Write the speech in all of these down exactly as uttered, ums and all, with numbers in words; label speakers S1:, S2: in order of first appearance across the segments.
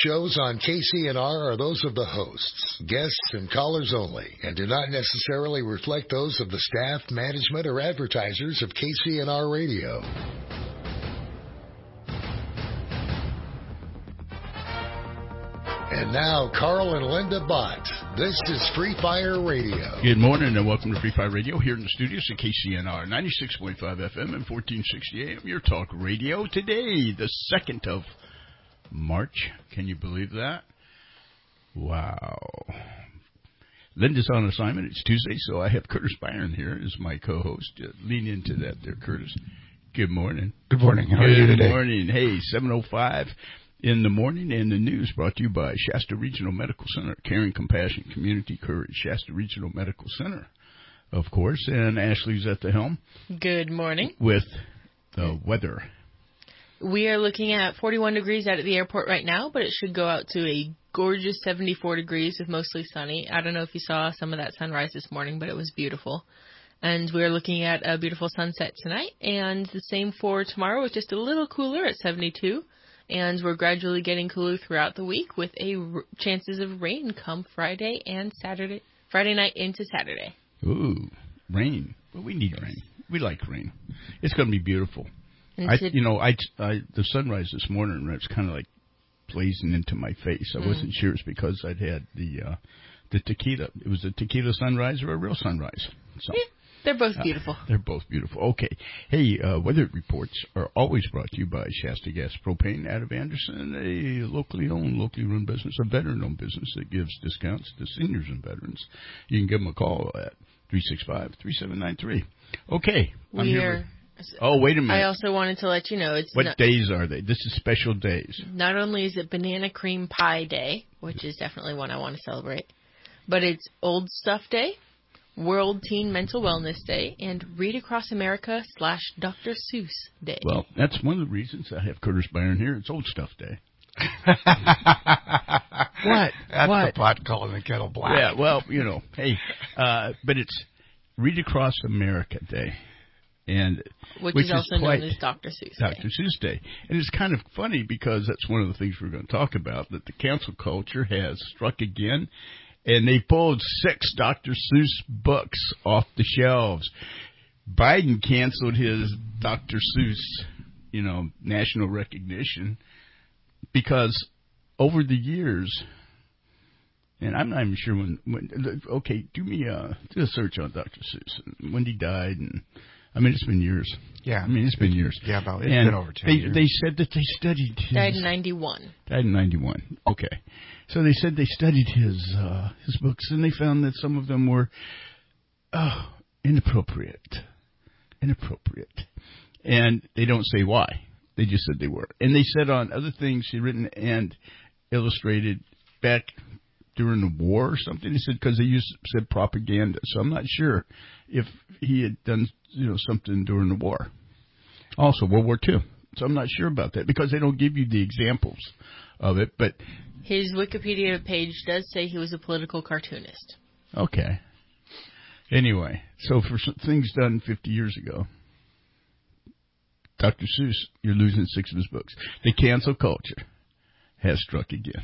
S1: shows on K C N R are those of the hosts, guests, and callers only, and do not necessarily reflect those of the staff, management, or advertisers of K C N R Radio. And now, Carl and Linda Bott. This is Free Fire Radio.
S2: Good morning and welcome to Free Fire Radio here in the studios at K C N R ninety-six point five F M and fourteen sixty A M. Your talk radio today, the second of March. Can you believe that? Wow. Linda's on assignment. It's Tuesday, so I have Curtis Byron here as my co-host. Uh, lean into that there, Curtis. Good morning.
S3: Good morning. How
S2: Good
S3: are you today?
S2: Good morning. Hey, seven oh five in the morning, and the news brought to you by Shasta Regional Medical Center, Caring, Compassion, Community Courage, Shasta Regional Medical Center, of course, and Ashley's at the helm.
S4: Good morning.
S2: With the weather.
S4: We are looking at forty-one degrees out at the airport right now, but it should go out to a gorgeous seventy-four degrees with mostly sunny. I don't know if you saw some of that sunrise this morning, but it was beautiful. And we're looking at a beautiful sunset tonight, and the same for tomorrow with just a little cooler at seventy-two. And we're gradually getting cooler throughout the week with a r- chances of rain come Friday and Saturday, Friday night into Saturday.
S2: Ooh, rain. Well, we need rain. We like rain. It's going to be beautiful. I, you know, I, I, the sunrise this morning, it's kind of like blazing into my face. I mm. wasn't sure it's because I'd had the uh, the tequila. It was a tequila sunrise or a real sunrise. So.
S4: Yeah. They're both beautiful.
S2: Uh, they're both beautiful. Okay. Hey, uh, weather reports are always brought to you by Shasta Gas Propane out of Anderson, a locally owned, locally run business, a veteran-owned business that gives discounts to seniors and veterans. You can give them a call at three six five, three seven nine three. Okay. I'm
S4: we
S2: here
S4: are...
S2: with, oh, wait a minute.
S4: I also wanted to let you know. it's
S2: What
S4: not,
S2: days are they? This is special days.
S4: Not only is it Banana Cream Pie Day, which is definitely one I want to celebrate, but it's Old Stuff Day, World Teen Mental Wellness Day, and Read Across America slash Doctor Seuss Day.
S2: Well, that's one of the reasons I have Curtis Byron here. It's Old Stuff Day. What?
S3: That's
S2: what?
S3: the pot calling the kettle black.
S2: Yeah, well, you know, hey, uh, but it's Read Across America Day. and
S4: Which,
S2: which
S4: is also
S2: is quite,
S4: known as Doctor Seuss
S2: Doctor
S4: Day.
S2: Seuss Day. And it's kind of funny because that's one of the things we're going to talk about, that the cancel culture has struck again. And they pulled six Doctor Seuss books off the shelves. Biden canceled his Doctor Seuss, you know, national recognition because over the years, and I'm not even sure when, when okay, do me a, do a search on Doctor Seuss, when he died, and I mean, it's been years.
S3: Yeah.
S2: I mean, it's been years.
S3: Yeah, about, it's
S2: and
S3: been over ten
S2: they,
S3: years.
S2: They said that they studied his...
S4: Died in ninety-one.
S2: Died in ninety-one. Okay. So they said they studied his uh, his books, and they found that some of them were oh, inappropriate. Inappropriate. And they don't say why. They just said they were. And they said on other things he'd written and illustrated back during the war or something. They said because they used said propaganda. So I'm not sure if he had done you know something during the war. Also World War Two. So I'm not sure about that because they don't give you the examples of it. But
S4: his Wikipedia page does say he was a political cartoonist.
S2: Okay. Anyway, so for some things done fifty years ago, Doctor Seuss, you're losing six of his books. The cancel culture has struck again.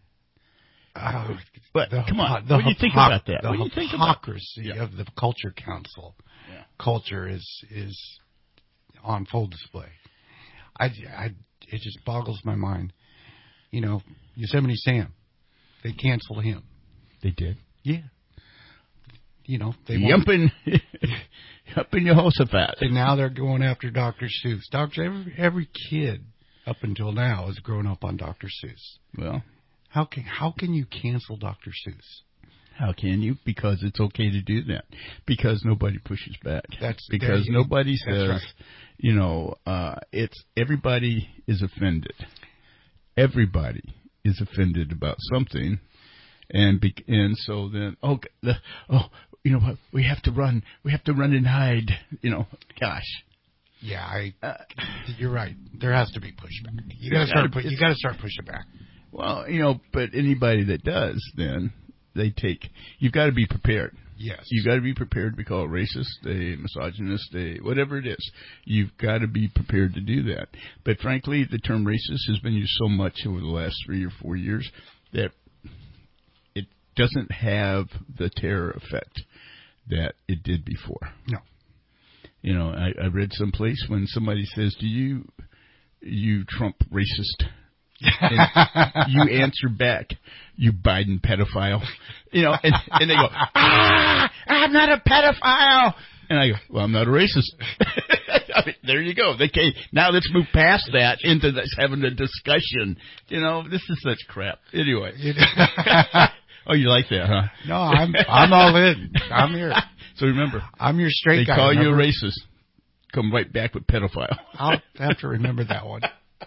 S3: Oh,
S2: but
S3: the,
S2: come on,
S3: the,
S2: what do you think about that?
S3: The
S2: what do you think
S3: hypocrisy
S2: about? Yeah.
S3: of the Culture Council.
S2: Yeah.
S3: Culture is is on full display. I, I, it just boggles my mind. You know, Yosemite Sam, they canceled him.
S2: They did?
S3: Yeah. You know, they
S2: Yumping, yumping Jehoshaphat.
S3: And now they're going after Doctor Seuss. Doctor, every, every kid up until now has grown up on Doctor Seuss.
S2: Well,
S3: how can how can you cancel Doctor Seuss?
S2: How can you? Because it's okay to do that. Because nobody pushes back.
S3: That's
S2: because
S3: you,
S2: nobody says,
S3: right.
S2: you know, uh, it's everybody is offended. Everybody is offended about something, and be, and so then oh the, oh you know what we have to run we have to run and hide you know gosh
S3: yeah I
S2: uh,
S3: you're right, there has to be pushback. You got to start pu- you got to start pushing back.
S2: Well, you know, but anybody that does, then they take you've got to be prepared.
S3: Yes.
S2: You got to be prepared to be called racist, a misogynist, a whatever it is. You've got to be prepared to do that. But frankly, the term racist has been used so much over the last three or four years that it doesn't have the terror effect that it did before.
S3: No.
S2: You know, I, I read someplace when somebody says, "Do you, you Trump racist?" And you answer back, "You Biden pedophile." You know, and, and they go, "Ah, I'm not a pedophile." And I go, "Well, I'm not a racist." I mean, there you go. They came, now let's move past that into this, having a discussion. You know, this is such crap. Anyway. Oh, you like that, huh?
S3: No, I'm I'm all in. I'm here.
S2: So remember,
S3: I'm your straight
S2: they
S3: guy.
S2: call
S3: remember?
S2: you a racist. Come right back with pedophile.
S3: I'll have to remember that one.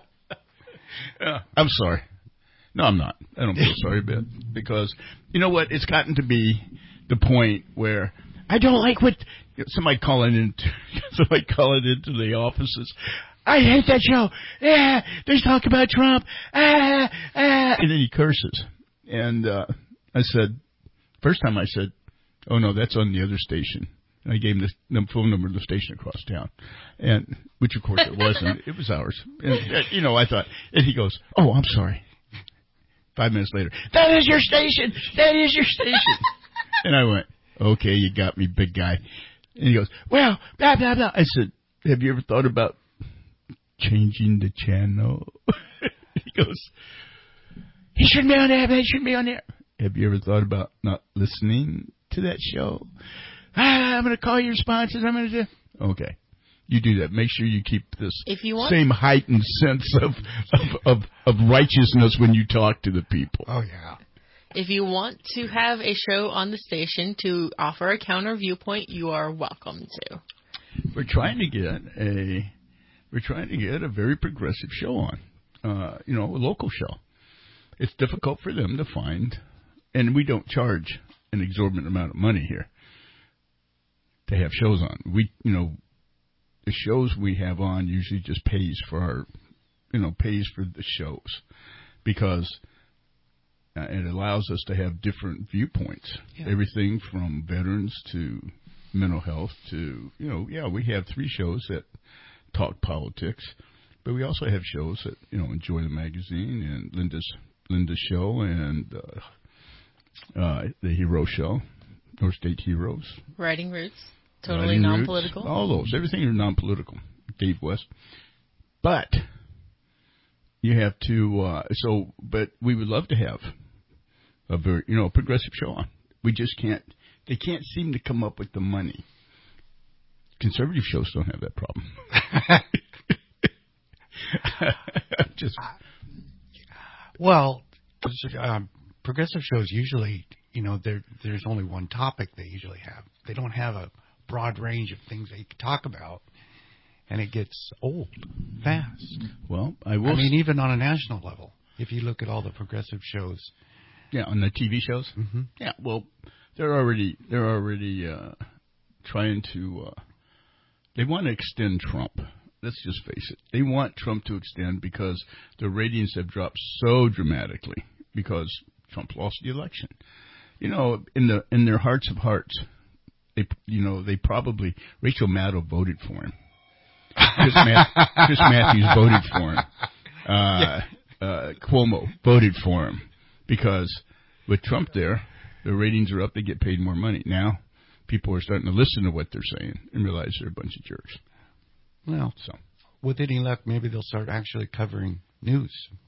S2: Yeah, I'm sorry. No, I'm not. I don't feel sorry a bit. Because, you know what? It's gotten to be the point where I don't like what somebody calling into somebody calling into the offices. "I hate that show. Yeah, they talk about Trump. Ah, ah. And then he curses. And uh, I said, first time I said, "Oh, no, that's on the other station." And I gave him the, the phone number of the station across town, and which, of course, it wasn't. It was ours. And, you know, I thought, and he goes, "Oh, I'm sorry." Five minutes later, "That is your station. That is your station." And I went, "Okay, you got me, big guy." And he goes, "Well, blah, blah, blah." I said, "Have you ever thought about changing the channel?" He goes, "He shouldn't be on there. He shouldn't be on there." "Have you ever thought about not listening to that show?" "Ah, I'm going to call your sponsors. I'm going to do." Okay. You do that. Make sure you keep this
S4: If you want-
S2: same heightened sense of, of, of, of righteousness when you talk to the people.
S3: Oh, yeah.
S4: If you want to have a show on the station to offer a counter viewpoint, you are welcome to.
S2: We're trying to get a we're trying to get a very progressive show on. Uh, you know, a local show. It's difficult for them to find, and we don't charge an exorbitant amount of money here to have shows on. We, you know, the shows we have on usually just pays for our, you know, pays for the shows because uh, it allows us to have different viewpoints. Yeah. Everything from veterans to mental health to, you know, yeah, we have three shows that talk politics, but we also have shows that, you know, Enjoy the Magazine and Linda's Linda's show and uh, uh, the Hero Show, North State Heroes.
S4: Writing Roots. Totally
S2: Writing
S4: non-political.
S2: Roots, all those. Everything are non-political. Dave West. But you have to, uh, so, but we would love to have a very, you know, a progressive show on. We just can't, they can't seem to come up with the money. Conservative shows don't have that problem. just.
S3: Well, um, progressive shows usually, you know, there's only one topic they usually have. They don't have a broad range of things they can talk about, and it gets old fast.
S2: Well, I will.
S3: I mean, even on a national level, if you look at all the progressive shows.
S2: Yeah, on the T V shows.
S3: Mm-hmm.
S2: Yeah, well, they're already they're already uh, trying to. Uh, they want to extend Trump. Let's just face it. They want Trump to extend because the ratings have dropped so dramatically because Trump lost the election. You know, in the in their hearts of hearts, they you know they probably Rachel Maddow voted for him. Chris, Ma- Chris Matthews voted for him. Uh, yeah. uh, Cuomo voted for him because with Trump there, the ratings are up. They get paid more money. Now, people are starting to listen to what they're saying and realize they're a bunch of jerks.
S3: Well,
S2: so
S3: with any luck, maybe they'll start actually covering news.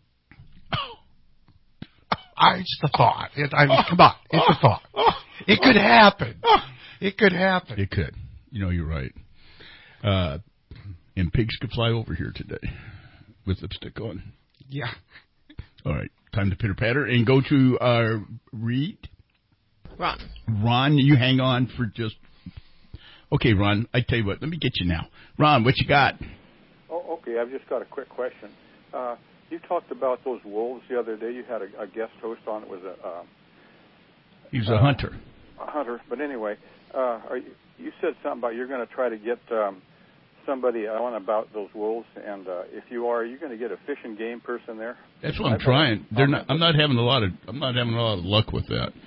S3: I, it's the thought. It, I mean, come on, it's a thought. It could happen. It could happen.
S2: It could. You know, you're right. Uh, and pigs could fly over here today with lipstick on.
S3: Yeah.
S2: All right, time to pitter patter and go to our Reed.
S4: Ron.
S2: Ron, you hang on for just. Okay, Ron. I tell you what. Let me get you now. Ron, what you got?
S5: Oh, okay. I've just got a quick question. Uh, You talked about those wolves the other day. You had a, a guest host on. It was a. Uh,
S2: he was a
S5: uh,
S2: hunter.
S5: A hunter, but anyway, uh, are you, you said something about you're going to try to get um, somebody on about those wolves, and uh, if you are, are you going to get a fish and game person there?
S2: That's what I'm trying. They're not. I'm not having a lot of. I'm not having a lot of luck with that.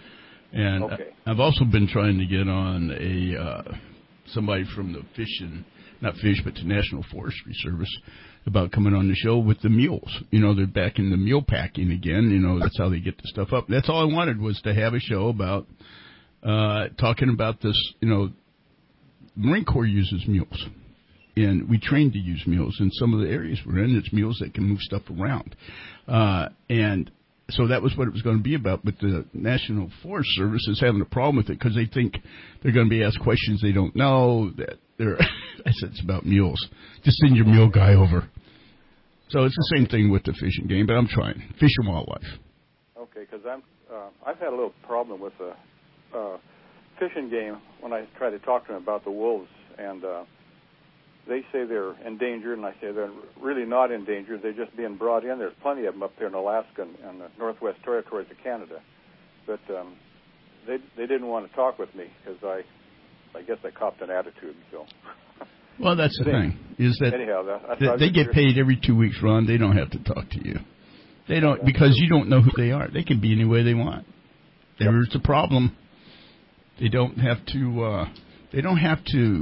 S2: And
S5: Okay.
S2: I've also been trying to get on a uh, somebody from the fish and not fish, but the National Forestry Service about coming on the show with the mules. You know, they're back in the mule packing again. You know, that's how they get the stuff up. That's all I wanted was to have a show about uh, talking about this. You know, Marine Corps uses mules, and we train to use mules in some of the areas we're in. It's mules that can move stuff around, uh, and so that was what it was going to be about. But the National Forest Service is having a problem with it because they think they're going to be asked questions they don't know. That they're, I said it's about mules. Just send your mule guy over. So it's the same thing with the fish and game, but I'm trying. Fish and wildlife.
S5: Okay, because I'm uh, I've had a little problem with the uh, fish and game when I try to talk to them about the wolves, and uh, they say they're endangered, and I say they're really not endangered. They're just being brought in. There's plenty of them up there in Alaska and, and the Northwest Territories of Canada, but um, they they didn't want to talk with me because I I guess I copped an attitude. So.
S2: Well, that's the thing is that
S5: anyhow, that,
S2: they, they get paid every two weeks, Ron. They don't have to talk to you. They don't because you don't know who they are. They can be any way they want. There's the problem. They don't have to. Uh, they don't have to.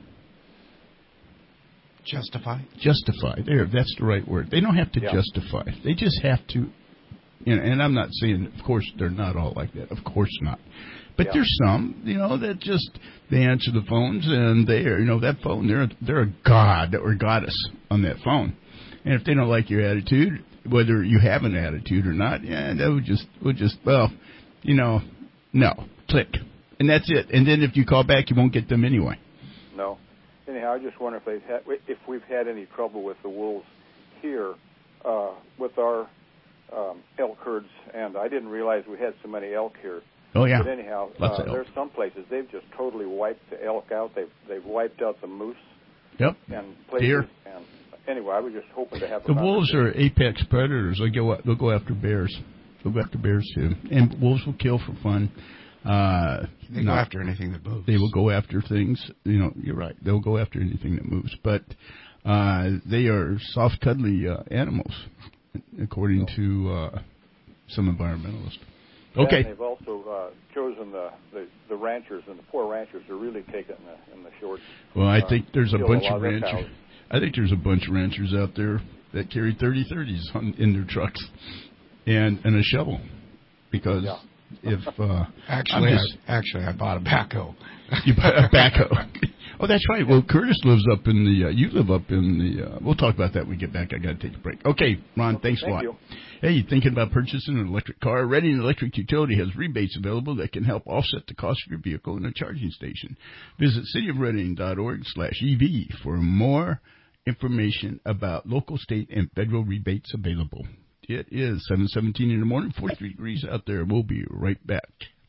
S3: Justify?
S2: Justify. There, that's the right word. They don't have to
S5: yeah.
S2: justify. They just have to, you know, and I'm not saying, of course, they're not all like that. Of course not. But
S5: yeah.
S2: there's some, you know, that just, they answer the phones and they're, you know, that phone, they're, they're a god or goddess on that phone. And if they don't like your attitude, whether you have an attitude or not, yeah, that would just, would just, well, you know, no, click. And that's it. And then if you call back, you won't get them anyway.
S5: No. Anyhow, I just wonder if they've had, if we've had any trouble with the wolves here uh, with our um, elk herds, and I didn't realize we had so many elk here.
S2: Oh yeah.
S5: But anyhow,
S2: Lots
S5: uh,
S2: of elk.
S5: there's some places they've just totally wiped the elk out. They've they've wiped out the moose.
S2: Yep.
S5: And places.
S2: Deer.
S5: And anyway, I was just hoping to have
S2: the wolves are apex predators. They go they'll go after bears. They'll go after bears too, and wolves will kill for fun. Uh,
S3: they go after anything that moves.
S2: They will go after things. You know, you're right. They'll go after anything that moves. But uh, they are soft, cuddly uh, animals, according to uh, some environmentalists. Okay.
S5: And they've also uh, chosen the, the the ranchers, and the poor ranchers are really taking the in the short.
S2: Well, I
S5: uh,
S2: think there's a bunch
S5: a
S2: of ranchers. I think there's a bunch of ranchers out there that carry thirty thirties on, in their trucks and and a shovel because.
S5: Yeah.
S2: If uh,
S3: actually,
S2: just,
S3: I, actually, I bought a backhoe.
S2: You bought a backhoe. Oh, that's right. Well, Curtis lives up in the. Uh, you live up in the. Uh, we'll talk about that when we get back. I got to take a break. Okay, Ron.
S5: Okay,
S2: thanks
S5: thank
S2: a lot.
S5: You.
S2: Hey, thinking about purchasing an electric car? Reading Electric Utility has rebates available that can help offset the cost of your vehicle in a charging station. Visit cityofreading.org slash EV for more information about local, state, and federal rebates available. It is seven seventeen in the morning, forty-three degrees out there. We'll be right back.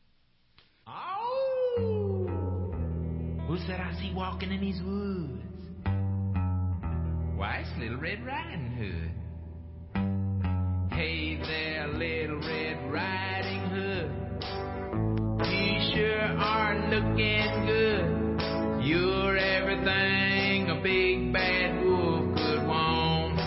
S6: Oh! Who's that I see walking in these woods? Why, it's Little Red Riding Hood. Hey there, Little Red Riding Hood. You sure are looking good. You're everything a big bad wolf could want.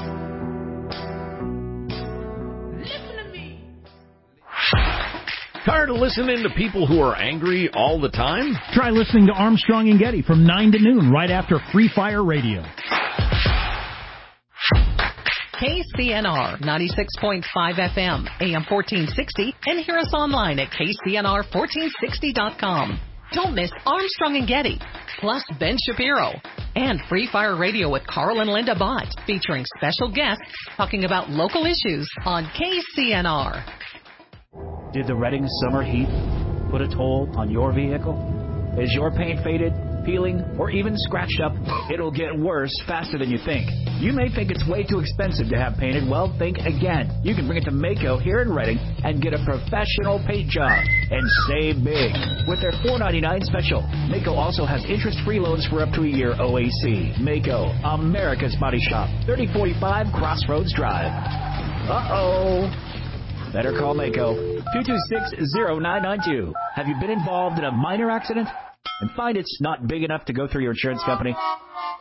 S7: Tired of listening to people who are angry all the time?
S8: Try listening to Armstrong and Getty from nine to noon right after Free Fire Radio.
S9: K C N R ninety-six point five F M, A M fourteen sixty, and hear us online at K C N R fourteen sixty dot com. Don't miss Armstrong and Getty, plus Ben Shapiro, and Free Fire Radio with Carl and Linda Bott, featuring special guests talking about local issues on K C N R.
S10: Did the Redding summer heat put a toll on your vehicle? Is your paint faded, peeling, or even scratched up? It'll get worse faster than you think. You may think it's way too expensive to have painted. Well, think again. You can bring it to Maaco here in Redding and get a professional paint job and save big with their four ninety-nine special. Maaco also has interest-free loans for up to a year O A C. Maaco, America's Body Shop, thirty forty-five Crossroads Drive. Uh-oh. Better call Maaco, two two six, zero nine nine two. Have you been involved in a minor accident and find it's not big enough to go through your insurance company?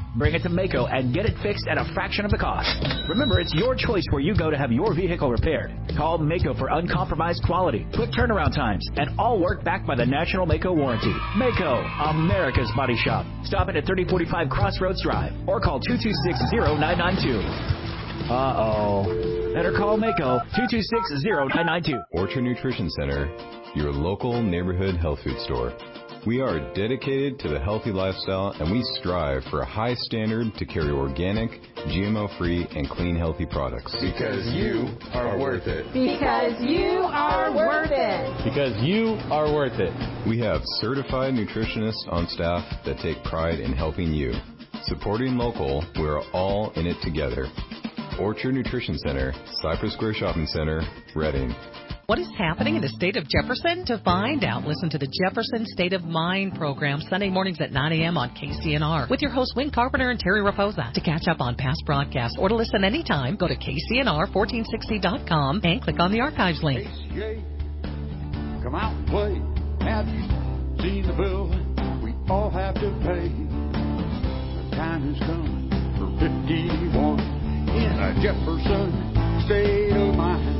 S10: Bring it to Mako and get it fixed at a fraction of the cost. Remember, it's your choice where you go to have your vehicle repaired. Call Mako for uncompromised quality, quick turnaround times, and all work backed by the National Mako warranty. Mako, America's body shop. Stop it at thirty forty-five Crossroads Drive or call two two six, zero nine nine two. Uh-oh. Better call Mako, two two six, zero nine nine two.
S11: Orchard Nutrition Center, your local neighborhood health food store. We are dedicated to the healthy lifestyle, and we strive for a high standard to carry organic, G M O-free, and clean, healthy products.
S12: Because you are worth it.
S13: Because you are worth it.
S12: Because you are worth it.
S11: We have certified nutritionists on staff that take pride in helping you. Supporting local, we're all in it together. Orchard Nutrition Center, Cypress Square Shopping Center, Reading.
S9: What is happening in the state of Jefferson? To find out, listen to the Jefferson State of Mind program Sunday mornings at nine a.m. on K C N R with your hosts Wayne Carpenter and Terry Raposa. To catch up on past broadcasts or to listen anytime, go to K C N R fourteen sixty dot com and click on the archives link.
S14: K C A, come out and play. Have you seen the bill we all have to pay? The time has come for fifty-one in a Jefferson State of Mind.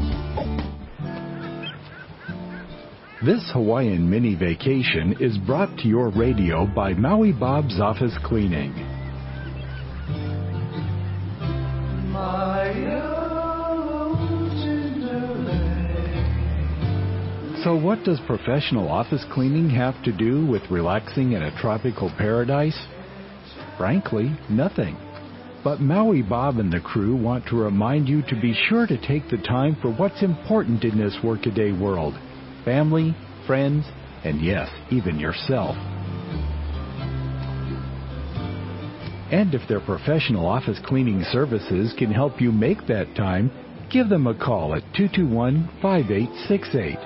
S15: This Hawaiian mini vacation is brought to your radio by Maui Bob's Office Cleaning. So what does professional office cleaning have to do with relaxing in a tropical paradise? Frankly, nothing. But Maui Bob and the crew want to remind you to be sure to take the time for what's important in this workaday world. Family, friends, and yes, even yourself. And if their professional office cleaning services can help you make that time, give them a call at two two one, five eight six eight.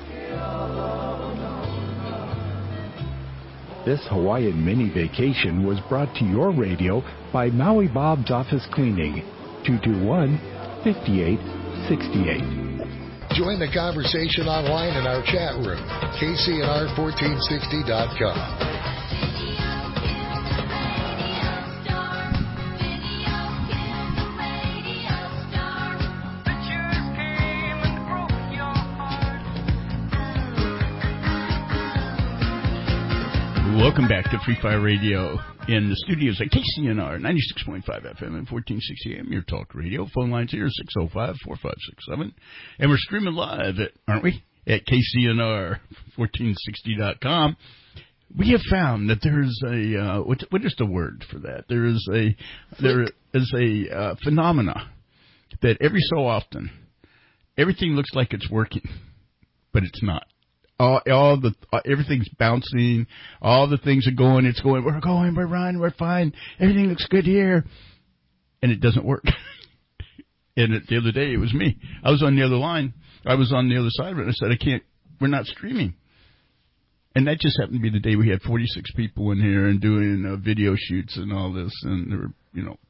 S15: This Hawaiian mini vacation was brought to your radio by Maui Bob's Office Cleaning, two two one, five eight six eight.
S1: Join the conversation online in our chat room, K C N R fourteen sixty dot com.
S2: Welcome back to Free Fire Radio in the studios at K C N R ninety-six point five F M and fourteen sixty A M, your talk radio. Phone lines here six oh five, four five six seven. And we're streaming live, at, aren't we? At K C N R fourteen sixty dot com. We have found that there is a, uh, what, what is the word for that? There is a, there is a uh, phenomena that every so often, everything looks like it's working, but it's not. All, all the uh, everything's bouncing. All the things are going. It's going. We're going. We're running. We're fine. Everything looks good here, and it doesn't work. And it, the other day, it was me. I was on the other line. I was on the other side of it. And I said, "I can't. We're not streaming." And that just happened to be the day we had forty-six people in here and doing uh, video shoots and all this, and there were, you know.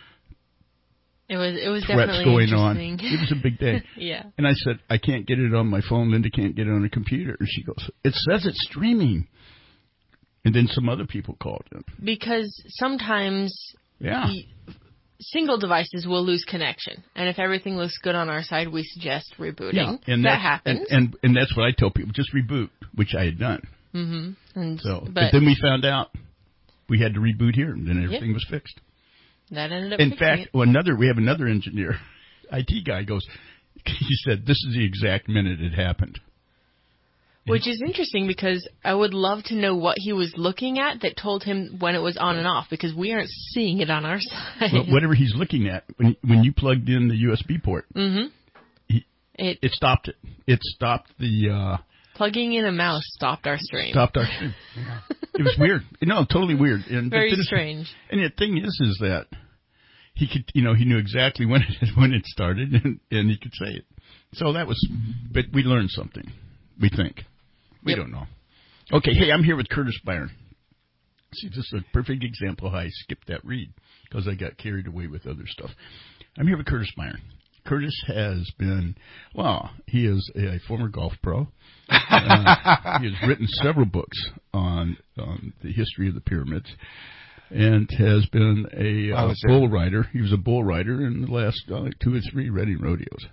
S4: It was it was
S2: threats
S4: definitely
S2: going on.
S4: interesting.
S2: It was a big day.
S4: Yeah.
S2: And I said, I can't get it on my phone. Linda can't get it on her computer. And she goes, it says it's streaming. And then some other people called in.
S4: Because sometimes
S2: yeah.
S4: the single devices will lose connection. And if everything looks good on our side, we suggest rebooting.
S2: Yeah, and
S4: that happens.
S2: And, and and that's what I tell people. Just reboot, which I had done.
S4: Mm-hmm. And
S2: so,
S4: but,
S2: but then we found out we had to reboot here, and then everything
S4: yep.
S2: was fixed.
S4: That ended up
S2: In
S4: fixing
S2: fact,
S4: it.
S2: well, another we have another engineer, I T guy goes. He said, "This is the exact minute it happened."
S4: Which is interesting because I would love to know what he was looking at that told him when it was on and off, because we aren't seeing it on our side.
S2: Well, whatever he's looking at, when when you plugged in the U S B port,
S4: mm-hmm.
S2: he,
S4: it,
S2: it stopped it. It stopped the... Uh,
S4: plugging in a mouse stopped our stream.
S2: Stopped our stream. Yeah. It was weird. No, totally weird. And,
S4: Very
S2: but
S4: strange.
S2: And the thing is, is that he could, you know, he knew exactly when it when it started, and, and he could say it. So that was, but we learned something. We think. We
S4: yep.
S2: don't know. Okay, hey, I'm here with Curtis Byron. See, this is a perfect example of how I skipped that read because I got carried away with other stuff. I'm here with Curtis Byron. Curtis has been, well, he is a former golf pro. Uh, he has written several books on, on the history of the pyramids. and has been a uh, bull
S3: there.
S2: rider. He was a bull rider in the last uh, two or three Reading rodeos.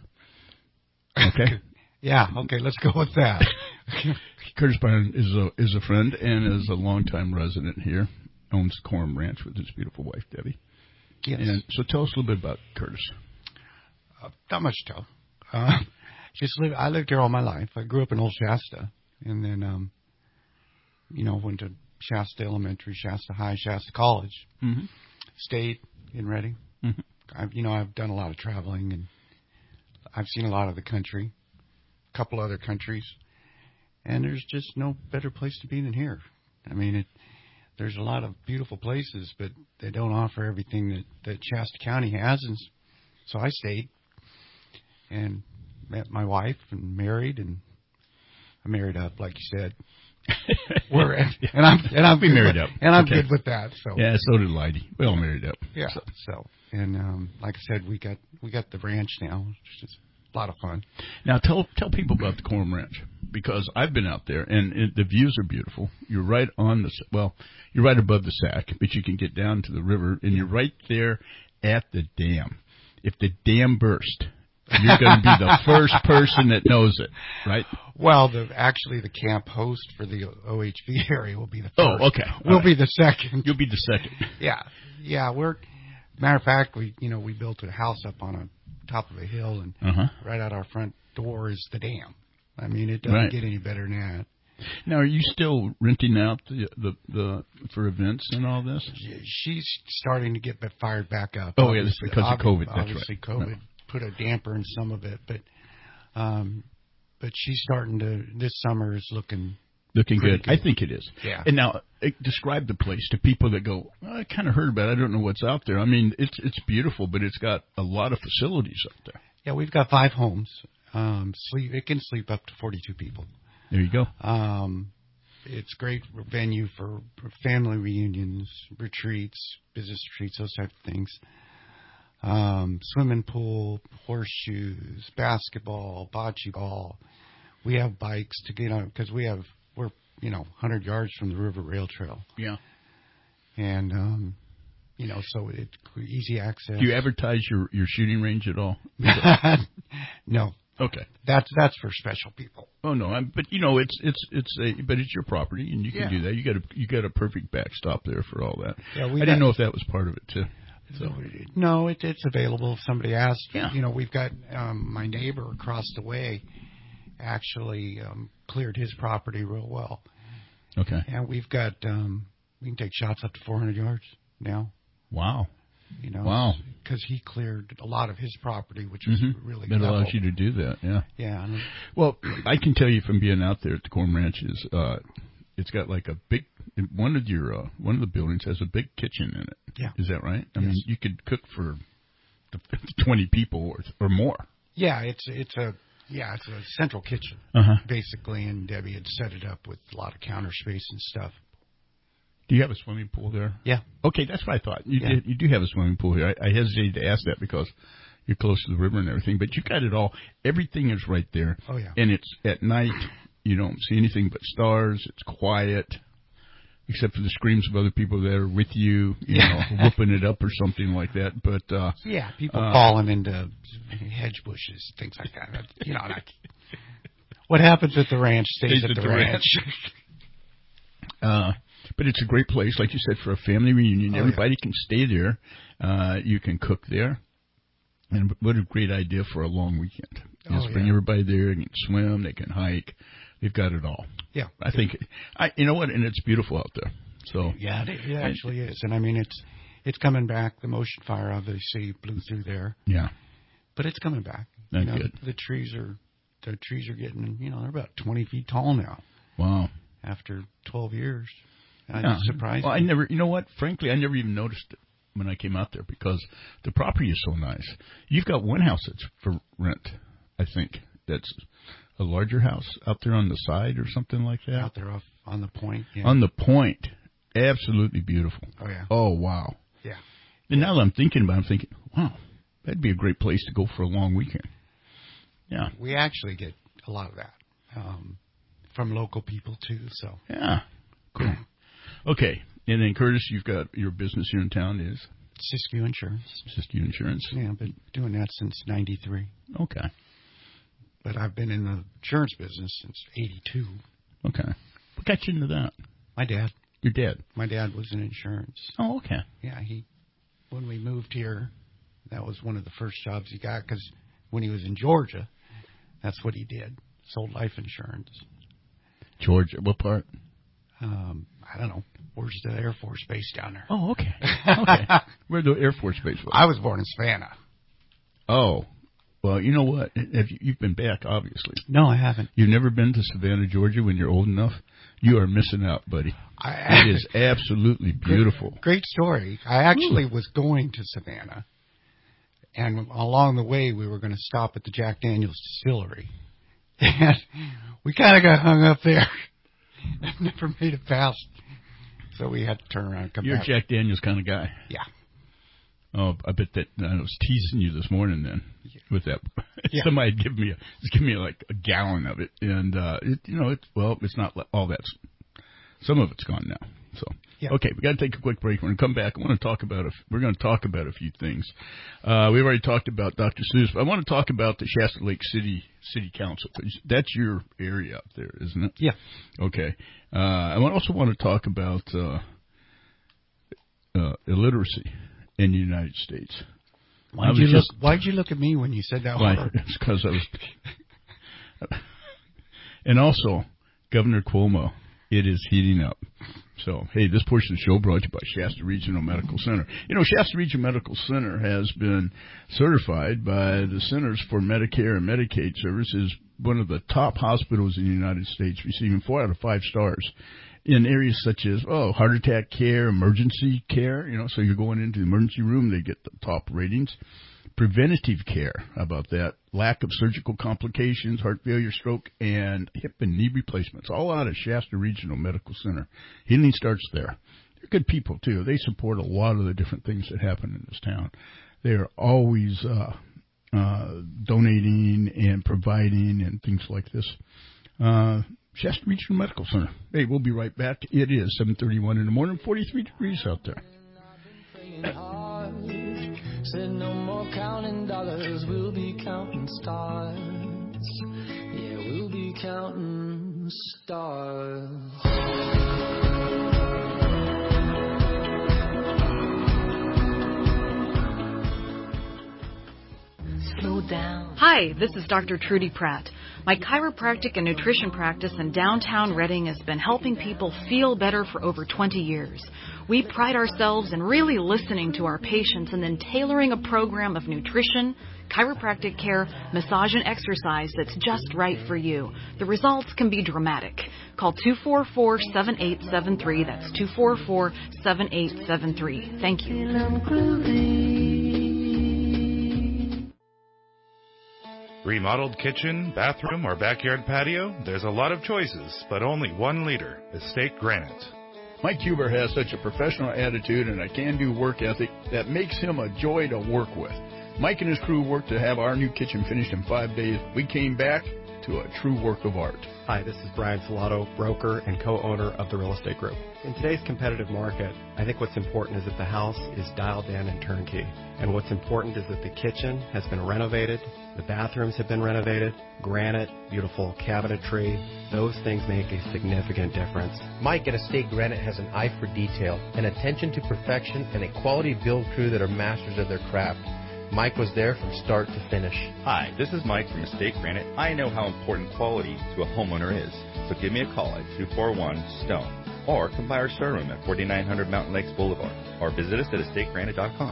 S2: Okay.
S3: Yeah. Okay. Let's go with that.
S2: Curtis Byron is a is a friend and is a longtime resident here. Owns Coram Ranch with his beautiful wife Debbie.
S3: Yes.
S2: And so tell us a little bit about Curtis.
S3: Uh, not much to tell. Uh, just live. I lived here all my life. I grew up in Old Shasta, and then um, you know went to Shasta Elementary, Shasta High, Shasta College.
S2: Mm-hmm.
S3: Stayed in Reading.
S2: Mm-hmm.
S3: I've you know I've done a lot of traveling, and I've seen a lot of the country, a couple other countries, and there's just no better place to be than here. I mean, it, there's a lot of beautiful places, but they don't offer everything that, that Shasta County has, and so I stayed and met my wife and married, and I married up, like you said. We're and I'm and I'm
S2: we married
S3: with,
S2: up,
S3: and I'm
S2: okay.
S3: good with that. So
S2: yeah, so did Leidy. We all married up.
S3: Yeah.
S2: So,
S3: so and um, like I said, we got we got the ranch now, which is a lot of fun.
S2: Now tell tell people about the Coram Ranch, because I've been out there and it, the views are beautiful. You're right on the well, you're right above the Sac, but you can get down to the river, and you're right there at the dam. If the dam burst, you're going to be the first person that knows it, right?
S3: Well, the actually the camp host for the O H V area will be the first.
S2: Oh, okay.
S3: We'll
S2: right.
S3: be the second.
S2: You'll be the second.
S3: Yeah, yeah. We're matter of fact, we you know we built a house up on a top of a hill, and
S2: uh-huh.
S3: right out our front door is the dam. I mean, it doesn't
S2: right.
S3: get any better than that.
S2: Now, are you still renting out the, the the for events and all this?
S3: She's starting to get fired back up.
S2: Oh, yeah, that's because of COVID. That's
S3: obviously,
S2: right.
S3: COVID no. put a damper in some of it, but um, but she's starting to. This summer is looking
S2: looking good.
S3: good.
S2: I think it is.
S3: Yeah.
S2: And now, uh, describe the place to people that go, oh, I kind of heard about it. I don't know what's out there. I mean, it's it's beautiful, but it's got a lot of facilities up there.
S3: Yeah, we've got five homes. Um, sleep. It can sleep up to forty-two people.
S2: There you go.
S3: Um, it's a great venue for family reunions, retreats, business retreats, those type of things. Um, swimming pool, horseshoes, basketball, bocce ball. We have bikes to get on because we have we're you know one hundred yards from the River Rail Trail.
S2: Yeah.
S3: And um, you know, so it's easy access.
S2: Do you advertise your, your shooting range at all?
S3: No.
S2: Okay,
S3: that's that's for special people.
S2: Oh no, I'm, but you know it's it's it's a but it's your property and you can
S3: yeah.
S2: do that. You got a you got a perfect backstop there for all that.
S3: Yeah, we
S2: I
S3: got,
S2: didn't know if that was part of it too. So.
S3: No, it, it's available if somebody asks.
S2: Yeah.
S3: You know, we've got um, my neighbor across the way actually um, cleared his property real well.
S2: Okay.
S3: And we've got um, we can take shots up to four hundred yards now.
S2: Wow.
S3: You know,
S2: wow,
S3: because he cleared a lot of his property, which was
S2: mm-hmm.
S3: really
S2: that
S3: level.
S2: allows you to do that. Yeah,
S3: yeah. And
S2: well, I can tell you from being out there at the Coram Ranch is uh, it's got like a big one of your uh, one of the buildings has a big kitchen in it.
S3: Yeah,
S2: is that right? I
S3: yes.
S2: mean, you could cook for twenty people or or more.
S3: Yeah, it's it's a yeah it's a central kitchen
S2: uh-huh.
S3: basically, and Debbie had set it up with a lot of counter space and stuff.
S2: Do you have a swimming pool there?
S3: Yeah.
S2: Okay, that's what I thought. You,
S3: yeah.
S2: did, you do have a swimming pool here. I, I hesitated to ask that because you're close to the river and everything, but you got it all. Everything is right there.
S3: Oh, yeah.
S2: And it's at night. You don't see anything but stars. It's quiet, except for the screams of other people that are with you, you know, whooping it up or something like that. But uh,
S3: yeah, people
S2: uh,
S3: falling into hedge bushes, things like that. You know, like, what happens at the ranch stays, stays at, at the, the ranch. ranch.
S2: uh But it's a great place, like you said, for a family reunion.
S3: Oh,
S2: Everybody
S3: yeah.
S2: can stay there. Uh, you can cook there. And what a great idea for a long weekend.
S3: Oh,
S2: Just bring
S3: yeah.
S2: everybody there. They can swim. They can hike. They've got it all.
S3: Yeah.
S2: I think, I, you know what, and it's beautiful out there. So
S3: yeah, it, it actually is. And, I mean, it's it's coming back. The motion fire obviously blew through there.
S2: Yeah.
S3: But it's coming back.
S2: That's
S3: you know,
S2: good.
S3: The trees are, the trees are getting, you know, they're about twenty feet tall now.
S2: Wow.
S3: After twelve years. I'm
S2: yeah.
S3: surprised.
S2: Well, I never, you know what? Frankly, I never even noticed it when I came out there because the property is so nice. You've got one house that's for rent, I think. That's a larger house out there on the side or something like that.
S3: Out there off on the point. Yeah.
S2: On the point. Absolutely beautiful.
S3: Oh, yeah.
S2: Oh, wow.
S3: Yeah.
S2: And now that I'm thinking about it, I'm thinking, wow, that'd be a great place to go for a long weekend. Yeah.
S3: We actually get a lot of that um, from local people, too. So
S2: yeah. Cool. Okay, And then, Curtis, you've got your business here in town is?
S3: Siskiyou Insurance.
S2: Siskiyou Insurance.
S3: Yeah, I've been doing that since ninety-three.
S2: Okay.
S3: But I've been in the insurance business since eighty-two.
S2: Okay. What got you into that?
S3: My dad.
S2: Your dad?
S3: My dad was in insurance.
S2: Oh, okay.
S3: Yeah, he. When we moved here, that was one of the first jobs he got, because when he was in Georgia, that's what he did. Sold life insurance.
S2: Georgia, what part?
S3: Um, I don't know. Where's the Air Force Base down there?
S2: Oh, okay. Okay. Where the Air Force Base was?
S3: I was born in Savannah.
S2: Oh. Well, you know what? Have you, you've been back, obviously.
S3: No, I haven't.
S2: You've never been to Savannah, Georgia when you're old enough? You are missing out, buddy.
S3: I,
S2: it is absolutely beautiful.
S3: Great, great story. I actually Ooh. was going to Savannah, and along the way we were going to stop at the Jack Daniels distillery. And we kind of got hung up there. I never made it past. So we had to turn around and come
S2: You're
S3: back.
S2: You're a Jack Daniels kind of guy.
S3: Yeah.
S2: Oh, I bet that I was teasing you this morning then yeah. with that.
S3: Yeah.
S2: Somebody give me a give me like a gallon of it, and uh, it you know it's well it's not all that. Some of it's gone now. So
S3: yeah.
S2: Okay, we got to take a quick break. We're going to come back. I want to talk about a, we're going to talk about a few things. Uh, we've already talked about Doctor Seuss, but I want to talk about the Shasta Lake City City Council. That's your area up there, isn't it?
S3: Yeah.
S2: Okay. Uh, I also want to talk about uh, uh, illiteracy in the United States.
S3: Why'd you look? Why'd you look at me when you said that
S2: why,
S3: word?
S2: It's because I was. And also, Governor Cuomo, it is heating up. So, hey, this portion of the show brought to you by Shasta Regional Medical Center. You know, Shasta Regional Medical Center has been certified by the Centers for Medicare and Medicaid Services, one of the top hospitals in the United States, receiving four out of five stars in areas such as, oh, heart attack care, emergency care. You know, so you're going into the emergency room, they get the top ratings. Preventative care, how about that? Lack of surgical complications, heart failure, stroke, and hip and knee replacements, all out of Shasta Regional Medical Center. Healing starts there. They're good people, too. They support a lot of the different things that happen in this town. They are always uh, uh, donating and providing and things like this. Uh, Shasta Regional Medical Center. Hey, we'll be right back. It is seven thirty-one in the morning, forty-three degrees out there.
S16: Said no more counting dollars, we'll be counting stars. Yeah, we'll be counting stars.
S17: Slow down. Hi, this is Doctor Trudy Pratt. My chiropractic and nutrition practice in downtown Reading has been helping people feel better for over twenty years. We pride ourselves in really listening to our patients and then tailoring a program of nutrition, chiropractic care, massage, and exercise that's just right for you. The results can be dramatic. Call two four four, seven eight seven three. That's two four four, seven eight seven three. Thank you.
S18: Remodeled kitchen, bathroom, or backyard patio? There's a lot of choices, but only one leader, Estate Granite.
S2: Mike Huber has such a professional attitude and a can-do work ethic that makes him a joy to work with. Mike and his crew worked to have our new kitchen finished in five days. We came back to a true work of art.
S19: Hi, this is Brian Salato, broker and co-owner of the Real Estate Group. In today's competitive market, I think what's important is that the house is dialed in and turnkey. And what's important is that the kitchen has been renovated, the bathrooms have been renovated, granite, beautiful cabinetry. Those things make a significant difference.
S20: Mike at Estate Granite has an eye for detail, an attention to perfection, and a quality build crew that are masters of their craft. Mike was there from start to finish.
S21: Hi, this is Mike from Estate Granite. I know how important quality to a homeowner is. So give me a call at two four one, STONE or come by our showroom at forty-nine hundred Mountain Lakes Boulevard or visit us at estate granite dot com.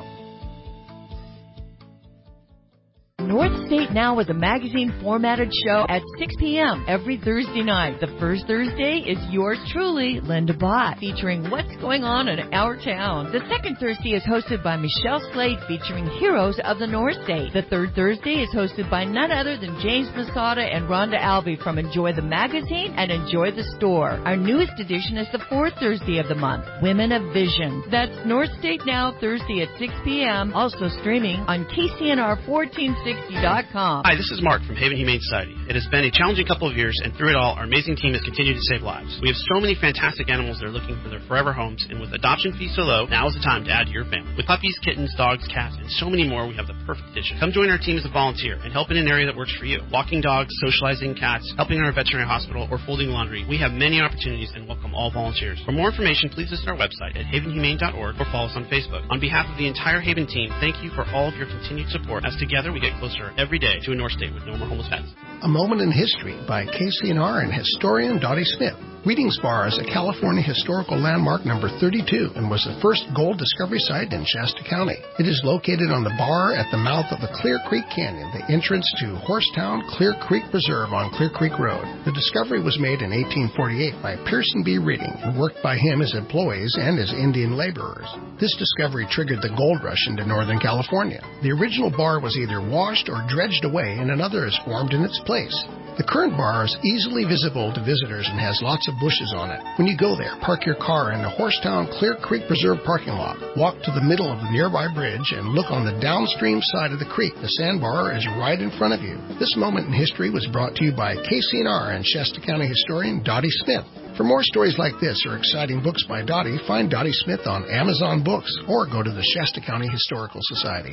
S22: North State Now is a magazine formatted show at six p.m. every Thursday night. The first Thursday is yours truly, Linda Bott, featuring what's going on in our town. The second Thursday is hosted by Michelle Slade, featuring heroes of the North State. The third Thursday is hosted by none other than James Masada and Rhonda Albee from Enjoy the Magazine and Enjoy the Store. Our newest edition is the fourth Thursday of the month, Women of Vision. That's North State Now, Thursday at six p.m., also streaming on K C N R fourteen sixty dot com.
S23: Hi, this is Mark from Haven Humane Society.
S5: It has been a challenging couple of years, and through it all, our amazing team has continued to save lives. We have so many fantastic animals that are looking for their forever homes, and with adoption fees so low, now is the time to add to your family. With puppies, kittens, dogs, cats, and so many more, we have the perfect addition. Come join our team as a volunteer and help in an area that works for you. Walking dogs, socializing cats, helping in our veterinary hospital, or folding laundry. We have many opportunities and welcome all volunteers. For more information, please visit our website at haven humane dot org or follow us on Facebook. On behalf of the entire Haven team, thank you for all of your continued support, as together we get closer every day to a North State with no more homeless pets.
S6: A Moment in History by K C N R and historian Dottie Smith. Readings Bar is a California historical landmark number thirty-two and was the first gold discovery site in Shasta County. It is located on the bar at the mouth of the Clear Creek Canyon, the entrance to Horsetown Clear Creek Preserve on Clear Creek Road. The discovery was made in eighteen forty-eight by Pearson B. Reading and worked by him as employees and as Indian laborers. This discovery triggered the gold rush into Northern California. The original bar was either washed or dredged away and another is formed in its place. The current bar is easily visible to visitors and has lots of bushes on it. When you go there, park your car in the Horsetown Clear Creek Preserve parking lot. Walk to the middle of the nearby bridge and look on the downstream side of the creek. The sandbar is right in front of you. This Moment in History was brought to you by K C N R and Shasta County historian Dottie Smith. For more stories like this or exciting books by Dottie, find Dottie Smith on Amazon Books or go to the Shasta County Historical Society.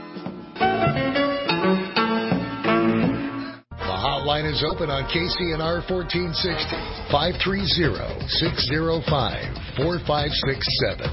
S1: Hotline is open on K C N R fourteen sixty, five three zero, six zero five, four five six seven.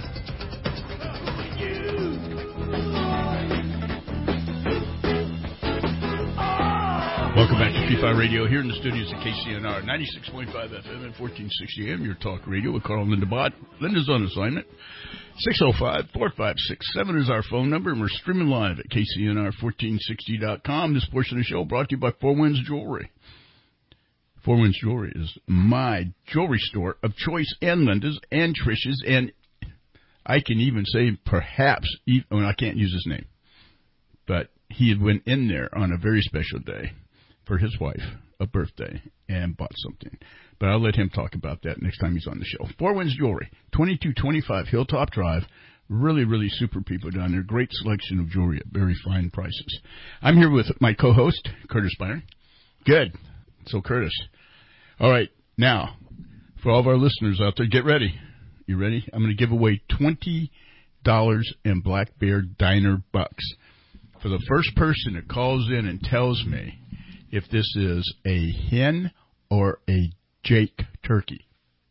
S2: Welcome back to P five Radio here in the studios of K C N R, ninety-six point five F M and fourteen sixty A M, your talk radio with Carl and Linda Bott. Linda's on assignment. six oh five, four five six seven is our phone number, and we're streaming live at K C N R fourteen sixty dot com. This portion of the show brought to you by Four Winds Jewelry. Four Winds Jewelry is my jewelry store of choice, and Linda's and Trish's, and I can even say perhaps, even, well, I can't use his name, but he had went in there on a very special day for his wife, a birthday, and bought something. But I'll let him talk about that next time he's on the show. Four Winds Jewelry, twenty-two twenty-five Hilltop Drive. Really, really super people down there. Great selection of jewelry at very fine prices. I'm here with my co-host, Curtis Byron. Good. So, Curtis. All right. Now, for all of our listeners out there, get ready. You ready? I'm going to give away twenty dollars in Black Bear Diner bucks for the first person that calls in and tells me if this is a hen or a Jake turkey.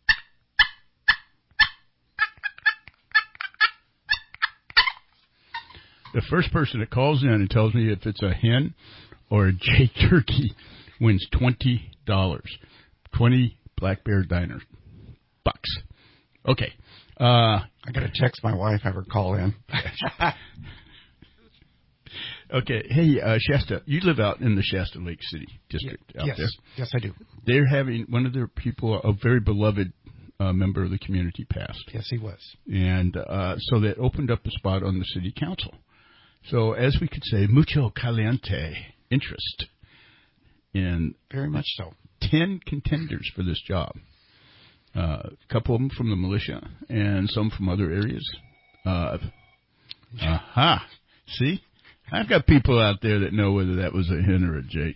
S2: The first person that calls in and tells me if it's a hen or a Jake turkey wins twenty dollars. twenty Black Bear Diner bucks. Okay. Uh,
S3: I got to text my wife, have her call in.
S2: Okay. Hey, uh, Shasta, you live out in the Shasta Lake City district
S3: yeah,
S2: out
S3: yes.
S2: there.
S3: Yes, I do.
S2: They're having one of their people, a very beloved uh, member of the community, passed.
S3: Yes, he was.
S2: And uh, so that opened up a spot on the city council. So as we could say, mucho caliente interest in
S3: very much so.
S2: ten contenders for this job. Uh, a couple of them from the militia and some from other areas. Uh, aha. See? I've got people out there that know whether that was a hen or a Jake.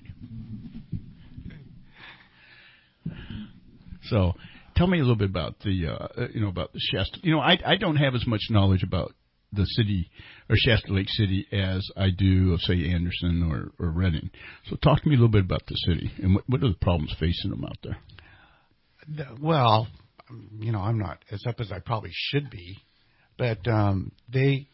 S2: So, tell me a little bit about the, uh, you know, about the Shasta. You know, I I don't have as much knowledge about the city or Shasta Lake City as I do of, say, Anderson or, or Redding. So, talk to me a little bit about the city and what, what are the problems facing them out there.
S3: The, well, you know, I'm not as up as I probably should be, but um, they.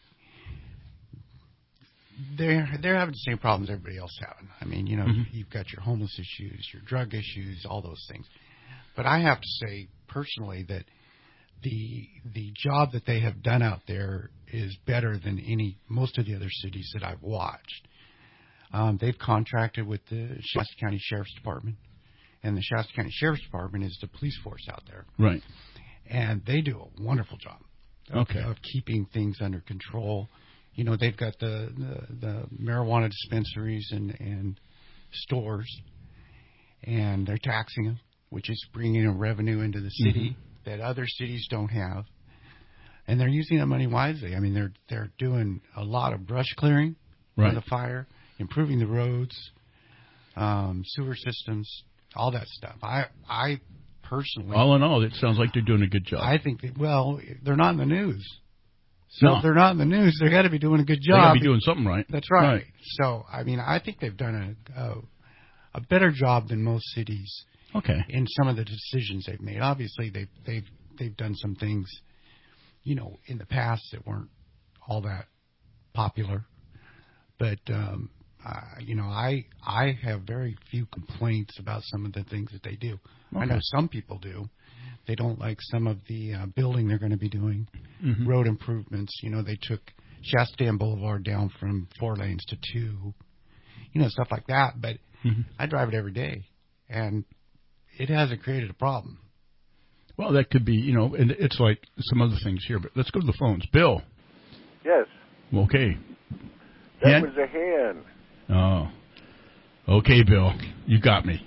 S3: They're they're having the same problems everybody else having. I mean, you know, mm-hmm. you've got your homeless issues, your drug issues, all those things. But I have to say personally that the the job that they have done out there is better than any most of the other cities that I've watched. Um, they've contracted with the Shasta County Sheriff's Department, and the Shasta County Sheriff's Department is the police force out there.
S2: Right.
S3: And they do a wonderful job of,
S2: okay.
S3: of keeping things under control. You know, they've got the, the, the marijuana dispensaries and, and stores, and they're taxing them, which is bringing in revenue into the city mm-hmm. that other cities don't have. And they're using that money wisely. I mean, they're they're doing a lot of brush clearing
S2: right.
S3: for the fire, improving the roads. um, sewer systems, all that stuff. I I personally,
S2: all in all, it sounds like they're doing a good job.
S3: I think, they, well, they're not in the news. So
S2: no.
S3: if they're not in the news, they got to be doing a good job.
S2: They got to be doing something right.
S3: That's right.
S2: right.
S3: So, I mean, I think they've done a, a a better job than most cities.
S2: Okay.
S3: In some of the decisions they've made. Obviously, they've they've they've done some things, you know, in the past that weren't all that popular. But um, uh, you know, I I have very few complaints about some of the things that they do. Okay. I know some people do. They don't like some of the uh, building they're going to be doing, mm-hmm. road improvements. You know, they took Shasta Dam Boulevard down from four lanes to two, you know, stuff like that. But mm-hmm. I drive it every day, and it hasn't created a problem.
S2: Well, that could be, you know, and it's like some other things here. But let's go to the phones. Bill.
S7: Yes.
S2: Okay.
S7: That
S2: hen?
S7: was a hen.
S2: Oh. Okay, Bill. You got me.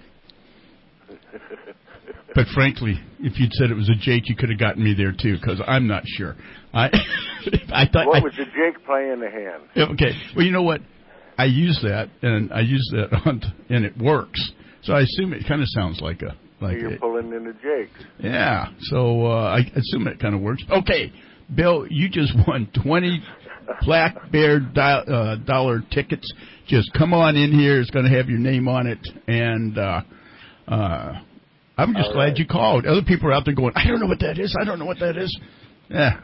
S2: But frankly, if you'd said it was a Jake, you could have gotten me there too, because I'm not sure. I I thought.
S7: What
S2: I,
S7: was the Jake playing the hand?
S2: Okay. Well, you know what? I use that, and I use that on, and it works. So I assume it kind of sounds like a like.
S7: So you're
S2: a,
S7: pulling in the Jakes.
S2: Yeah. So uh, I assume it kind of works. Okay, Bill, you just won twenty Black Bear do, uh, dollar tickets. Just come on in here. It's going to have your name on it, and. Uh, uh, I'm just All glad right. you called. Other people are out there going, I don't know what that is. I don't know what that is. Yeah.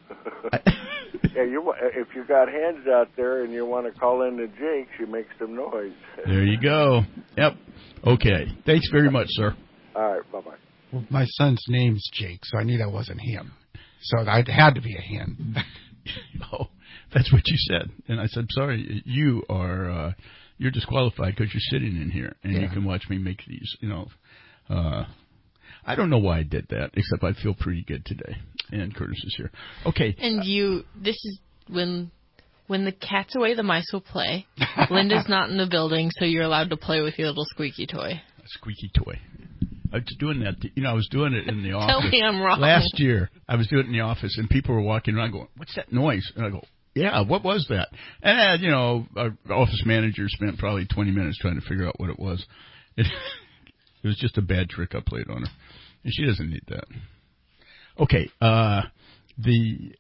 S7: yeah, you, if you got hands out there and you want to call in the Jakes, you make some noise.
S2: There you go. Yep. Okay. Thanks very much, sir.
S7: All right. Bye-bye.
S3: Well, my son's name's Jake, so I knew that wasn't him. So it had to be a him.
S2: Oh, that's what you said. And I said, sorry, you are, uh, you're disqualified because you're sitting in here and yeah. you can watch me make these, you know. Uh, I don't know why I did that, except I feel pretty good today. And Curtis is here. Okay.
S4: And you, this is when when the cat's away, the mice will play. Linda's not in the building, so you're allowed to play with your little squeaky toy.
S2: A squeaky toy. I was doing that. You know, I was doing it in the office.
S4: Tell me I'm wrong.
S2: Last year, I was doing it in the office, and people were walking around going, what's that noise? And I go, yeah, what was that? And, you know, our office manager spent probably twenty minutes trying to figure out what it was. It, It was just a bad trick I played on her, and she doesn't need that. Okay, uh, the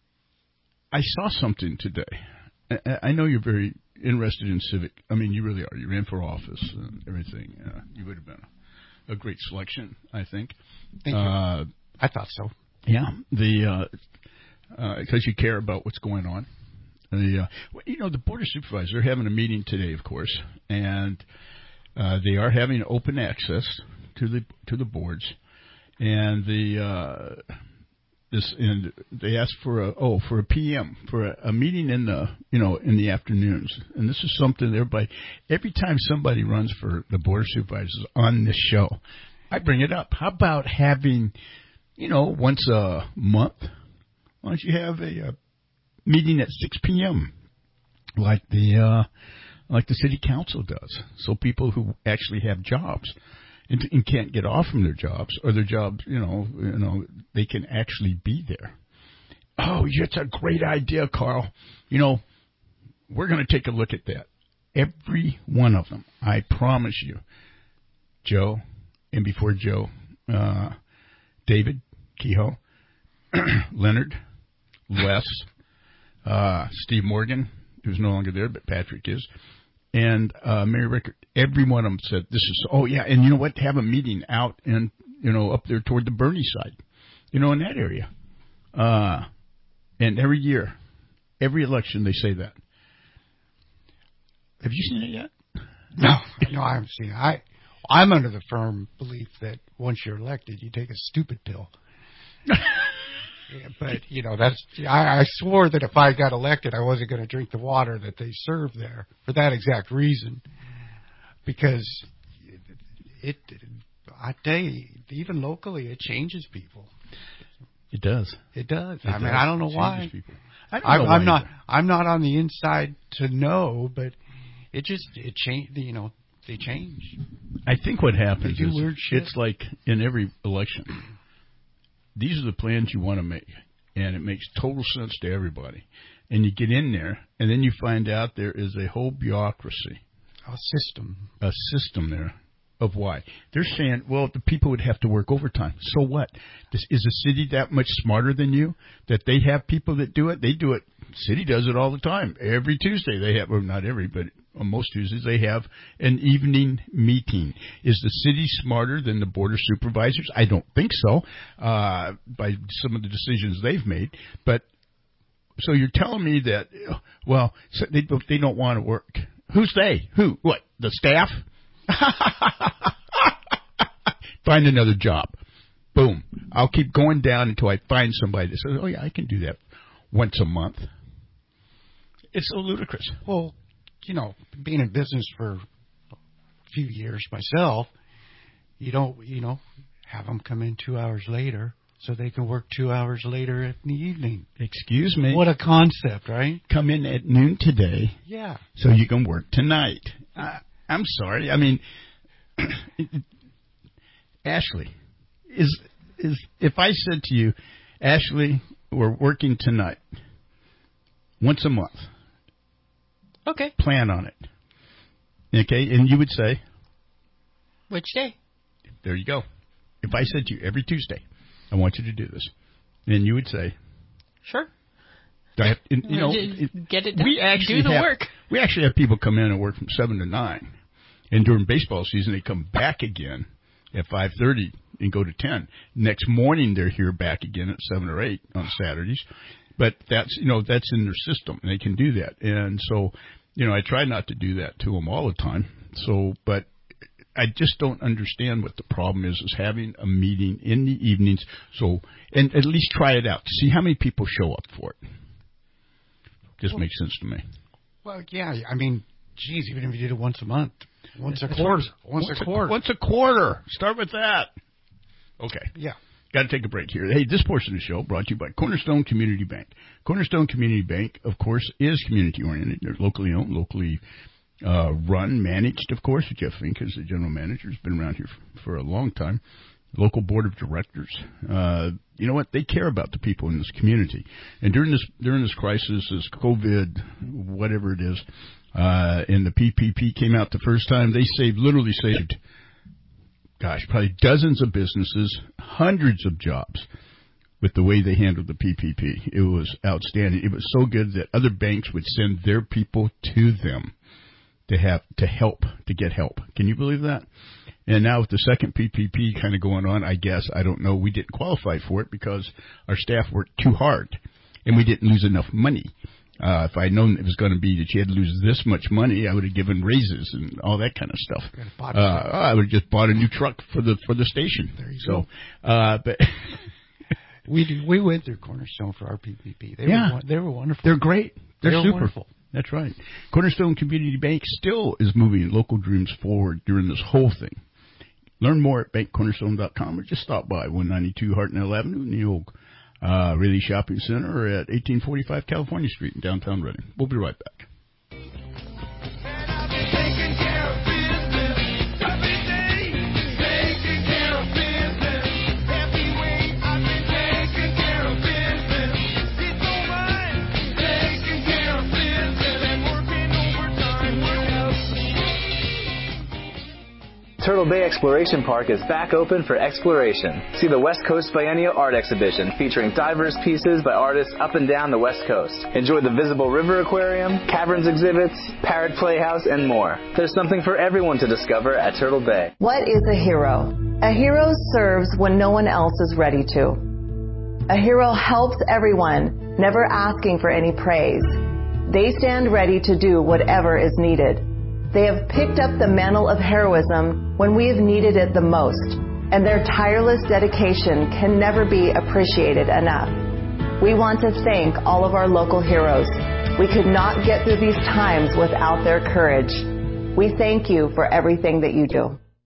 S2: I saw something today. I, I know you're very interested in civic. I mean, you really are. You ran for office and everything. Uh, you would have been a, a great selection, I think.
S3: Thank
S2: uh,
S3: you. I thought so.
S2: Yeah, the because uh, uh, you care about what's going on. The uh, you know the Board of Supervisors are having a meeting today, of course, and. Uh, they are having open access to the to the boards, and the uh, this and they asked for a oh for a P M for a, a meeting in the you know in the afternoons, and this is something everybody every time somebody runs for the Board of Supervisors on this show, I bring it up. How about having you know once a month? Why don't you have a, a meeting at six p.m. like the uh, like the city council does, so people who actually have jobs and, and can't get off from their jobs, or their jobs, you know, you know, they can actually be there. Oh, it's a great idea, Carl. You know, we're going to take a look at that. Every one of them, I promise you. Joe, and before Joe, uh, David Kehoe, Leonard, Wes, uh, Steve Morgan, who's no longer there, but Patrick is, and uh, Mary Rickard. Every one of them said, this is, oh, yeah, and you know what? Have a meeting out and, you know, up there toward the Bernie side, you know, in that area. Uh, and every year, every election, they say that. Have you seen it yet?
S3: No, no, I haven't seen it. I, I'm under the firm belief that once you're elected, you take a stupid pill. Yeah, but, you know, that's I, I swore that if I got elected, I wasn't going to drink the water that they serve there for that exact reason. Because, it, it I tell you, even locally, it changes people.
S2: It does.
S3: It does.
S2: It
S3: I mean,
S2: does.
S3: I don't know
S2: it
S3: why.
S2: People. I don't
S3: I'm,
S2: know
S3: I'm
S2: why
S3: not.
S2: either.
S3: I'm not on the inside to know, but it just it change. You know, they change.
S2: I think what happens
S3: they do
S2: is
S3: weird shit.
S2: It's like in every election. These are the plans you want to make, and it makes total sense to everybody. And you get in there, and then you find out there is a whole bureaucracy
S3: A system.
S2: A system there of why. They're saying, well, the people would have to work overtime. So what? This, is the city that much smarter than you that they have people that do it? They do it. City does it all the time. Every Tuesday they have, well, not every, but on most Tuesdays they have an evening meeting. Is the city smarter than the Board of Supervisors? I don't think so, uh, by some of the decisions they've made. But so you're telling me that, well, so they, they don't want to work. Who's they? Who? What? The staff? Find another job. Boom. I'll keep going down until I find somebody that says, oh, yeah, I can do that once a month. It's so ludicrous.
S3: Well, you know, being in business for a few years myself, you don't, you know, have them come in two hours later so they can work two hours later in the evening.
S2: Excuse me.
S3: What a concept, right?
S2: Come in at noon today.
S3: Yeah.
S2: So you can work tonight. I, I'm sorry. I mean, Ashley, is is if I said to you, Ashley, we're working tonight, once a month.
S4: Okay.
S2: Plan on it. Okay, and you would say,
S4: which day?
S2: There you go. If I said to you every Tuesday, I want you to do this, and you would say,
S4: sure.
S2: I have, you know,
S4: get it done.
S2: We actually
S4: do the
S2: have,
S4: work.
S2: We actually have people come in and work from seven to nine, and during baseball season they come back again at five thirty and go to ten. Next morning they're here back again at seven or eight on Saturdays. But that's, you know, that's in their system. They can do that. And so, you know, I try not to do that to them all the time. So, but I just don't understand what the problem is, is having a meeting in the evenings. So, and at least try it out. See how many people show up for it. Just well, makes sense to me.
S3: Well, yeah. I mean, geez, even if you did it once a month, once a quarter, once, once a quarter.
S2: A, once a quarter. Start with that. Okay.
S3: Yeah.
S2: Got to take a break here. Hey, this portion of the show brought to you by Cornerstone Community Bank. Cornerstone Community Bank, of course, is community-oriented. They're locally owned, locally uh, run, managed, of course. Jeff Fink is the general manager. Has been around here for, for a long time. Local board of directors. Uh, you know what? They care about the people in this community. And during this during this crisis, this COVID, whatever it is, uh, and the P P P came out the first time, they saved, literally saved, gosh, probably dozens of businesses, hundreds of jobs with the way they handled the P P P. It was outstanding. It was so good that other banks would send their people to them to have to help, to get help. Can you believe that? And now with the second P P P kind of going on, I guess, I don't know, we didn't qualify for it because our staff worked too hard and we didn't lose enough money. Uh, if I'd known it was going to be that you had to lose this much money, I would have given raises and all that kind of stuff. Uh, I would have just bought a new truck for the for the station.
S3: There you
S2: so,
S3: go.
S2: Uh, but
S3: we did, we went through Cornerstone for our P P P. They
S2: yeah,
S3: were they were wonderful.
S2: They're great. They're,
S3: They're
S2: super.
S3: Wonderful.
S2: That's right. Cornerstone Community Bank still is moving local dreams forward during this whole thing. Learn more at bank cornerstone dot com or just stop by one ninety-two Hartnell Avenue in the old uh, Raleigh Shopping Center or at eighteen forty-five California Street in downtown Reading. We'll be right back.
S8: Turtle Bay Exploration Park is back open for exploration. See the West Coast Biennial Art Exhibition featuring diverse pieces by artists up and down the West Coast. Enjoy the Visible River Aquarium, caverns exhibits, parrot playhouse, and more. There's something for everyone to discover at Turtle Bay.
S10: What is a hero? A hero serves when no one else is ready to. A hero helps everyone, never asking for any praise. They stand ready to do whatever is needed. They have picked up the mantle of heroism when we have needed it the most, and their tireless dedication can never be appreciated enough. We want to thank all of our local heroes. We could not get through these times without their courage. We thank you for everything that you do.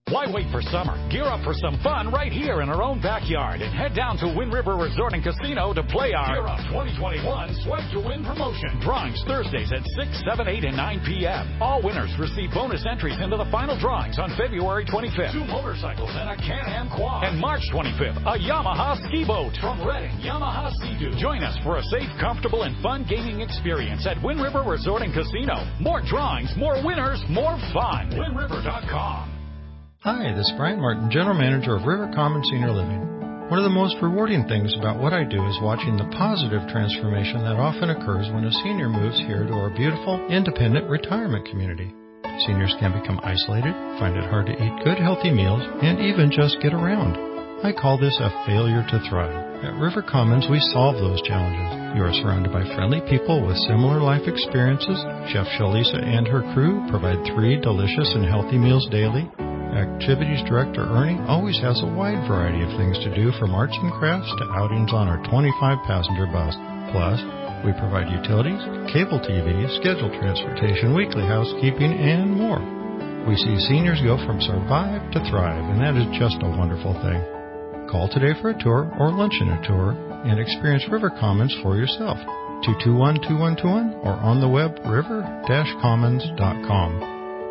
S12: Why wait for summer? Gear up for some fun right here in our own backyard and head down to Wind River Resort and Casino to play our Gear Up twenty twenty-one Swipe to Win promotion. Drawings Thursdays at six, seven, eight, and nine p.m. All winners receive bonus entries into the final drawings on February twenty-fifth. Two motorcycles and a Can-Am quad. And March twenty-fifth, a Yamaha ski boat. From Redding, Yamaha Sea-Doo. Join us for a safe, comfortable, and fun gaming experience at Wind River Resort and Casino. More drawings, more winners, more fun. Wind River dot com.
S13: Hi, this is Brian Martin, General Manager of River Commons Senior Living. One of the most rewarding things about what I do is watching the positive transformation that often occurs when a senior moves here to our beautiful, independent retirement community. Seniors can become isolated, find it hard to eat good, healthy meals, and even just get around. I call this a failure to thrive. At River Commons, we solve those challenges. You are surrounded by friendly people with similar life experiences. Chef Shalisa and her crew provide three delicious and healthy meals daily. Activities Director Ernie always has a wide variety of things to do, from arts and crafts to outings on our twenty-five passenger bus. Plus, we provide utilities, cable T V, scheduled transportation, weekly housekeeping, and more. We see seniors go from survive to thrive, and that is just a wonderful thing. Call today for a tour or lunch and a tour and experience River Commons for yourself. two two one, two one two one or on the web river dash commons dot com.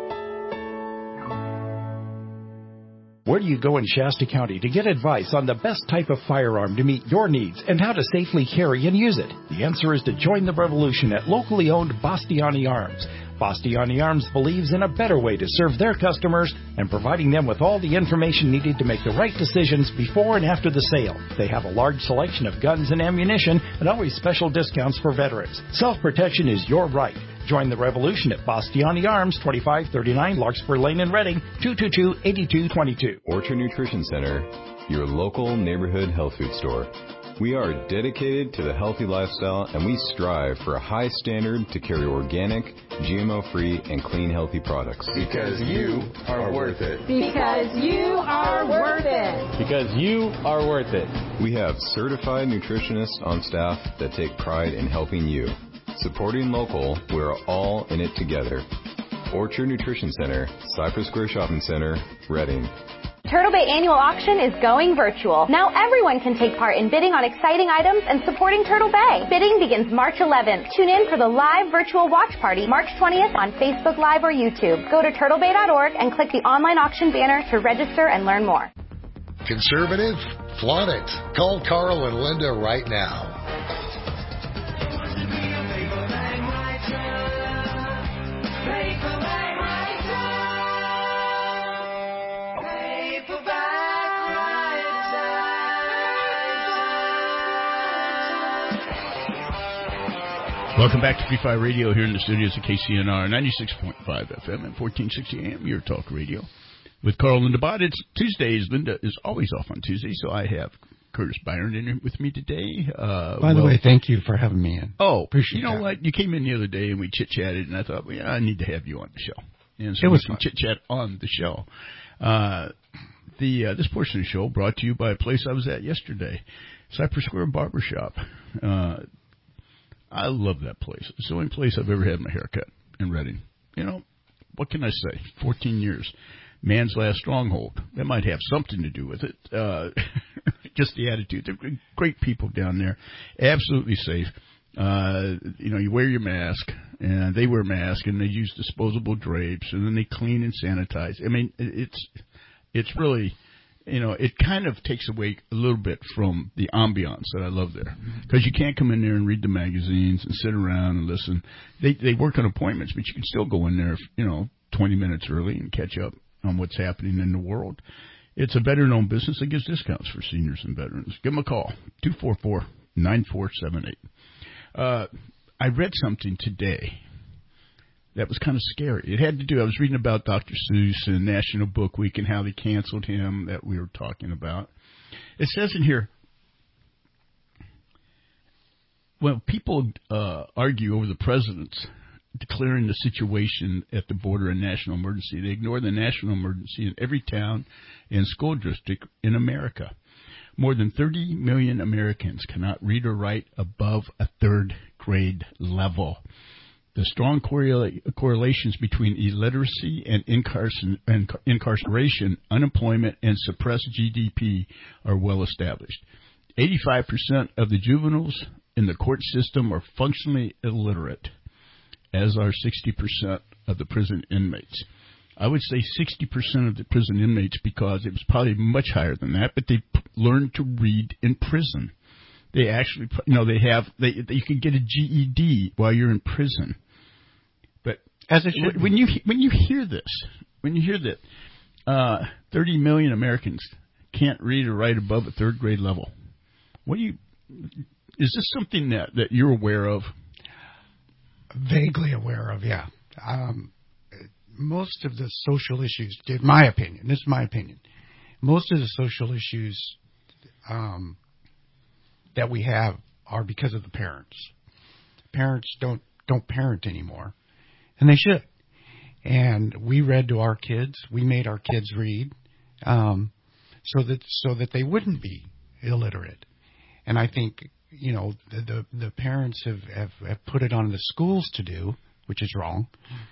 S23: Where do you go in Shasta County to get advice on the best type of firearm to meet your needs and how to safely carry and use it? The answer is to join the revolution at locally owned Bastiani Arms. Bastiani Arms believes in a better way to serve their customers and providing them with all the information needed to make the right decisions before and after the sale. They have a large selection of guns and ammunition and always special discounts for veterans. Self-protection is your right. Join the revolution at Bastiani Arms, twenty-five thirty-nine Larkspur Lane in Reading, two two two, eight two two two.
S11: Orchard Nutrition Center, your local neighborhood health food store. We are dedicated to the healthy lifestyle, and we strive for a high standard to carry organic, G M O-free, and clean, healthy products.
S24: Because you are worth it.
S25: Because you are worth it.
S24: Because you are worth it.
S11: We have certified nutritionists on staff that take pride in helping you. Supporting local, we're all in it together. Orchard Nutrition Center, Cypress Square Shopping Center, Reading.
S26: Turtle Bay Annual Auction is going virtual. Now everyone can take part in bidding on exciting items and supporting Turtle Bay. Bidding begins March eleventh. Tune in for the live virtual watch party March twentieth on Facebook Live or YouTube. Go to turtle bay dot org and click the online auction banner to register and learn more.
S1: Conservative? Flaunt it. Call Carl and Linda right now.
S2: Welcome back to Free Fire Radio here in the studios of K C N R ninety-six point five F M and fourteen sixty A M, your talk radio. With Carl Linda Bott. It's Tuesdays. Linda is always off on Tuesdays, so I have Curtis Byron in with me today. Uh,
S3: By the well, way, thank you for having me in.
S2: Oh,
S3: appreciate
S2: you know
S3: that.
S2: what? You came in the other day and we chit-chatted, and I thought, well, yeah, I need to have you on the show. And so
S3: it was
S2: we can chit-chat on the show. Uh, the uh, This portion of the show brought to you by a place I was at yesterday, Cypress Square Barbershop. Uh I love that place. It's the only place I've ever had my hair cut in Reading. You know, what can I say? fourteen years. Man's last stronghold. That might have something to do with it. Uh, just the attitude. They're great people down there. Absolutely safe. Uh, you know, you wear your mask, and they wear a mask, and they use disposable drapes, and then they clean and sanitize. I mean, it's it's really... You know, it kind of takes away a little bit from the ambiance that I love there. Because you can't come in there and read the magazines and sit around and listen. They they work on appointments, but you can still go in there, you know, twenty minutes early and catch up on what's happening in the world. It's a veteran-owned business that gives discounts for seniors and veterans. Give them a call, two four four, nine four seven eight. Uh, I read something today that was kind of scary. It had to do, I was reading about Doctor Seuss and National Book Week and how they canceled him that we were talking about. It says in here, well, people uh, argue over the president's declaring the situation at the border a national emergency. They ignore the national emergency in every town and school district in America. More than thirty million Americans cannot read or write above a third grade level. The strong correla- correlations between illiteracy and incarcer- inc- incarceration, unemployment, and suppressed G D P are well established. eighty-five percent of the juveniles in the court system are functionally illiterate, as are sixty percent of the prison inmates. I would say sixty percent of the prison inmates, because it was probably much higher than that, but they p- learned to read in prison. They actually, you know, they have, they, they you can get a G E D while you're in prison. But
S3: as it should
S2: when you when you hear this, when you hear that uh, thirty million Americans can't read or write above a third grade level, what do you? Is this something that, that you're aware of?
S3: Vaguely aware of, yeah. Um, most of the social issues, in my opinion, this is my opinion, most of the social issues um, that we have are because of the parents. Parents don't don't parent anymore, and they should. And we read to our kids. We made our kids read, um, so that so that they wouldn't be illiterate. And I think, you know, the the, the parents have, have, have put it on the schools to do, which is wrong.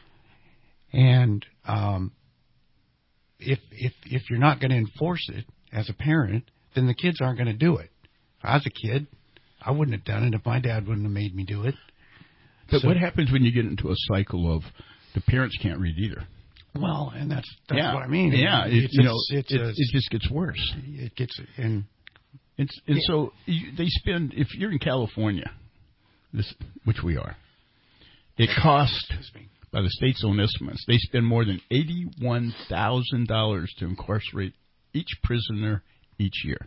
S3: And um, if if if you're not going to enforce it as a parent, then the kids aren't going to do it. If I was a kid, I wouldn't have done it if my dad wouldn't have made me do it.
S2: But
S3: So-
S2: what happens when you get into a cycle of the parents can't read either?
S3: Well, and that's that's
S2: yeah.
S3: what I mean.
S2: Yeah, it,
S3: it's,
S2: you know,
S3: it's,
S2: it,
S3: a,
S2: it just gets worse.
S3: It gets and
S2: it's and so you, they spend. If you're in California, this which we are, it costs by the state's own estimates. They spend more than eighty-one thousand dollars to incarcerate each prisoner each year,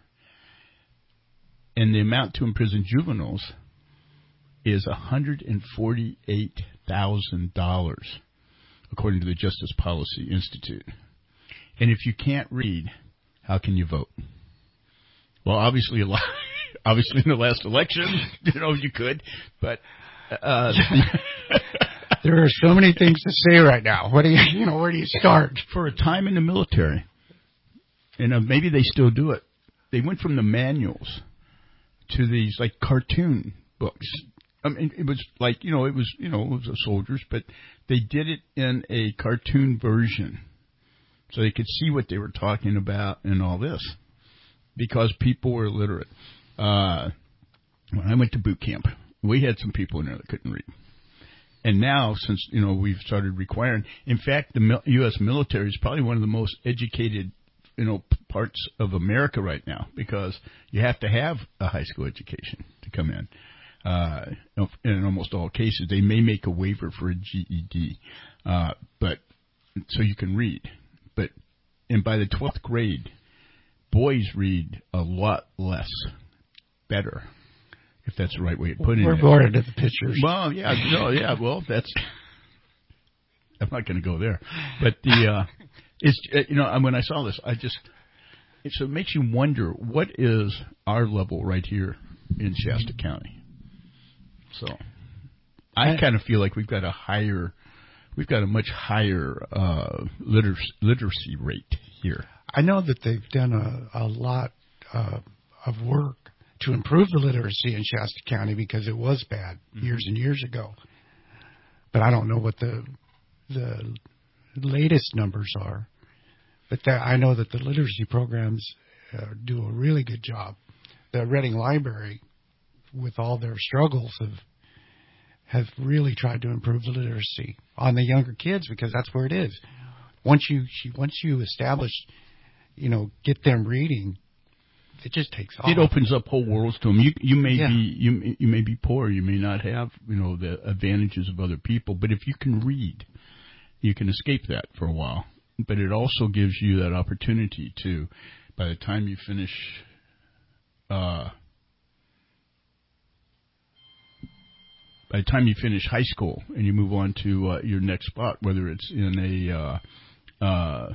S2: and the amount to imprison juveniles is one hundred and forty-eight thousand dollars. According to the Justice Policy Institute. And if you can't read, how can you vote? Well, obviously, a lot, obviously in the last election, you know, you could, but uh,
S3: there are so many things to say right now. What do you, you know, where do you start?
S2: For a time in the military, and uh, maybe they still do it. They went from the manuals to these like cartoon books. I mean, it was like, you know, it was, you know, it was the soldiers, but they did it in a cartoon version so they could see what they were talking about and all this because people were illiterate. Uh, when I went to boot camp, we had some people in there that couldn't read. And now, since, you know, we've started requiring, in fact, the U S military is probably one of the most educated, you know, parts of America right now because you have to have a high school education to come in. Uh, in almost all cases, they may make a waiver for a G E D, uh, but so you can read. But and by the twelfth grade, boys read a lot less, better, if that's the right way of putting
S3: We're
S2: it.
S3: We're bored of the pictures.
S2: Well, yeah, no, yeah, well, that's. I'm not going to go there, but the uh, it's uh, you know when I saw this, I just it, so it makes you wonder what is our level right here in Shasta County. So, I kind of feel like we've got a higher, we've got a much higher uh, literacy, literacy rate here.
S3: I know that they've done a, a lot uh, of work to improve the literacy in Shasta County because it was bad mm-hmm. years and years ago. But I don't know what the the latest numbers are. But that, I know that the literacy programs uh, do a really good job. The Reading Library, with all their struggles, have have really tried to improve the literacy on the younger kids because that's where it is. Once you once you establish, you know, get them reading, it just takes off.
S2: It opens up whole worlds to them. You you may
S3: yeah.
S2: be you you may be poor, you may not have you know the advantages of other people, but if you can read, you can escape that for a while. But it also gives you that opportunity to, by the time you finish. Uh, By the time you finish high school and you move on to uh, your next spot, whether it's in a, uh, uh,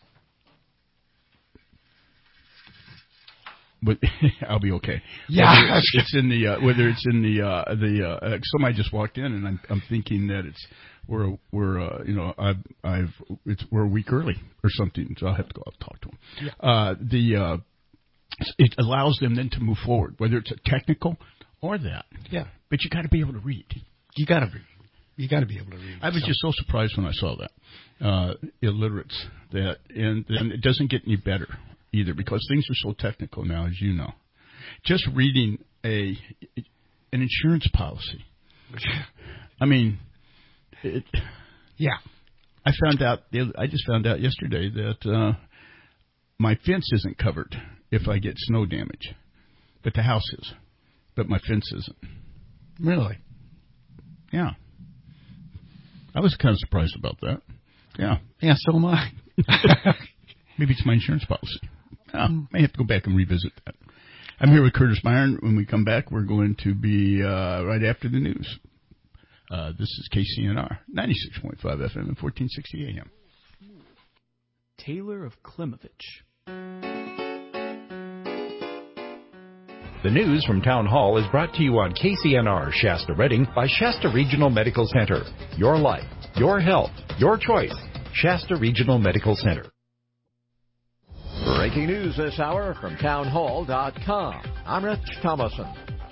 S2: but I'll be okay.
S3: Yeah,
S2: whether it's, it's in the uh, whether it's in the uh, the uh, somebody just walked in and I'm I'm thinking that it's we're we're uh, you know I've I've it's we're a week early or something, so I'll have to go out and talk to them.
S3: Yeah.
S2: Uh, the uh, it allows them then to move forward, whether it's a technical or that.
S3: Yeah.
S2: But you got to be able to read.
S3: You got to read. You got to be able to read.
S2: I was
S3: so.
S2: just so surprised when I saw that. Uh, illiterates. That, and, and it doesn't get any better either because things are so technical now, as you know. Just reading a an insurance policy. I mean, it,
S3: yeah.
S2: I found out. I just found out yesterday that uh, my fence isn't covered if I get snow damage, but the house is, but my fence isn't.
S3: Really?
S2: Yeah. I was kind of surprised about that. Yeah.
S3: Yeah, so am I.
S2: Maybe it's my insurance policy. I may have to go back and revisit that. I'm here with Curtis Byron. When we come back, we're going to be uh, right after the news. Uh, this is K C N R, ninety-six point five F M and fourteen sixty A M.
S9: Taylor of Klimovich.
S23: The news from Town Hall is brought to you on K C N R Shasta Redding by Shasta Regional Medical Center. Your life, your health, your choice. Shasta Regional Medical Center.
S14: Breaking news this hour from town hall dot com. I'm Rich Thomason.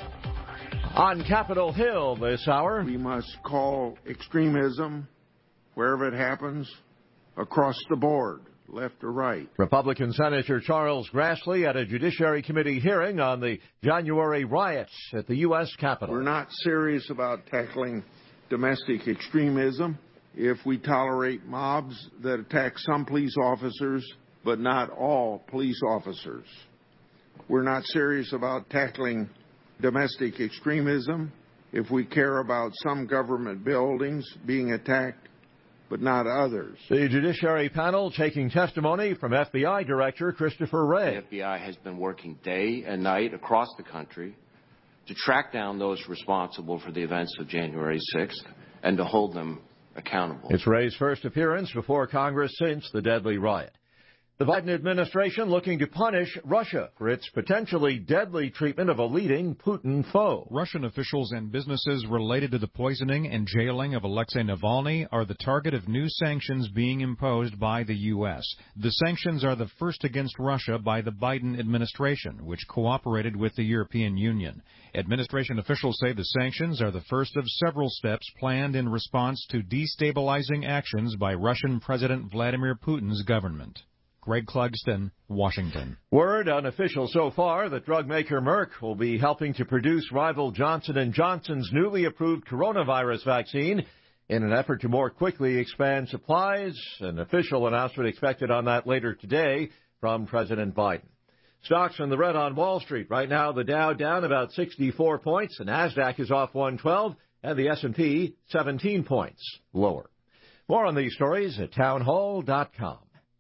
S14: On Capitol Hill this hour,
S15: we must call extremism, wherever it happens, across the board, left or right.
S14: Republican Senator Charles Grassley at a Judiciary Committee hearing on the January riots at the U S Capitol.
S15: We're not serious about tackling domestic extremism if we tolerate mobs that attack some police officers, but not all police officers. We're not serious about tackling domestic extremism if we care about some government buildings being attacked, but not others.
S14: The Judiciary panel taking testimony from F B I Director Christopher Wray.
S16: The F B I has been working day and night across the country to track down those responsible for the events of January sixth and to hold them accountable.
S14: It's Wray's first appearance before Congress since the deadly riot. The Biden administration looking to punish Russia for its potentially deadly treatment of a leading Putin foe.
S17: Russian officials and businesses related to the poisoning and jailing of Alexei Navalny are the target of new sanctions being imposed by the U S. The sanctions are the first against Russia by the Biden administration, which cooperated with the European Union. Administration officials say the sanctions are the first of several steps planned in response to destabilizing actions by Russian President Vladimir Putin's government. Greg Clugston, Washington.
S14: Word unofficial so far that drug maker Merck will be helping to produce rival Johnson and Johnson's newly approved coronavirus vaccine in an effort to more quickly expand supplies. An official announcement expected on that later today from President Biden. Stocks in the red on Wall Street. Right now, the Dow down about sixty-four points. The NASDAQ is off one twelve, and the S and P seventeen points lower. More on these stories at town hall dot com.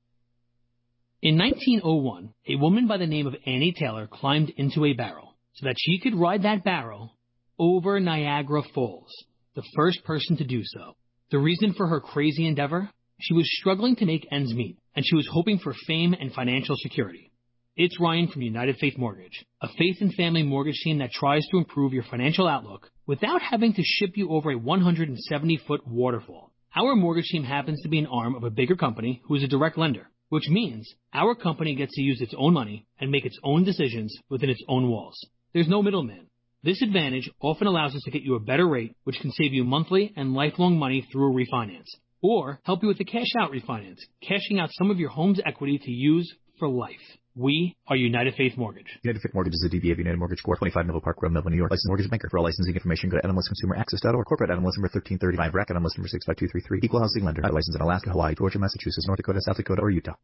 S18: In nineteen oh one, a woman by the name of Annie Taylor climbed into a barrel so that she could ride that barrel over Niagara Falls, the first person to do so. The reason for her crazy endeavor? She was struggling to make ends meet, and she was hoping for fame and financial security. It's Ryan from United Faith Mortgage, a faith and family mortgage team that tries to improve your financial outlook without having to ship you over a one hundred seventy foot waterfall. Our mortgage team happens to be an arm of a bigger company who is a direct lender, which means our company gets to use its own money and make its own decisions within its own walls. There's no middleman. This advantage often allows us to get you a better rate, which can save you monthly and lifelong money through a refinance, or help you with a cash-out refinance, cashing out some of your home's equity to use for life. We are United Faith Mortgage.
S27: United Faith Mortgage is a D B A of United Mortgage Corp. twenty-five Melville Park Road, Melville, New York. Licensed mortgage banker. For all licensing information, go to N M L S Consumer Access dot org. Corporate N M L S number thirteen thirty-five. Rack N M L S number six five two three three. Equal housing lender. Not licensed in Alaska, Hawaii, Georgia, Massachusetts, North Dakota, South Dakota, or Utah.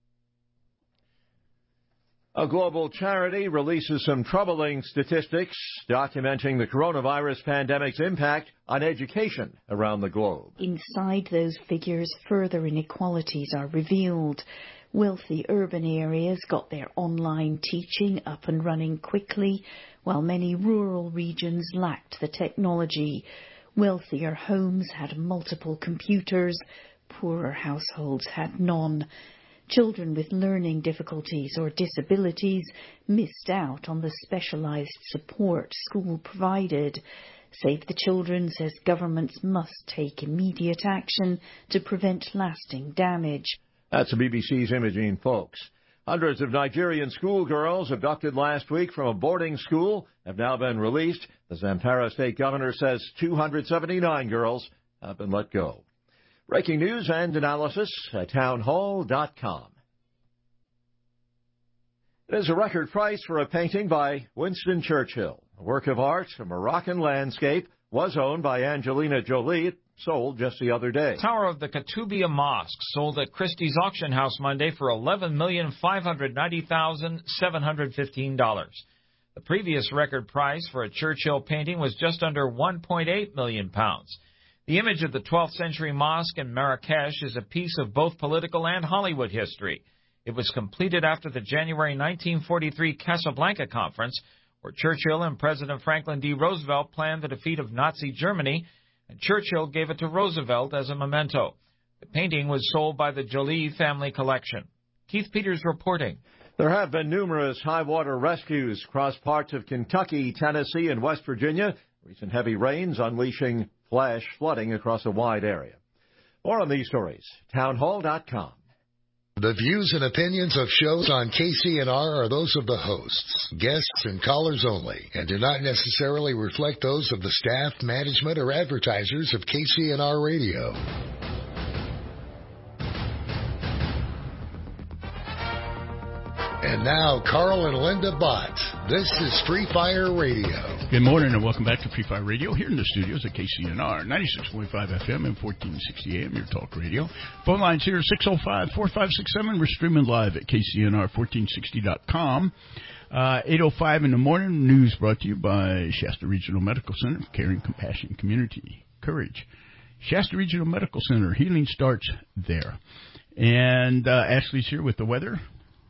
S14: A global charity releases some troubling statistics documenting the coronavirus pandemic's impact on education around the globe.
S28: Inside those figures, further inequalities are revealed. Wealthy urban areas got their online teaching up and running quickly, while many rural regions lacked the technology. Wealthier homes had multiple computers, poorer households had none. Children with learning difficulties or disabilities missed out on the specialised support school provided. Save the Children says governments must take immediate action to prevent lasting damage.
S14: That's B B C's Imogene Folks. Hundreds of Nigerian schoolgirls abducted last week from a boarding school have now been released. The Zamfara state governor says two hundred seventy-nine girls have been let go. Breaking news and analysis at townhall dot com. It is a record price for a painting by Winston Churchill. A work of art, a Moroccan landscape, was owned by Angelina Jolie. It sold just the other day.
S4: Tower of the Katoubia Mosque sold at Christie's auction house Monday for eleven million five hundred ninety thousand seven hundred fifteen dollars. The previous record price for a Churchill painting was just under one point eight million pounds. The image of the twelfth century mosque in Marrakesh is a piece of both political and Hollywood history. It was completed after the January nineteen forty-three Casablanca Conference, where Churchill and President Franklin D. Roosevelt planned the defeat of Nazi Germany, and Churchill gave it to Roosevelt as a memento. The painting was sold by the Jolie family collection. Keith Peters reporting.
S14: There have been numerous high-water rescues across parts of Kentucky, Tennessee, and West Virginia. Recent heavy rains unleashing flash flooding across a wide area. More on these stories, townhall dot com.
S1: The views and opinions of shows on K C N R are those of the hosts, guests, and callers only, and do not necessarily reflect those of the staff, management, or advertisers of K C N R Radio. And now, Carl and Linda Bott. This is Free Fire Radio.
S2: Good morning and welcome back to Free Fire Radio here in the studios at K C N R, ninety-six point five F M and fourteen sixty A M, your talk radio. Phone lines here, six oh five, four five six seven. We're streaming live at K C N R fourteen sixty dot com. Uh, eight oh five in the morning, news brought to you by Shasta Regional Medical Center, Caring, Compassion, Community, Courage. Shasta Regional Medical Center, healing starts there. And uh, Ashley's here with the weather.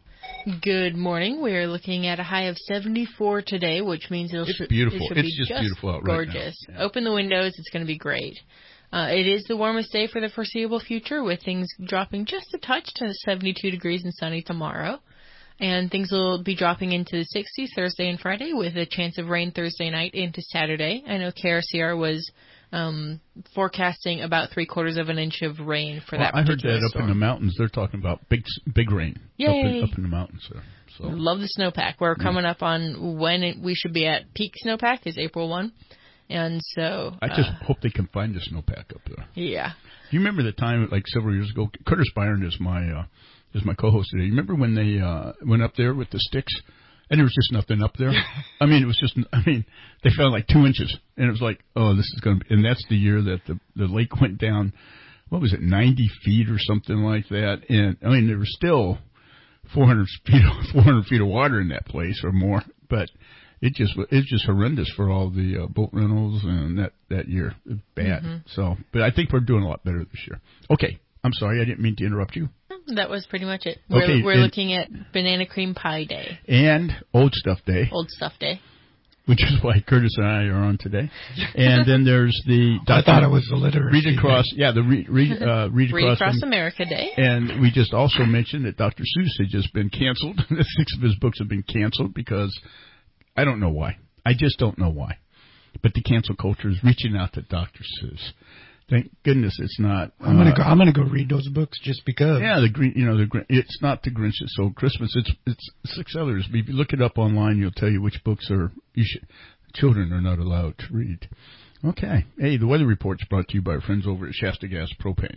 S5: Good morning. We're looking at a high of seventy-four today, which means it'll
S2: it's
S5: sh-
S2: beautiful.
S5: it should
S2: it's
S5: be
S2: just,
S5: just
S2: beautiful out
S5: gorgeous.
S2: Right now. Yeah.
S5: Open the windows. It's going to be great. Uh, it is the warmest day for the foreseeable future, with things dropping just a touch to seventy-two degrees and sunny tomorrow. And things will be dropping into the sixties Thursday and Friday, with a chance of rain Thursday night into Saturday. I know K R C R was um, forecasting about three quarters of an inch of rain for
S2: well,
S5: that
S2: I heard that
S5: storm.
S2: up in the mountains. They're talking about big big rain
S5: Yay.
S2: Up, in, up in the mountains there. So.
S5: Love the snowpack. We're coming up on when it, we should be at peak snowpack is April first. And so...
S2: I just
S5: uh,
S2: hope they can find the snowpack up there.
S5: Yeah.
S2: Do you remember the time, like several years ago, Curtis Byron is my uh, is my co-host today. You remember when they uh, went up there with the sticks? And there was just nothing up there. I mean, it was just, I mean, they found like two inches. And it was like, oh, this is going to be, and that's the year that the, the lake went down, what was it, ninety feet or something like that. And, I mean, there was still four hundred feet, four hundred feet of water in that place or more. But it just, it's just horrendous for all the uh, boat rentals and that, that year. It was bad.
S5: Mm-hmm.
S2: So, but I think we're doing a lot better this year. Okay. I'm sorry. I didn't mean to interrupt you.
S5: That was pretty much it. We're,
S2: okay,
S5: we're looking at Banana Cream Pie Day.
S2: And Old Stuff Day.
S5: Old Stuff Day.
S2: Which is why Curtis and I are on today. And then there's the...
S3: I thought it was the literacy.
S2: Read Across, yeah, the Read, read, uh, read
S5: Read
S2: Across,
S5: Across America Day.
S2: And we just also mentioned that Doctor Seuss had just been canceled. Six of his books have been canceled because I don't know why. I just don't know why. But the cancel culture is reaching out to Doctor Seuss. Thank goodness it's not.
S3: I'm gonna
S2: uh,
S3: go. I'm gonna go read those books just because.
S2: Yeah, the green. You know, the it's not the Grinch that Stole Christmas. It's it's six others. If you look it up online, you'll tell you which books are you should. Children are not allowed to read. Okay. Hey, the weather report's brought to you by our friends over at Shasta Gas Propane,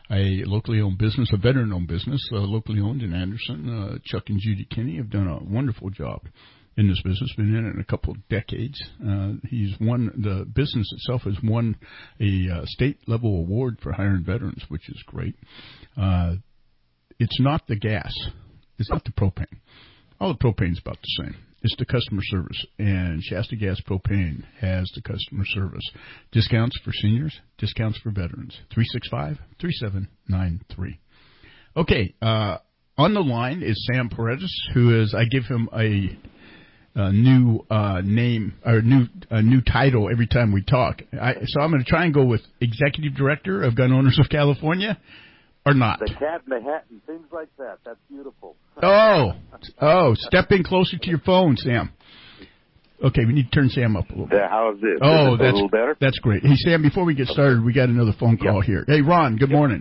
S2: a locally owned business, a veteran-owned business, uh, locally owned in Anderson. Uh, Chuck and Judy Kinney have done a wonderful job in this business, been in it in a couple of decades. Uh, he's won, the business itself has won a uh, state-level award for hiring veterans, which is great. Uh, it's not the gas. It's not the propane. All the propane's about the same. It's the customer service, and Shasta Gas Propane has the customer service. Discounts for seniors, discounts for veterans. three six five, three seven nine three. Okay, uh, on the line is Sam Paredes, who is, I give him a... A new uh, name or new a new title every time we talk. I, so I'm going to try and go with Executive Director of Gun Owners of California, or not.
S6: The cat in the hat and things like that. That's beautiful.
S2: Oh, oh, step in closer to your phone, Sam. Okay, we need to turn Sam up a little bit.
S6: How's this?
S2: Oh,
S6: Is this
S2: that's
S6: a little better.
S2: That's great. Hey, Sam, before we get started, we got another phone call yep. here. Hey, Ron. Good yep. morning.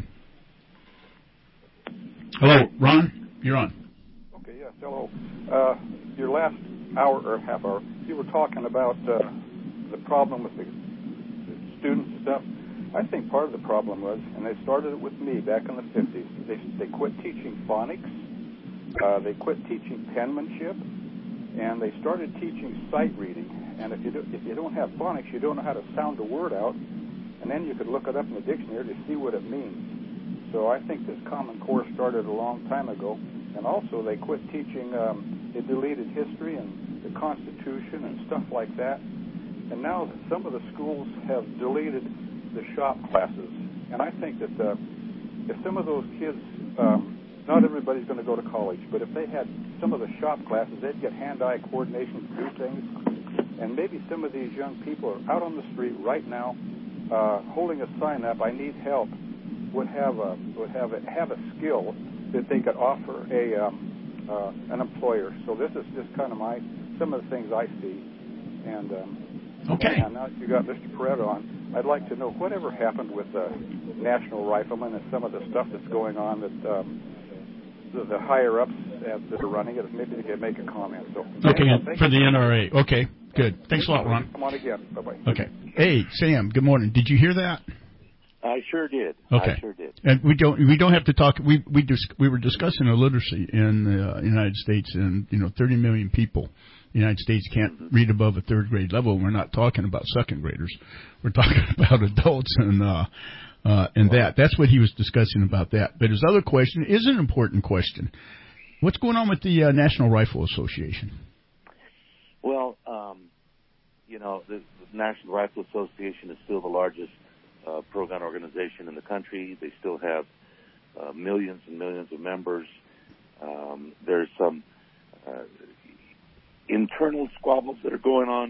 S2: Hello, Ron. You're on.
S7: Okay. Yes. Hello. Uh, your last hour or half hour, you were talking about uh, the problem with the, the students and stuff. I think part of the problem was, and they started it with me back in the fifties, they, they quit teaching phonics, uh, they quit teaching penmanship, and they started teaching sight reading. And if you, do, if you don't have phonics, you don't know how to sound a word out, and then you could look it up in the dictionary to see what it means. So I think this Common Core started a long time ago. And also they quit teaching, um, they deleted history and the Constitution and stuff like that. And now some of the schools have deleted the shop classes. And I think that uh, if some of those kids, um, not everybody's going to go to college, but if they had some of the shop classes, they'd get hand-eye coordination to do things. And maybe some of these young people are out on the street right now uh, holding a sign up, I need help, would have a, would have a, have a skill that they could offer a um, uh, an employer. So this is just kind of my some of the things I see. And um,
S2: okay,
S7: and now you got Mister Perretta on. I'd like to know whatever happened with the National Riflemen and some of the stuff that's going on that um, the, the higher ups that are running it. Maybe they can make a comment. So
S2: okay,
S7: yeah,
S2: for the N R A. Okay, good. Thanks a lot, Ron.
S7: Come on again. Bye bye.
S2: Okay. Hey, Sam. Good morning. Did you hear that?
S8: I sure did.
S2: Okay.
S8: I sure did.
S2: And we don't we don't have to talk. We we dis, we were discussing illiteracy in the uh, United States, and you know, thirty million people in the United States can't mm-hmm. read above a third grade level. We're not talking about second graders. We're talking about adults and uh, uh, and wow. that. That's what he was discussing about that. But his other question is an important question. What's going on with the uh, National Rifle Association?
S8: Well, um, you know, the, the National Rifle Association is still the largest Uh, pro-gun organization in the country. They still have uh, millions and millions of members. Um, there's some uh, internal squabbles that are going on,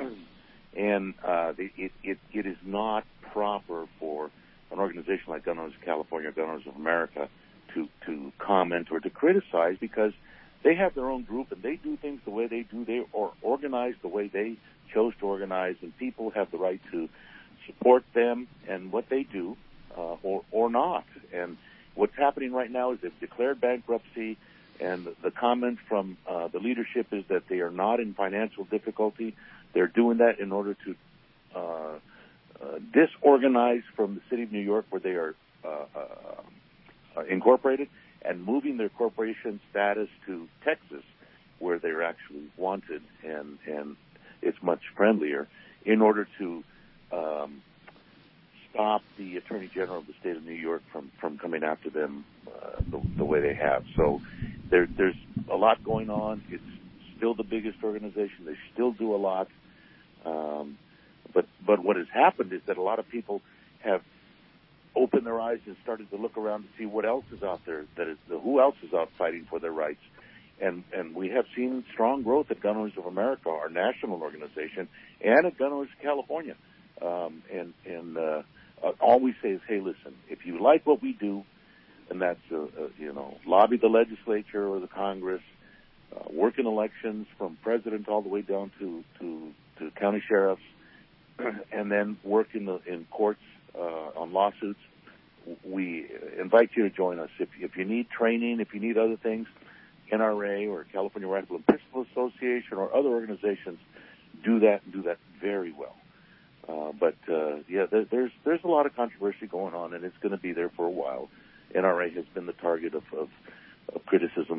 S8: and uh, it, it, it is not proper for an organization like Gun Owners of California, Gun Owners of America, to, to comment or to criticize, because they have their own group and they do things the way they do. They or organize the way they chose to organize, and people have the right to support them and what they do, uh, or or not. And what's happening right now is they've declared bankruptcy, and the, the comment from uh, the leadership is that they are not in financial difficulty. They're doing that in order to uh, uh, disorganize from the city of New York, where they are uh, uh, incorporated, and moving their corporation status to Texas, where they're actually wanted, and and it's much friendlier, in order to Um, stop the Attorney General of the state of New York from, from coming after them uh, the, the way they have. So there, there's a lot going on. It's still the biggest organization. They still do a lot. Um, but but what has happened is that a lot of people have opened their eyes and started to look around to see what else is out there, that is, who else is out fighting for their rights. And, and we have seen strong growth at Gun Owners of America, our national organization, and at Gun Owners of California. Um, and and uh, uh, all we say is, hey, listen, if you like what we do, and that's, uh, uh, you know, lobby the legislature or the Congress, uh, work in elections from president all the way down to, to, to county sheriffs, and then work in the in courts uh, on lawsuits, we invite you to join us. If, if you need training, if you need other things, N R A or California Rifle and Pistol Association or other organizations do that and do that very well. Uh, but, uh, yeah, there, there's there's a lot of controversy going on, and it's going to be there for a while. N R A has been the target of, of, of criticism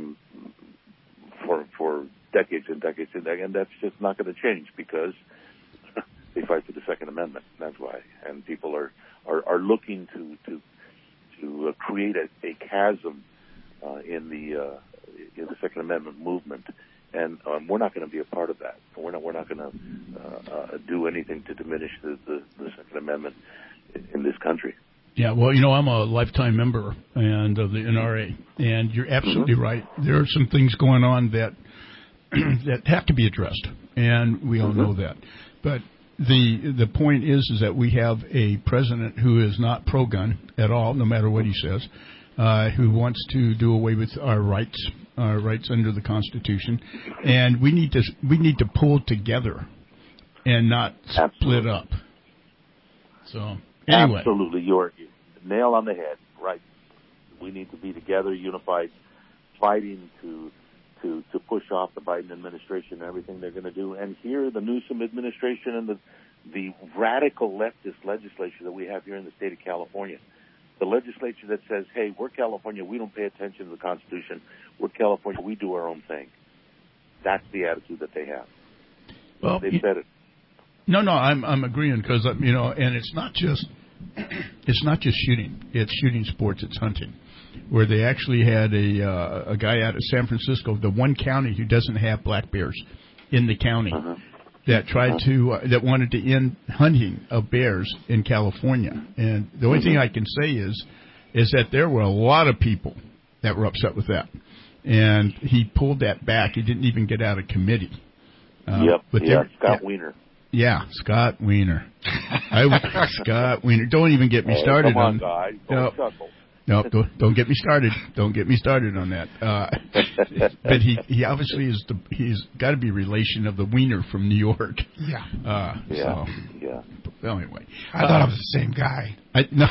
S8: for for decades and decades, and, and that's just not going to change, because they fight for the Second Amendment. That's why. And people are, are, are looking to to, to uh, create a, a chasm uh, in the uh, in the Second Amendment movement. And um, we're not going to be a part of that. We're not. We're not going to uh, uh, do anything to diminish the, the, the Second Amendment in, in this country.
S2: Yeah, well, you know, I'm a lifetime member and of the N R A, and you're absolutely mm-hmm. right. There are some things going on that that have to be addressed, and we all mm-hmm. know that. But the the point is, is that we have a president who is not pro-gun at all, no matter what he says, uh, who wants to do away with our rights. Our rights under the Constitution, and we need to we need to pull together and not split Absolutely. Up. So anyway,
S8: Absolutely, you're nail on the head. Right, we need to be together, unified, fighting to to, to push off the Biden administration and everything they're going to do. And here, the Newsom administration and the, the radical leftist legislature that we have here in the state of California, the legislature that says, hey, we're California, we don't pay attention to the Constitution. We're California, we do our own thing. That's the attitude that they have.
S2: Well,
S8: They've said it.
S2: No, no, I'm I'm agreeing because, you know, and it's not just it's not just shooting. It's shooting sports. It's hunting, where they actually had a uh, a guy out of San Francisco, the one county who doesn't have black bears in the county, uh-huh. that tried uh-huh. to uh, that wanted to end hunting of bears in California. And the only mm-hmm. thing I can say is is that there were a lot of people that were upset with that, and he pulled that back. He didn't even get out of committee. Uh,
S8: yep.
S2: But
S8: yeah,
S2: there,
S8: Scott
S2: yeah,
S8: Wiener.
S2: Yeah, Scott Wiener. I, Scott Wiener. Don't even get me started
S8: hey, come on,
S2: on.
S8: Guys. Don't chuckle.
S2: No, don't, don't get me started. Don't get me started on that. Uh, but he, he obviously is the he's got to be a relation of the Wiener from New York.
S3: Yeah.
S2: Uh,
S8: yeah.
S2: So,
S8: yeah.
S2: Well, anyway,
S3: I thought
S2: uh,
S3: it was the same guy.
S2: I, no,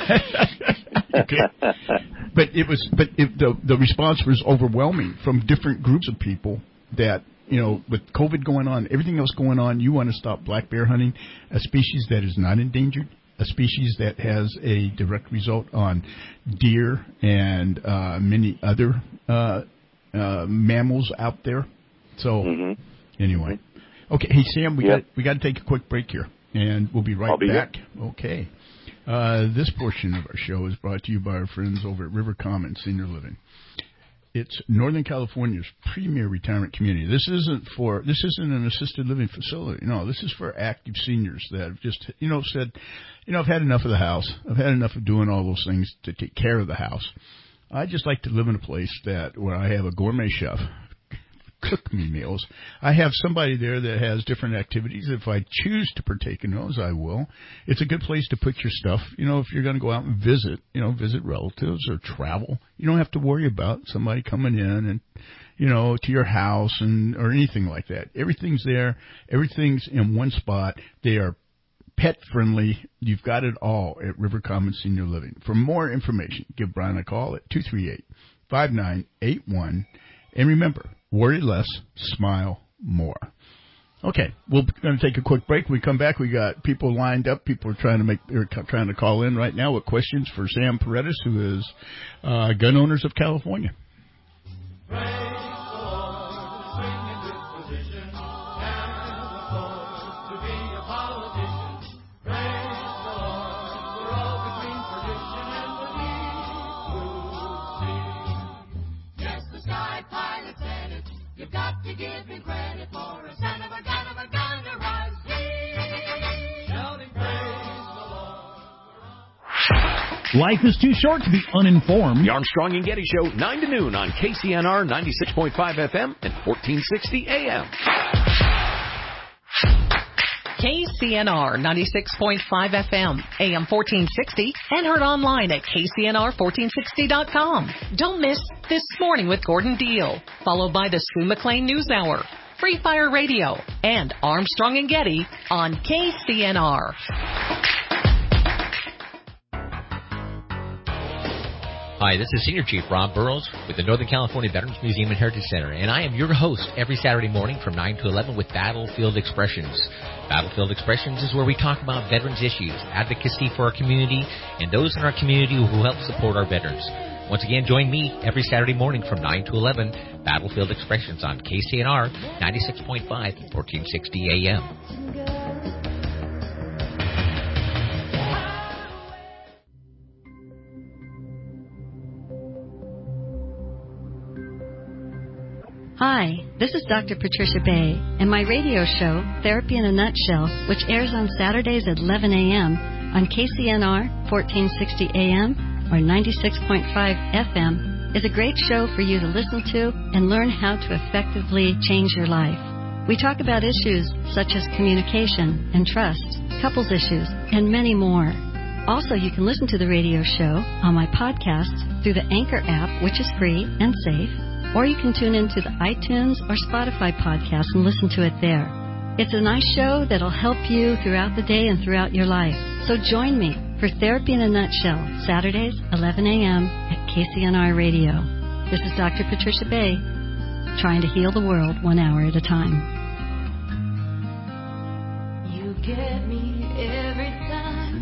S2: but it was. But it, the the response was overwhelming from different groups of people that. You know, with COVID going on, everything else going on, you want to stop black bear hunting, a species that is not endangered, a species that has a direct result on deer and uh, many other uh, uh, mammals out there. So,
S8: mm-hmm.
S2: anyway. Okay, hey, Sam, we
S8: yeah.
S2: got we got to take a quick break here, and we'll be right
S8: I'll be
S2: back.
S8: here.
S2: Okay. Uh, this portion of our show is brought to you by our friends over at River Commons Senior Living. It's Northern California's premier retirement community. This isn't for this isn't an assisted living facility. No, this is for active seniors that have just you know said, you know, I've had enough of the house. I've had enough of doing all those things to take care of the house. I just like to live in a place that where I have a gourmet chef cook me meals. I have somebody there that has different activities. If I choose to partake in those, I will. It's a good place to put your stuff. You know, if you're going to go out and visit, you know, visit relatives or travel, you don't have to worry about somebody coming in and, you know, to your house and or anything like that. Everything's there. Everything's in one spot. They are pet friendly. You've got it all at River Commons Senior Living. For more information, give Brian a call at two three eight, five nine eight one. And remember, worry less, smile more. Okay, we're going to take a quick break. When we come back, we got people lined up. People are trying to make, they're trying to call in right now with questions for Sam Paredes, who is uh, Gun Owners of California.
S9: Life is too short to be uninformed.
S14: The Armstrong and Getty Show, nine to noon on K C N R ninety-six point five F M and fourteen sixty A M.
S10: K C N R ninety-six point five F M, A M fourteen sixty, and heard online at K C N R fourteen sixty dot com. Don't miss This Morning with Gordon Deal, followed by the Sue McLean News Hour, Free Fire Radio, and Armstrong and Getty on K C N R.
S12: Hi, this is Senior Chief Rob Burrows with the Northern California Veterans Museum and Heritage Center, and I am your host every Saturday morning from nine to eleven with Battlefield Expressions. Battlefield Expressions is where we talk about veterans issues, advocacy for our community, and those in our community who help support our veterans. Once again, join me every Saturday morning from nine to eleven, Battlefield Expressions on K C N R ninety-six point five, fourteen sixty A M.
S13: Hi, this is Doctor Patricia Bay, and my radio show, Therapy in a Nutshell, which airs on Saturdays at eleven A M on K C N R fourteen sixty A M or ninety-six point five F M, is a great show for you to listen to and learn how to effectively change your life. We talk about issues such as communication and trust, couples issues, and many more. Also, you can listen to the radio show on my podcast through the Anchor app, which is free and safe, or you can tune into the iTunes or Spotify podcast and listen to it there. It's a nice show that'll help you throughout the day and throughout your life. So join me for Therapy in a Nutshell, Saturdays, eleven A M at K C N R Radio. This is Doctor Patricia Bay. trying to heal the world one hour at a time.
S11: You get me every time.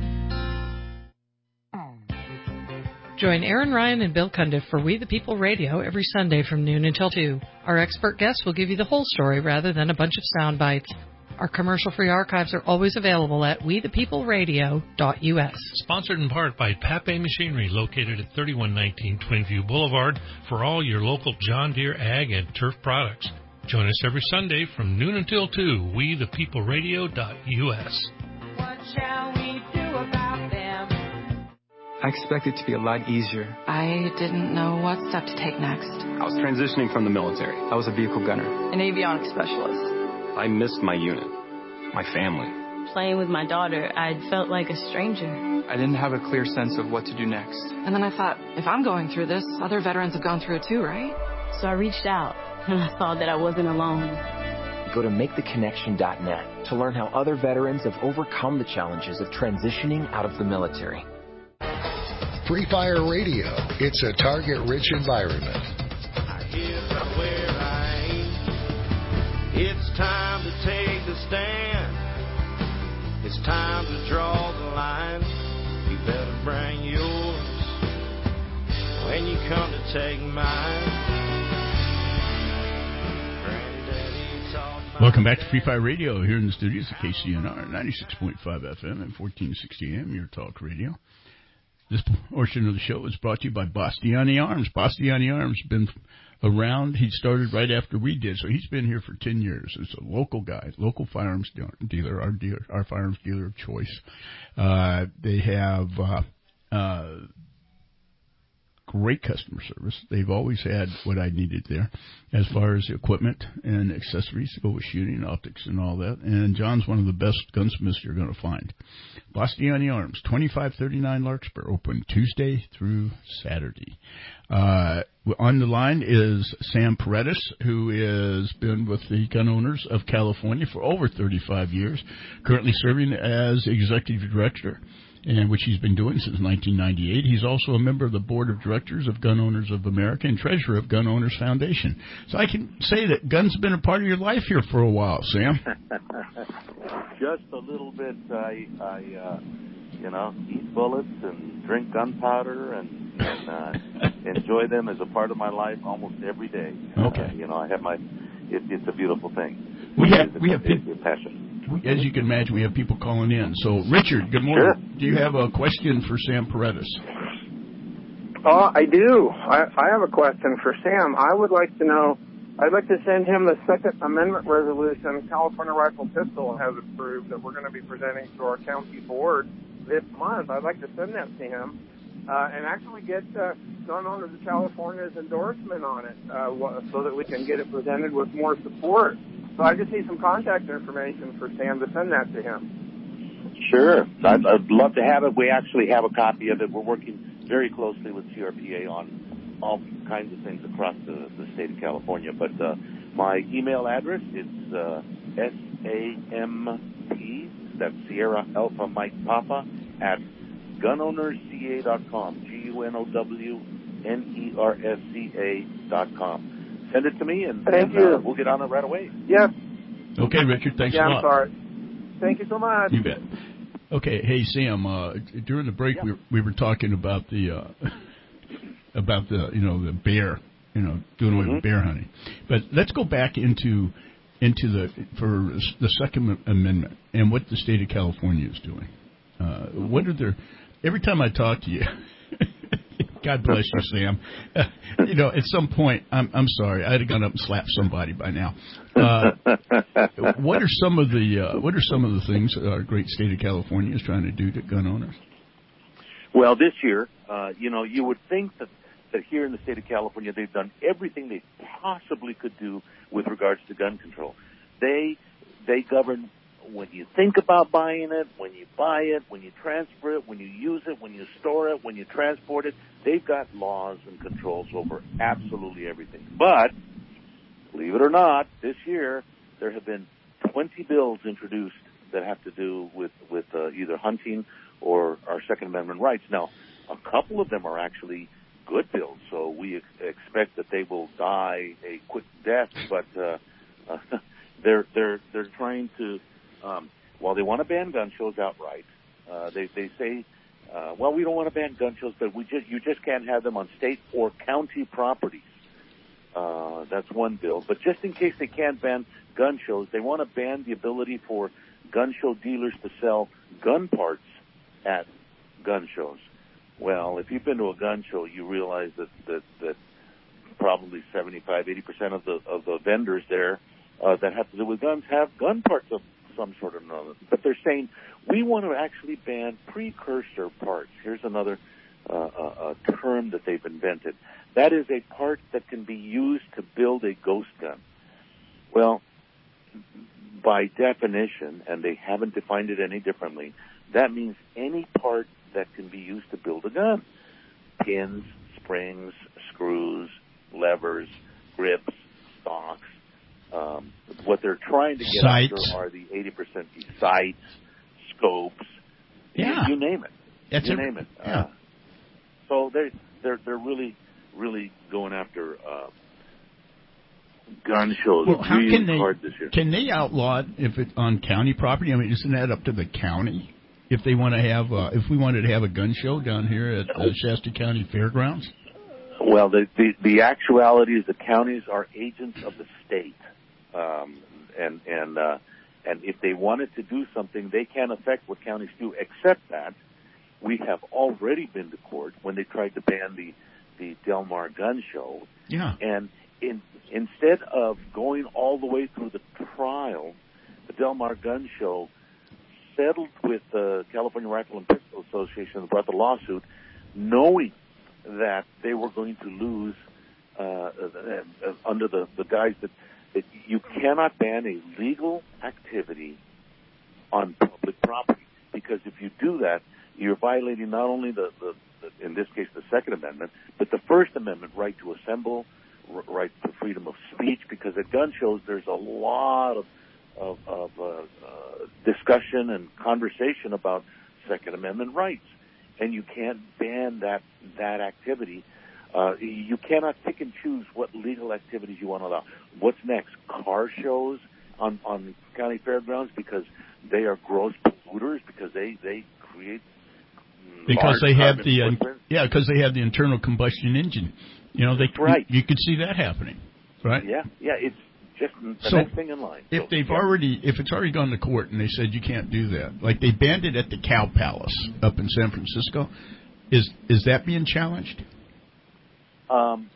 S19: Join Aaron Ryan and Bill Cundiff for We the People Radio every Sunday from noon until two. Our expert guests will give you the whole story rather than a bunch of sound bites. Our commercial-free archives are always available at we the people radio dot u s.
S20: Sponsored in part by Pape Machinery, located at thirty-one nineteen Twinview Boulevard, for all your local John Deere ag and turf products. Join us every Sunday from noon until two, we the people radio dot u s.
S11: What shall we do about them?
S21: I expected it to be a lot easier.
S22: I didn't know what step to take next.
S21: I was transitioning from the military. I was a vehicle gunner.
S22: An avionics specialist.
S21: I missed my unit, my family.
S24: Playing with my daughter, I felt like a stranger.
S21: I didn't have a clear sense of what to do next.
S22: And then I thought, if I'm going through this, other veterans have gone through it too, right?
S24: So I reached out, and I saw that I wasn't alone.
S25: Go to make the connection dot net to learn how other veterans have overcome the challenges of transitioning out of the military.
S1: Free Fire Radio. It's a target-rich environment.
S26: It's time to take the stand. It's time to draw the line. You better bring yours when you come to take mine.
S2: Welcome back to Free Fire Radio here in the studios at K C N R ninety-six point five F M and fourteen sixty A M, your talk radio. This portion of the show is brought to you by Bastiani Arms. Bastiani Arms has been around. He started right after we did, so he's been here for ten years. It's a local guy, local firearms dealer, our dealer, our firearms dealer of choice. Uh, they have uh, uh, great customer service. They've always had what I needed there as far as equipment and accessories to go with shooting, optics, and all that. And John's one of the best gunsmiths you're going to find. Bastiani Arms, twenty-five thirty-nine Larkspur, open Tuesday through Saturday. Uh, on the line is Sam Paredes, who has been with the Gun Owners of California for over thirty-five years, currently serving as executive director, and which he's been doing since nineteen ninety-eight. He's also a member of the board of directors of Gun Owners of America and treasurer of Gun Owners Foundation. So I can say that guns been a part of your life here for a while, Sam.
S8: Just a little bit. I, I uh, you know, eat bullets and drink gunpowder and, and uh, enjoy them as a part of my life almost every day.
S2: Okay.
S8: Uh, you know, I have my. It, it's a beautiful thing.
S2: We have
S8: it's
S2: we
S8: a,
S2: have people.
S8: It's a passion.
S2: As you can imagine, we have people calling in. So, Richard, good morning. Sure. Do you have a question for Sam Paredes?
S29: Oh, I do. I, I have a question for Sam. I would like to know, I'd like to send him the Second Amendment resolution California Rifle Pistol has approved that we're going to be presenting to our county board this month. I'd like to send that to him uh, and actually get uh, Gun Owners of California's endorsement on it uh, so that we can get it presented with more support. So I just need some contact information for Sam to send that to him.
S8: Sure. I'd, I'd love to have it. We actually have a copy of it. We're working very closely with C R P A on all kinds of things across the, the state of California. But uh, my email address is uh, S A M P, that's Sierra Alpha Mike Papa, at gun owners c a dot com, G U N O W N E R S C A dot com. Send it to me, and,
S29: Thank
S8: and
S29: you.
S8: Uh, we'll get on it right away.
S29: Yes.
S2: Okay, Richard, thanks
S29: yeah,
S2: a lot.
S29: I'm sorry. Thank you so much.
S2: You bet. Okay, hey Sam. Uh, during the break, yeah. we we were talking about the uh, about the you know the bear, you know, doing away mm-hmm. with bear hunting. But let's go back into into the for the Second Amendment and what the state of California is doing. Uh, what are their? Every time I talk to you. God bless you, Sam. Uh, you know, at some point, I'm I'm sorry, I'd have gone up and slapped somebody by now. Uh, what are some of the uh, what are some of the things our great state of California is trying to do to gun owners?
S8: Well, this year, uh, you know, you would think that that here in the state of California, they've done everything they possibly could do with regards to gun control. They they govern. When you think about buying it, when you buy it, when you transfer it, when you use it, when you store it, when you transport it, they've got laws and controls over absolutely everything. But, believe it or not, this year there have been twenty bills introduced that have to do with, with uh, either hunting or our Second Amendment rights. Now, a couple of them are actually good bills. So we ex- expect that they will die a quick death. But uh, uh, they're they're they're trying to, um, while they want to ban gun shows outright, uh, they they say, uh, well, we don't want to ban gun shows, but we just you just can't have them on state or county properties. Uh, that's one bill. But just in case they can't ban gun shows, they want to ban the ability for gun show dealers to sell gun parts at gun shows. Well, if you've been to a gun show, you realize that that, that probably seventy-five, eighty percent of the of the vendors there uh, that have to do with guns have gun parts of some sort or another. But they're saying we want to actually ban precursor parts. Here's another uh, a, a term that they've invented. That is a part that can be used to build a ghost gun. Well, by definition, and they haven't defined it any differently, that means any part that can be used to build a gun. Pins, springs, screws, levers, grips, stocks. Um, what they're trying to get
S2: sights.
S8: after are the eighty percent sights, scopes,
S2: yeah.
S8: you, you name it.
S2: That's
S8: you
S2: a,
S8: name it.
S2: Yeah.
S8: Uh, so they're, they're, they're really, really going after uh, gun shows
S2: well, how
S8: really
S2: can they,
S8: hard this year.
S2: Can they outlaw it if it's on county property? I mean, isn't that up to the county? If they want to have, uh, if we wanted to have a gun show down here at uh, Shasta County Fairgrounds?
S8: Well, the, the the actuality is the counties are agents of the state, um, and and uh, and if they wanted to do something, they can't affect what counties do. Except that we have already been to court when they tried to ban the the Del Mar Gun Show.
S2: Yeah.
S8: And in, instead of going all the way through the trial, the Del Mar Gun Show settled with the California Rifle and Pistol Association and brought the lawsuit, knowing that they were going to lose uh, uh, under the, the guise that, that you cannot ban a legal activity on public property, because if you do that, you're violating not only the, the, the in this case the Second Amendment, but the First Amendment right to assemble, r- right to freedom of speech, because at gun shows there's a lot of of, of uh, uh, discussion and conversation about Second Amendment rights. And you can't ban that that activity. Uh, you cannot pick and choose what legal activities you want to allow. What's next? Car shows on, on county fairgrounds, because they are gross polluters, because they, they create
S2: because they have the uh,
S8: footprint.
S2: yeah because they have the internal combustion engine. You know, they
S8: right.
S2: you, you could see that happening, right?
S8: Yeah, yeah. It's just the
S2: so
S8: next thing in line.
S2: If
S8: so,
S2: they've
S8: yeah.
S2: already, if it's already gone to court and they said you can't do that, like they banned it at the Cow Palace up in San Francisco, is is that being challenged?
S8: Um,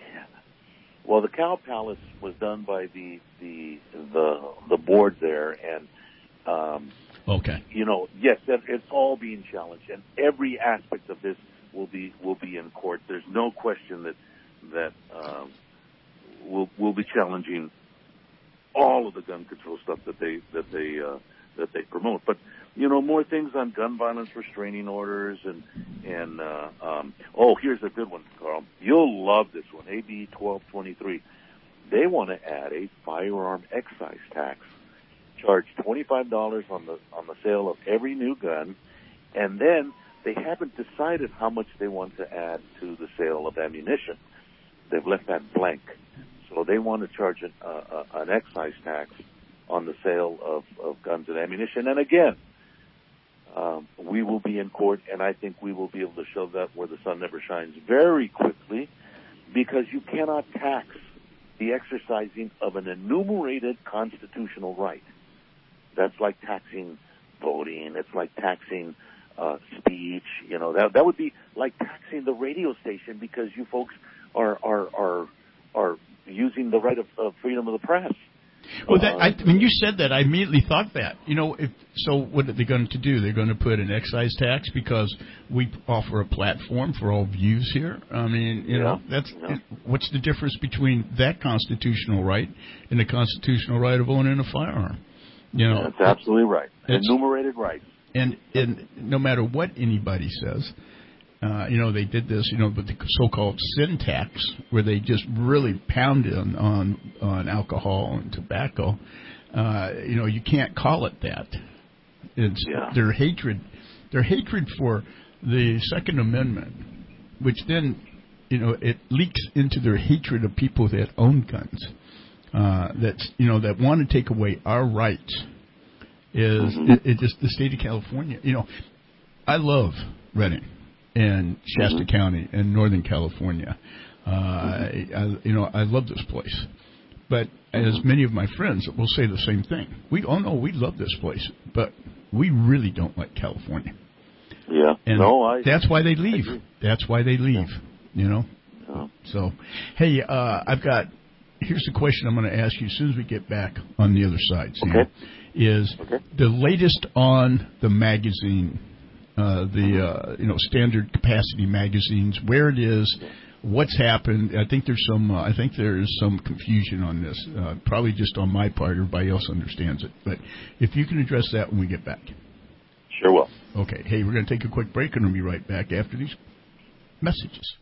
S8: well, the Cow Palace was done by the the the, the board there, and um,
S2: okay,
S8: you know, yes, that, it's all being challenged, and every aspect of this will be will be in court. There's no question that that um, we'll we'll be challenging all of the gun control stuff that they that they uh, that they promote. But you know, more things on gun violence restraining orders and and uh, um, oh, here's a good one, Carl. You'll love this one. A B twelve twenty-three. They want to add a firearm excise tax, charge twenty-five dollars on the on the sale of every new gun, and then they haven't decided how much they want to add to the sale of ammunition. They've left that blank. So they want to charge an, uh, uh, an excise tax on the sale of, of guns and ammunition. And again, um, we will be in court, and I think we will be able to show that where the sun never shines very quickly, because you cannot tax the exercising of an enumerated constitutional right. That's like taxing voting. It's like taxing uh, speech. You know, that that would be like taxing the radio station because you folks are are are are using the right of, of freedom of the press.
S2: Well, that, I, when you said that, I immediately thought that. You know, if so, what are they going to do? They're going to put an excise tax because we offer a platform for all views here. I mean, you
S8: yeah,
S2: know, that's
S8: yeah.
S2: what's the difference between that constitutional right and the constitutional right of owning a firearm? You know,
S8: that's absolutely right. Enumerated rights.
S2: And and no matter what anybody says. Uh, you know, they did this, you know, with the so-called sin tax, where they just really pounded on on, on alcohol and tobacco. Uh, you know, you can't call it that. It's
S8: yeah.
S2: their hatred, their hatred for the Second Amendment, which then you know, it leaks into their hatred of people that own guns. Uh, that's, you know, that want to take away our rights. Is mm-hmm. it, it just the state of California? You know, I love Redding and Shasta mm-hmm. County and Northern California. Uh, mm-hmm. I, I, you know, I love this place. But mm-hmm. as many of my friends will say the same thing. We, oh no, we love this place, but we really don't like California.
S8: Yeah.
S2: And
S8: no, I.
S2: That's why they leave. That's why they leave. Yeah. You know. Yeah. So, hey, uh, I've got. Here's the question I'm going to ask you as soon as we get back on the other side. Sam,
S8: okay.
S2: Is
S8: okay.
S2: the latest on the magazine, uh, the uh, you know standard capacity magazines, where it is, what's happened? I think there's some. Uh, I think there's some confusion on this. Uh, probably just on my part. Everybody else understands it. But if you can address that when we get back.
S8: Sure will.
S2: Okay. Hey, we're going to take a quick break, and we'll be right back after these messages.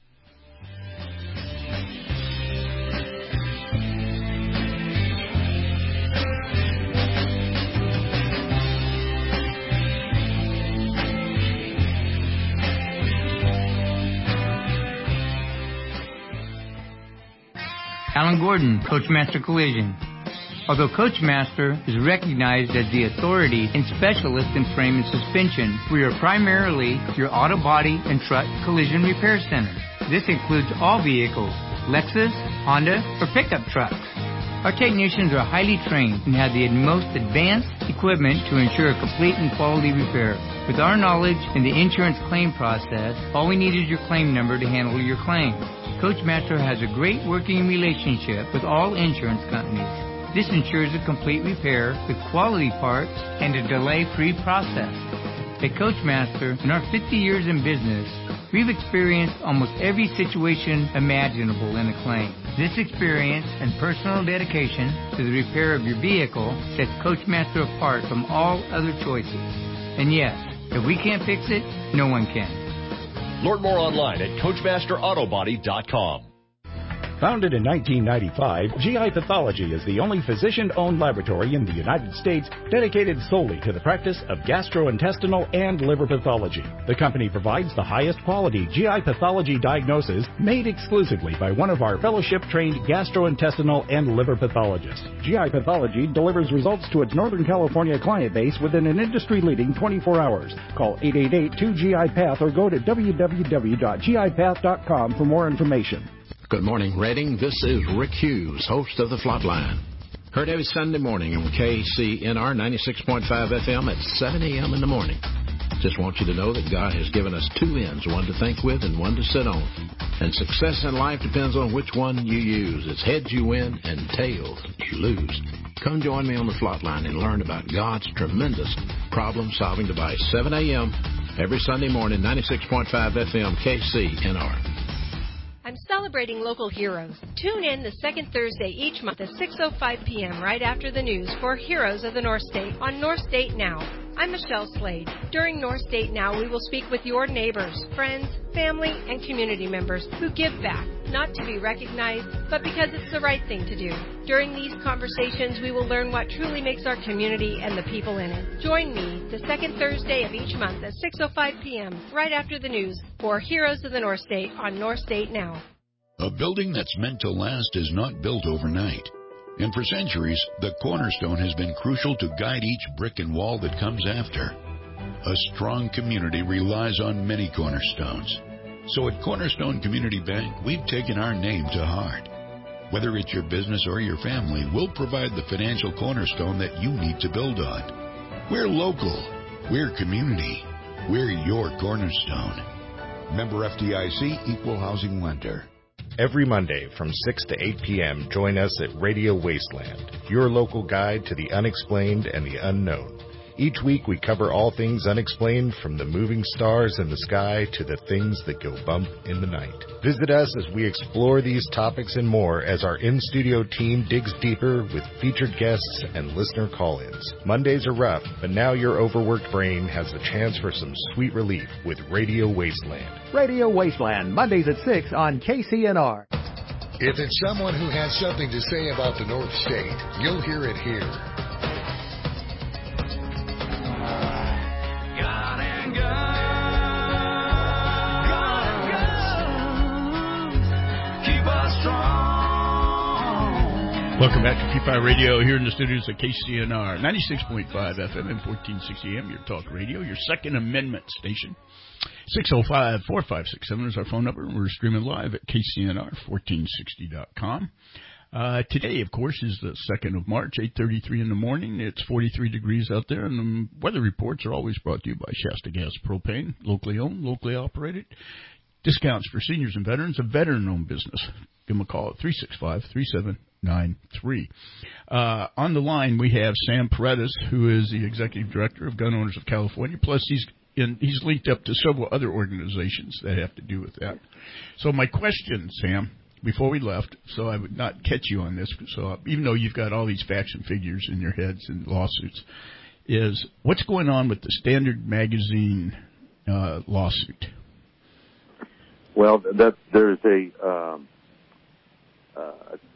S4: Alan Gordon, Coachmaster Collision. Although Coachmaster is recognized as the authority and specialist in frame and suspension, we are primarily your auto body and truck collision repair center. This includes all vehicles, Lexus, Honda, or pickup trucks. Our technicians are highly trained and have the most advanced equipment to ensure a complete and quality repair. With our knowledge in the insurance claim process, all we need is your claim number to handle your claim. Coachmaster has a great working relationship with all insurance companies. This ensures a complete repair with quality parts and a delay-free process. At Coachmaster, in our fifty years in business, we've experienced almost every situation imaginable in a claim. This experience and personal dedication to the repair of your vehicle sets Coachmaster apart from all other choices. And yes, if we can't fix it, no one can.
S5: Learn more online at Coachmaster Auto Body dot com.
S15: Founded in nineteen ninety-five, G I Pathology is the only physician-owned laboratory in the United States dedicated solely to the practice of gastrointestinal and liver pathology. The company provides the highest quality G I pathology diagnosis made exclusively by one of our fellowship-trained gastrointestinal and liver pathologists. G I Pathology delivers results to its Northern California client base within an industry-leading twenty-four hours. Call eight eight eight, two G I Path or go to w w w dot g i path dot com for more information.
S16: Good morning, Redding. This is Rick Hughes, host of The Flatline. Heard every Sunday morning on K C N R ninety-six point five F M at seven a.m. in the morning. Just want you to know that God has given us two ends, one to think with and one to sit on. And success in life depends on which one you use. It's heads you win and tails you lose. Come join me on The Flatline and learn about God's tremendous problem-solving device. seven a.m. every Sunday morning, ninety-six point five F M, K C N R.
S17: I'm celebrating local heroes. Tune in the second Thursday each month at six oh five p.m. right after the news for Heroes of the North State on North State Now. I'm Michelle Slade. During North State Now, we will speak with your neighbors, friends, family, and community members who give back, not to be recognized, but because it's the right thing to do. During these conversations, we will learn what truly makes our community and the people in it. Join me the second Thursday of each month at six oh five p.m. right after the news for Heroes of the North State on North State Now.
S18: A building that's meant to last is not built overnight. And for centuries, the cornerstone has been crucial to guide each brick and wall that comes after. A strong community relies on many cornerstones. So at Cornerstone Community Bank, we've taken our name to heart. Whether it's your business or your family, we'll provide the financial cornerstone that you need to build on. We're local. We're community. We're your cornerstone. Member F D I C, Equal Housing Lender.
S23: Every Monday from six to eight p.m., join us at Radio Wasteland, your local guide to the unexplained and the unknown. Each week we cover all things unexplained, from the moving stars in the sky to the things that go bump in the night. Visit us as we explore these topics and more as our in-studio team digs deeper with featured guests and listener call-ins. Mondays are rough, but now your overworked brain has the chance for some sweet relief with Radio Wasteland.
S27: Radio Wasteland, Mondays at six on K C N R.
S1: If it's someone who has something to say about the North State, you'll hear it here.
S2: Welcome back to Keep Our Radio here in the studios at K C N R, ninety-six point five F M and fourteen sixty A M, your talk radio, your Second Amendment station. six oh five, four five six seven is our phone number. We're streaming live at K C N R fourteen sixty dot com. Uh, today, of course, is the second of March, eight thirty-three in the morning. It's forty-three degrees out there, and the weather reports are always brought to you by Shasta Gas Propane, locally owned, locally operated. Discounts for seniors and veterans, a veteran-owned business. Give them a call at three six five, three seven nine three. Uh, on the line, we have Sam Paredes, who is the Executive Director of Gun Owners of California. Plus, he's in, he's linked up to several other organizations that have to do with that. So my question, Sam, before we left, so I would not catch you on this, so even though you've got all these facts and figures in your heads and lawsuits, is what's going on with the Standard Magazine uh, lawsuit?
S8: Well, that there's a um, uh,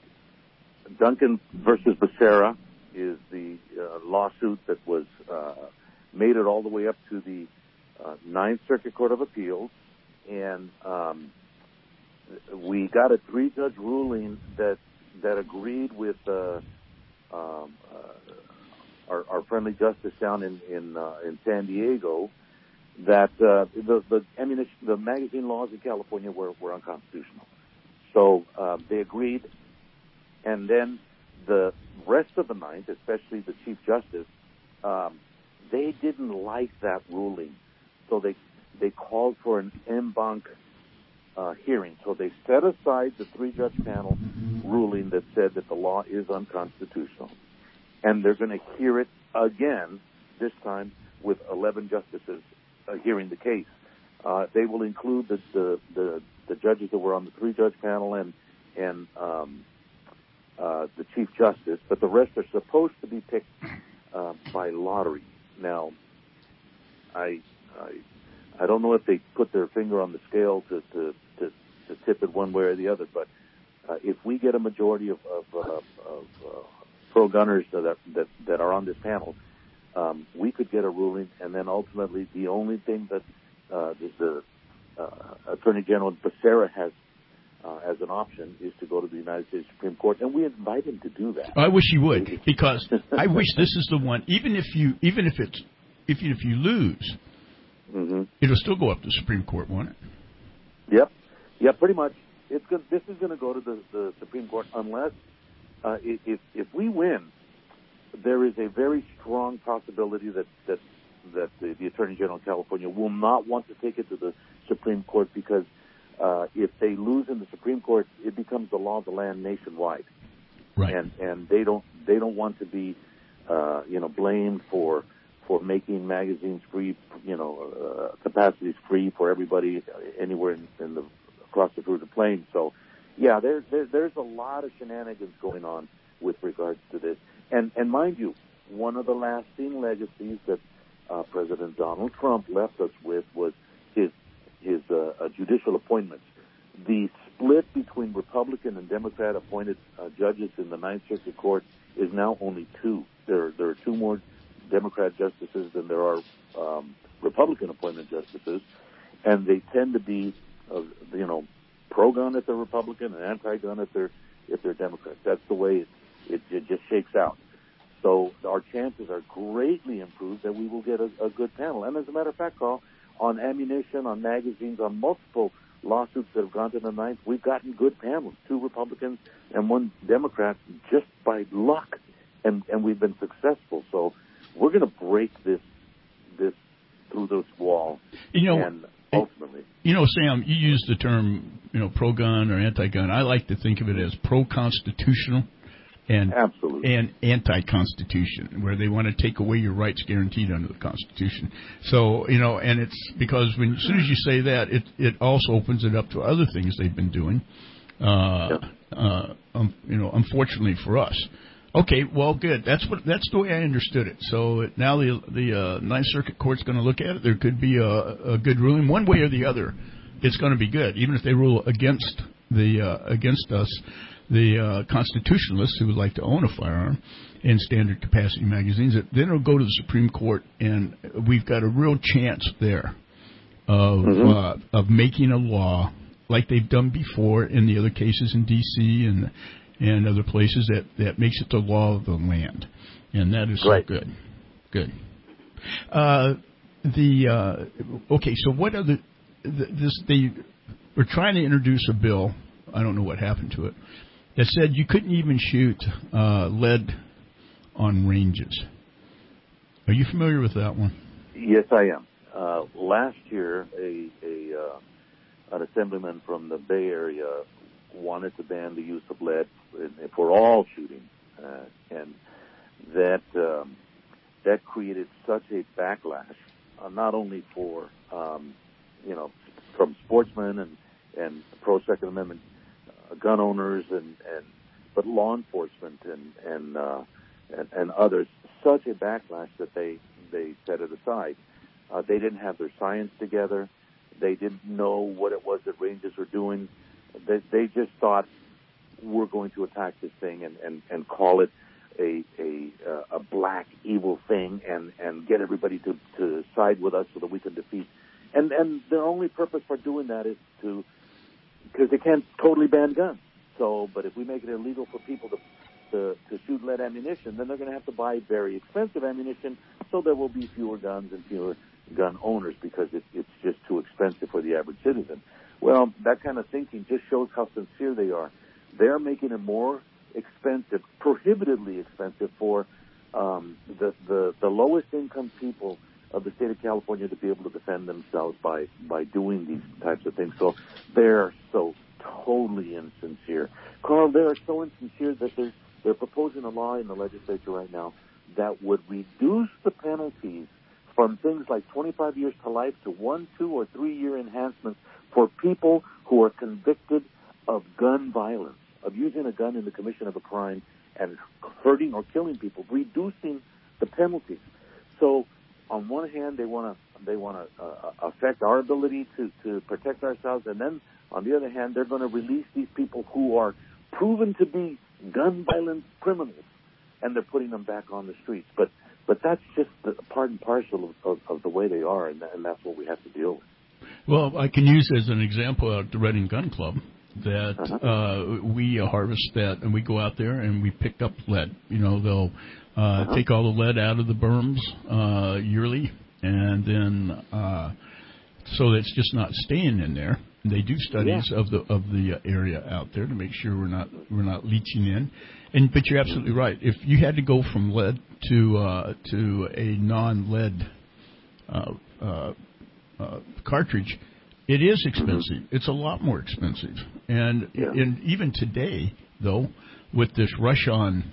S8: Duncan versus Becerra is the uh, lawsuit that was uh, made it all the way up to the uh, Ninth Circuit Court of Appeals, and um, we got a three-judge ruling that that agreed with uh, um, uh, our, our friendly justice down in in, uh, in San Diego that uh, the the ammunition, the magazine laws in California were, were unconstitutional. So uh, they agreed, and then the rest of the ninth, especially the Chief Justice, um, they didn't like that ruling, so they they called for an en banc uh, hearing. So they set aside the three-judge panel ruling that said that the law is unconstitutional, and they're going to hear it again, this time with eleven justices uh, hearing the case. Uh, they will include the, the the the judges that were on the three-judge panel and and um, uh, the Chief Justice, but the rest are supposed to be picked uh, by lottery. Now, I, I I don't know if they put their finger on the scale to to, to, to tip it one way or the other, but uh, if we get a majority of, of, uh, of uh, pro-gunners that, that that are on this panel, um, we could get a ruling, and then ultimately the only thing that uh, the, the uh, Attorney General Becerra has uh, as an option is to go to the United States Supreme Court, and we invite him to do that.
S2: I wish he would, because I wish this is the one. Even if you, even if it's, even if you lose,
S8: mm-hmm.
S2: it'll still go up to the Supreme Court, won't it?
S8: Yep, yeah, pretty much. It's good. This is going to go to the, the Supreme Court unless uh, if if we win, there is a very strong possibility that that that the, the Attorney General of California will not want to take it to the Supreme Court, because uh, if they lose in the Supreme Court, it becomes the law of the land nationwide,
S2: right?
S8: And and they don't they don't want to be uh, you know blamed for for making magazines free, you know, uh, capacities free for everybody anywhere in, in the across the Fruita Plains. So, yeah, there's there, there's a lot of shenanigans going on with regards to this. And and mind you, one of the lasting legacies that uh, President Donald Trump left us with was his his uh, uh, judicial appointments. The split between Republican and Democrat appointed uh, judges in the Ninth Circuit Court is now only two. There there are two more Democrat justices than there are um, Republican appointed justices, and they tend to be, uh, you know, pro-gun if they're Republican and anti-gun if they're if they're Democrat. That's the way it, it, it just shakes out. So our chances are greatly improved that we will get a, a good panel. And as a matter of fact, Carl, on ammunition, on magazines, on multiple lawsuits that have gone to the ninth, we've gotten good panels, two Republicans and one Democrat, just by luck, and and we've been successful. So we're going to break this this through this wall,
S2: you know,
S8: and ultimately.
S2: You know, Sam, you use the term, you know, pro-gun or anti-gun. I like to think of it as pro-constitutional and
S8: Absolutely.
S2: and anti-constitution, where they want to take away your rights guaranteed under the Constitution. So, you know, and it's because when as soon as you say that, it it also opens it up to other things they've been doing. Uh,
S8: yep.
S2: uh, um, you know, unfortunately for us. Okay, well, good. That's what that's the way I understood it. So now the the uh, Ninth Circuit Court's going to look at it. There could be a, a good ruling, one way or the other. It's going to be good, even if they rule against the uh, against us, the uh, constitutionalists who would like to own a firearm in standard capacity magazines. Then it'll go to the Supreme Court, and we've got a real chance there of
S8: mm-hmm.
S2: uh, of making a law like they've done before in the other cases in D C and. and other places that, that makes it the law of the land. And that is
S8: right.
S2: so good. Good. Uh, the uh, okay, so what are the, the this they were trying to introduce a bill. I don't know what happened to it. That said you couldn't even shoot uh, lead on ranges. Are you familiar with that one?
S8: Yes, I am. Uh, last year, a, a uh, an assemblyman from the Bay Area wanted to ban the use of lead for all shooting, uh, and that um, that created such a backlash, uh, not only for um, you know from sportsmen and and pro Second Amendment uh, gun owners and, and but law enforcement and and, uh, and and others, such a backlash that they they set it aside. Uh, they didn't have their science together. They didn't know what it was that ranges were doing. They, they just thought we're going to attack this thing and, and, and call it a a, uh, a black evil thing and, and get everybody to, to side with us so that we can defeat. And and their only purpose for doing that is to because they can't totally ban guns. So, but if we make it illegal for people to to, to shoot lead ammunition, then they're going to have to buy very expensive ammunition. So there will be fewer guns and fewer gun owners because it, it's just too expensive for the average citizen. Well, that kind of thinking just shows how sincere they are. They're making it more expensive, prohibitively expensive for um, the, the the lowest income people of the state of California to be able to defend themselves by, by doing these types of things. So they're so totally insincere. Carl, they are so insincere that they're, they're proposing a law in the legislature right now that would reduce the penalties from things like twenty-five years to life to one, two, or three-year enhancements for people who are convicted of gun violence, of using a gun in the commission of a crime and hurting or killing people, reducing the penalties. So, on one hand, they want to they want to uh, affect our ability to, to protect ourselves, and then on the other hand, they're going to release these people who are proven to be gun violent criminals, and they're putting them back on the streets. But But that's just the part and parcel of, of, of the way they are, and, and that's what we have to deal with.
S2: Well, I can use as an example at the Reading Gun Club that uh-huh. uh, we uh, harvest that, and we go out there and we pick up lead. You know, they'll uh, uh-huh. take all the lead out of the berms uh, yearly, and then uh, so that it's just not staying in there. And they do studies yeah. of the of the area out there to make sure we're not we're not leaching in. And but you're absolutely right. If you had to go from lead to uh, to a non-lead uh, uh, uh, cartridge, it is expensive. Mm-hmm. It's a lot more expensive. And yeah. and even today, though, with this rush on.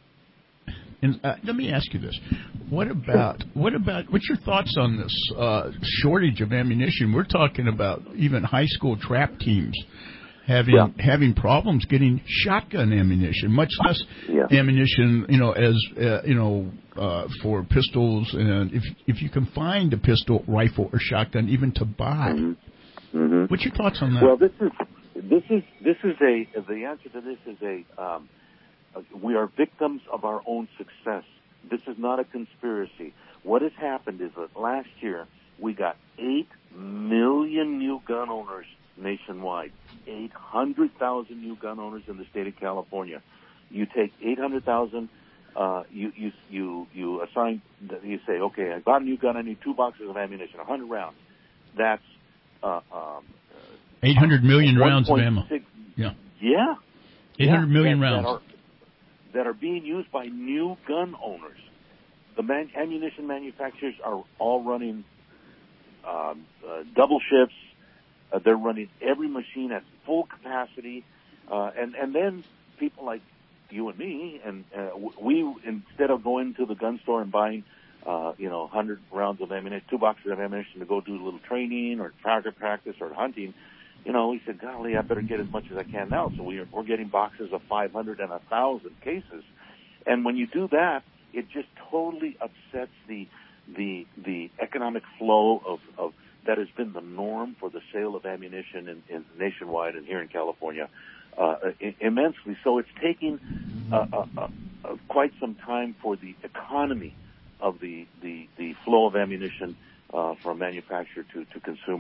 S2: And uh, let me ask you this: What about what about what's your thoughts on this uh, shortage of ammunition? We're talking about even high school trap teams having yeah. having problems getting shotgun ammunition, much less yeah. ammunition, you know, as uh, you know, uh, for pistols. And if if you can find a pistol, rifle, or shotgun, even to buy,
S8: mm-hmm. Mm-hmm.
S2: what's your thoughts on that?
S8: Well, this is this is this is a the answer to this is a. Um, we are victims of our own success. This is not a conspiracy. What has happened is that last year we got eight million new gun owners nationwide, eight hundred thousand new gun owners in the state of California. You take eight hundred thousand, uh, you, you, you, you assign, you say, okay, I bought a new gun, I need two boxes of ammunition, one hundred rounds. That's, uh, um,
S2: eight hundred million rounds of ammo. Yeah.
S8: Yeah.
S2: eight hundred
S8: yeah,
S2: million
S8: that,
S2: rounds.
S8: That are, that are being used by new gun owners. The man, ammunition manufacturers are all running um, uh, double shifts. Uh, they're running every machine at full capacity. Uh, and, and then people like you and me, and uh, we, instead of going to the gun store and buying, uh, you know, one hundred rounds of ammunition, two boxes of ammunition to go do a little training or target practice or hunting, you know, we said, golly, I better get as much as I can now. So we are, we're getting boxes of five hundred and one thousand cases. And when you do that, it just totally upsets the the the economic flow of, of that has been the norm for the sale of ammunition in, in nationwide and here in California uh, immensely. So it's taking uh, uh, uh, quite some time for the economy of the, the, the flow of ammunition uh, from manufacturer to, to consumer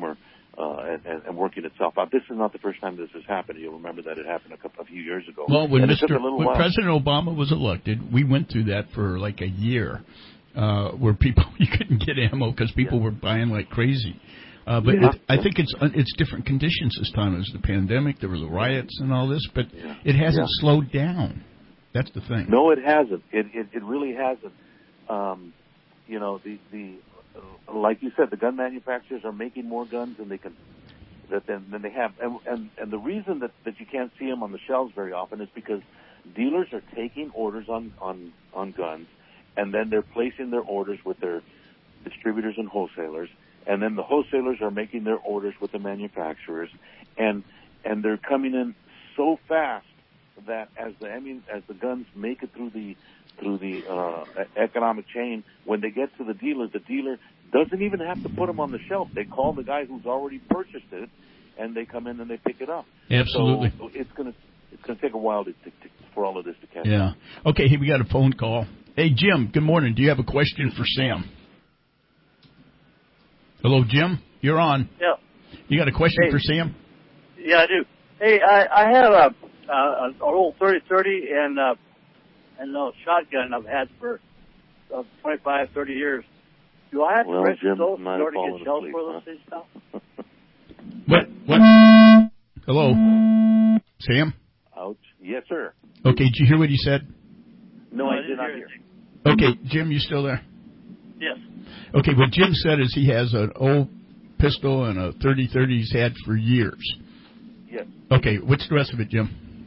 S8: uh, and, and, and working itself out. This is not the first time this has happened. You'll remember that it happened a couple a few years ago.
S2: Well, when
S8: and
S2: Mister
S8: when
S2: while. President Obama was elected, we went through that for like a year, uh, where people you couldn't get ammo because people yeah. were buying like crazy. Uh, but
S8: yeah.
S2: it, I think it's it's different conditions this time. It was the pandemic, there were the riots and all this, but
S8: yeah.
S2: it hasn't
S8: yeah.
S2: slowed down. That's the thing.
S8: No, it hasn't. It it, it really hasn't. Um, you know, the the uh, like you said, the gun manufacturers are making more guns than they can that than, than they have, and, and and the reason that, that you can't see them on the shelves very often is because dealers are taking orders on on on guns, and then they're placing their orders with their distributors and wholesalers. And then the wholesalers are making their orders with the manufacturers, and and they're coming in so fast that as the I mean, as the guns make it through the through the uh, economic chain, when they get to the dealer, the dealer doesn't even have to put them on the shelf. They call the guy who's already purchased it, and they come in and they pick it up.
S2: Absolutely.
S8: So it's gonna it's gonna take a while to, to, to, for all of this to catch
S2: yeah.
S8: up.
S2: Yeah. Okay. Hey, we got a phone call. Hey, Jim. Good morning. Do you have a question for Sam? Hello, Jim. You're on.
S3: Yeah.
S2: You got a question
S3: hey.
S2: for Sam?
S3: Yeah, I do. Hey, I, I have a, a an old thirty thirty and uh, and a shotgun I've had for uh, twenty-five, thirty years. Do I have
S8: well,
S3: to register
S8: Jim
S3: those in order to get shells
S8: asleep,
S3: for those
S8: huh?
S3: things now?
S2: What? What? Hello, Sam.
S8: Ouch. Yes, sir.
S2: Okay. Did you hear what he said?
S8: No,
S3: no
S8: I,
S3: I
S8: did not
S3: hear.
S8: hear.
S3: Anything.
S2: Okay, Jim, you still there?
S3: Yes.
S2: Okay, what Jim said is he has an old pistol and a thirty thirty he's had for years.
S8: Yes.
S2: Okay, what's the rest of it, Jim?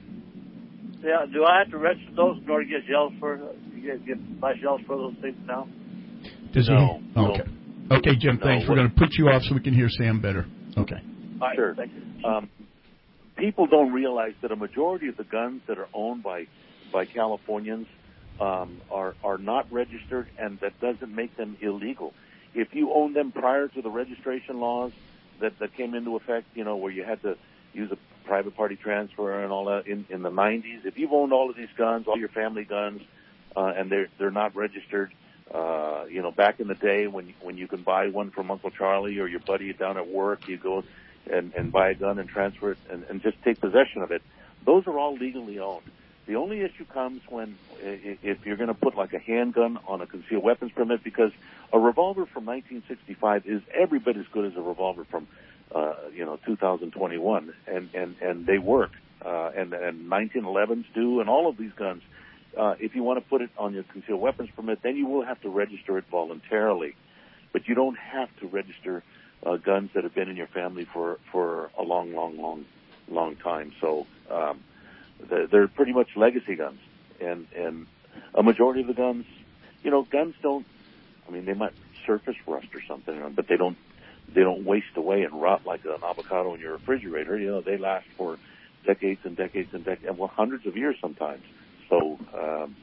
S3: Yeah, do I have to register those in order to get shells for get, get buy shells for those things now?
S2: Does
S8: no.
S2: he? Oh, okay. Okay, Jim.
S8: No,
S2: thanks. We're going to put you off so we can hear Sam better. Okay.
S3: All right,
S8: sure.
S3: Thank you.
S8: Um, people don't realize that a majority of the guns that are owned by by Californians um, are are not registered, and that doesn't make them illegal. If you own them prior to the registration laws that, that came into effect, you know, where you had to use a private party transfer and all that in, in the nineties, if you've owned all of these guns, all your family guns, uh, and they're they're not registered, uh, you know, back in the day when when you can buy one from Uncle Charlie or your buddy down at work, you go and, and buy a gun and transfer it and, and just take possession of it. Those are all legally owned. The only issue comes when if you're going to put like a handgun on a concealed weapons permit, because a revolver from nineteen sixty-five is every bit as good as a revolver from, uh, you know, two thousand twenty-one, and and and they work, uh, and and nineteen elevens do, and all of these guns. Uh, if you want to put it on your concealed weapons permit, then you will have to register it voluntarily, but you don't have to register uh, guns that have been in your family for for a long, long, long, long time. So. Um, They're pretty much legacy guns, and and a majority of the guns, you know, guns don't. I mean, they might surface rust or something, but they don't they don't waste away and rot like an avocado in your refrigerator. You know, they last for decades and decades and decades, well, hundreds of years sometimes. So um,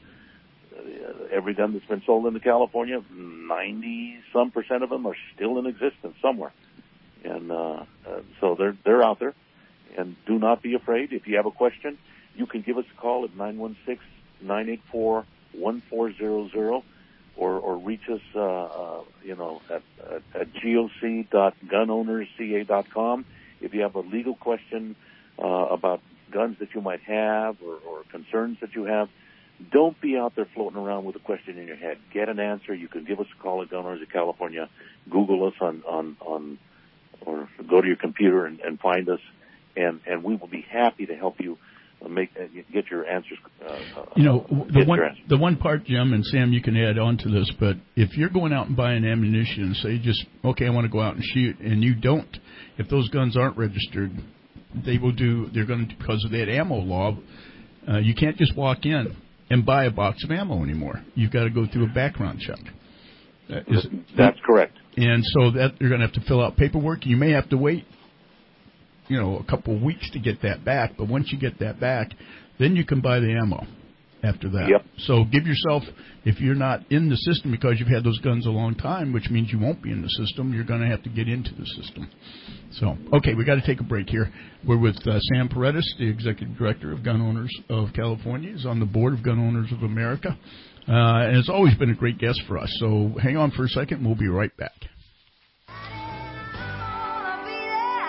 S8: every gun that's been sold into California, ninety some percent of them are still in existence somewhere, and uh, uh, so they're they're out there. And do not be afraid. If you have a question, you can give us a call at nine one six, nine eight four, one four zero zero or, or reach us, uh, uh, you know, at, at, at goc dot gun owners c a dot com. If you have a legal question uh, about guns that you might have or, or concerns that you have, don't be out there floating around with a question in your head. Get an answer. You can give us a call at Gun Owners of California. Google us on, on, on or go to your computer and, and find us. And, and we will be happy to help you make uh, get your answers. Uh,
S2: you know, the one the one part, Jim and Sam, you can add on to this. But if you're going out and buying ammunition, and say just okay, I want to go out and shoot, and you don't, if those guns aren't registered, they will do. They're going to because of that ammo law. Uh, you can't just walk in and buy a box of ammo anymore. You've got to go through a background check. Uh, is,
S8: That's correct.
S2: And so that you're going to have to fill out paperwork. You may have to wait. You know, a couple of weeks to get that back, but once you get that back, then you can buy the ammo after that.
S8: Yep.
S2: So give yourself, if you're not in the system because you've had those guns a long time, which means you won't be in the system, you're going to have to get into the system. So, okay, we got to take a break here. We're with uh, Sam Paredes, the Executive Director of Gun Owners of California. He's on the board of Gun Owners of America, uh, and has always been a great guest for us. So hang on for a second, we'll be right back.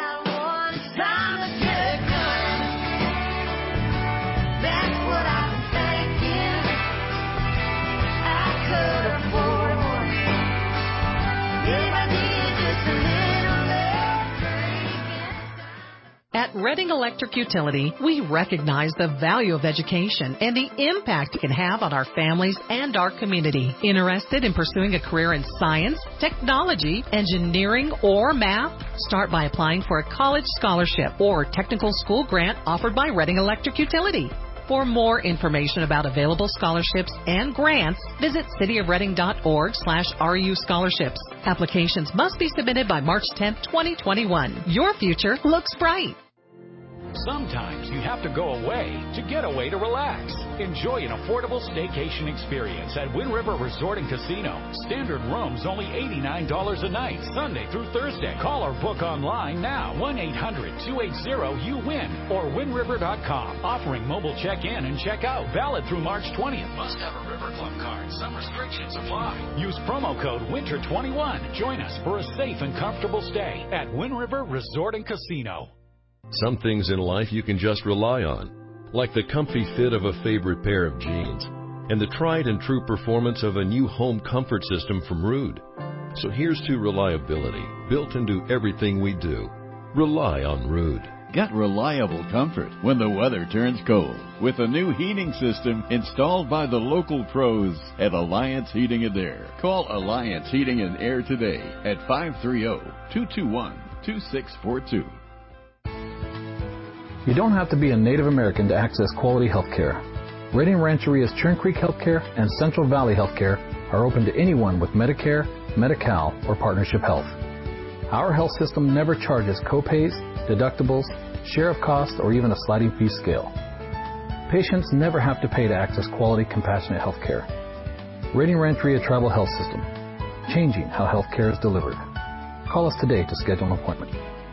S6: At Reading Electric Utility, we recognize the value of education and the impact it can have on our families and our community. Interested in pursuing a career in science, technology, engineering, or math? Start by applying for a college scholarship or technical school grant offered by Reading Electric Utility. For more information about available scholarships and grants, visit cityofreading.org slash RU scholarships. Applications must be submitted by March tenth, twenty twenty-one. Your future looks bright.
S15: Sometimes you have to go away to get away to relax. Enjoy an affordable staycation experience at Wind River Resort and Casino. Standard rooms only eighty-nine dollars a night, Sunday through Thursday. Call or book online now, one eight hundred two eight zero U W I N or wind river dot com. Offering mobile check-in and check-out. Valid through March twentieth. Must have a River Club card. Some restrictions apply. Use promo code winter twenty-one. Join us for a safe and comfortable stay at Wind River Resort and Casino.
S5: Some things in life you can just rely on, like the comfy fit of a favorite pair of jeans and the tried and true performance of a new home comfort system from Ruud. So here's to reliability, built into everything we do. Rely on Ruud.
S7: Get reliable comfort when the weather turns cold with a new heating system installed by the local pros at Alliance Heating and Air. Call Alliance Heating and Air today at five three zero, two two one, two six four two.
S9: You don't have to be a Native American to access quality health care. Reading Rancheria's Churn Creek Healthcare and Central Valley Healthcare are open to anyone with Medicare, Medi-Cal, or Partnership Health. Our health system never charges copays, deductibles, share of cost, or even a sliding fee scale. Patients never have to pay to access quality, compassionate health care. Reading Rancheria Tribal Health System, changing how health care is delivered. Call us today to schedule an appointment.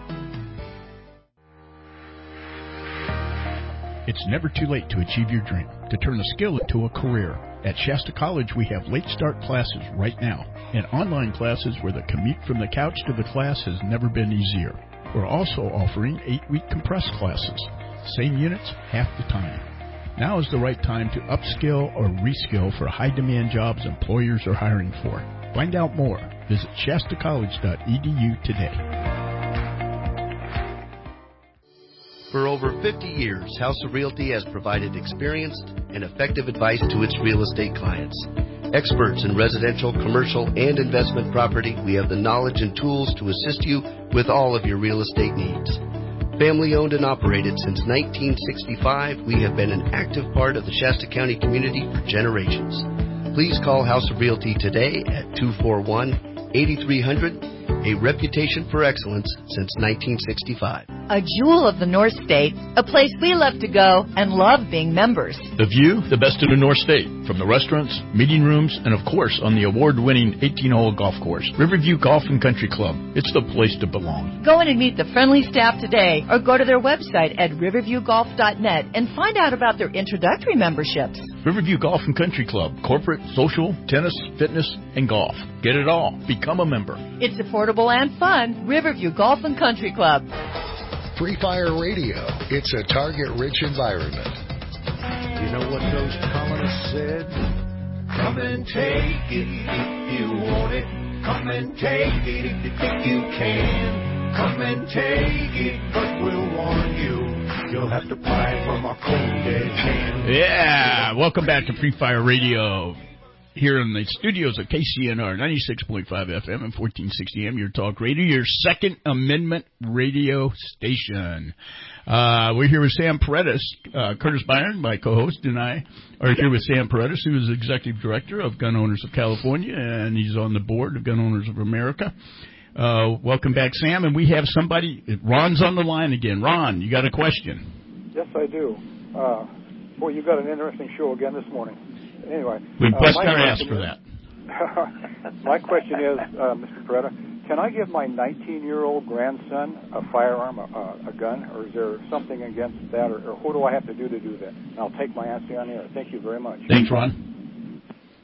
S2: It's never too late to achieve your dream, to turn a skill into a career. At Shasta College, we have late start classes right now, and online classes where the commute from the couch to the class has never been easier. We're also offering eight-week compressed classes, same units, half the time. Now is the right time to upskill or reskill for high-demand jobs employers are hiring for. Find out more. Visit shasta college dot e d u today.
S10: For over fifty years, House of Realty has provided experienced and effective advice to its real estate clients. Experts in residential, commercial, and investment property, we have the knowledge and tools to assist you with all of your real estate needs. Family owned and operated since nineteen sixty-five, we have been an active part of the Shasta County community for generations. Please call House of Realty today at two four one, eight three zero zero, a reputation for excellence since nineteen sixty-five.
S12: A jewel of the North State, a place we love to go and love being members.
S13: The view, the best of the North State, from the restaurants, meeting rooms, and of course on the award-winning eighteen-hole golf course, Riverview Golf and Country Club. It's the place to belong.
S12: Go in and meet the friendly staff today, or go to their website at riverview golf dot net and find out about their introductory memberships.
S13: Riverview Golf and Country Club, corporate, social, tennis, fitness, and golf. Get it all. Become a member.
S12: It's affordable and fun. Riverview Golf and Country Club.
S1: Free Fire Radio. It's a target-rich environment.
S26: You know what those colonists said? Come and take it if you want it. Come and take it if you think you can. Come and take it, but we'll warn you. You'll have to pry from a cold dead hand.
S2: Yeah, welcome back to Free Fire Radio. Here in the studios of K C N R, ninety-six point five F M and fourteen sixty A M, your talk radio, your Second Amendment radio station. Uh, we're here with Sam Paredes. Uh, Curtis Byron, my co-host, and I are here with Sam Paredes, who is Executive Director of Gun Owners of California, and he's on the board of Gun Owners of America. Uh, welcome back, Sam. And we have somebody, Ron's on the line again. Ron, you got a question?
S14: Yes, I do. Uh, boy, you've got an interesting show again this morning. Anyway,
S2: we bust
S14: uh,
S2: our ass for that.
S14: My question is, uh, Mister Peretta, can I give my nineteen-year-old grandson a firearm, a, a gun, or is there something against that, or, or what do I have to do to do that? And I'll take my answer on air. Thank you very much.
S2: Thanks, Ron.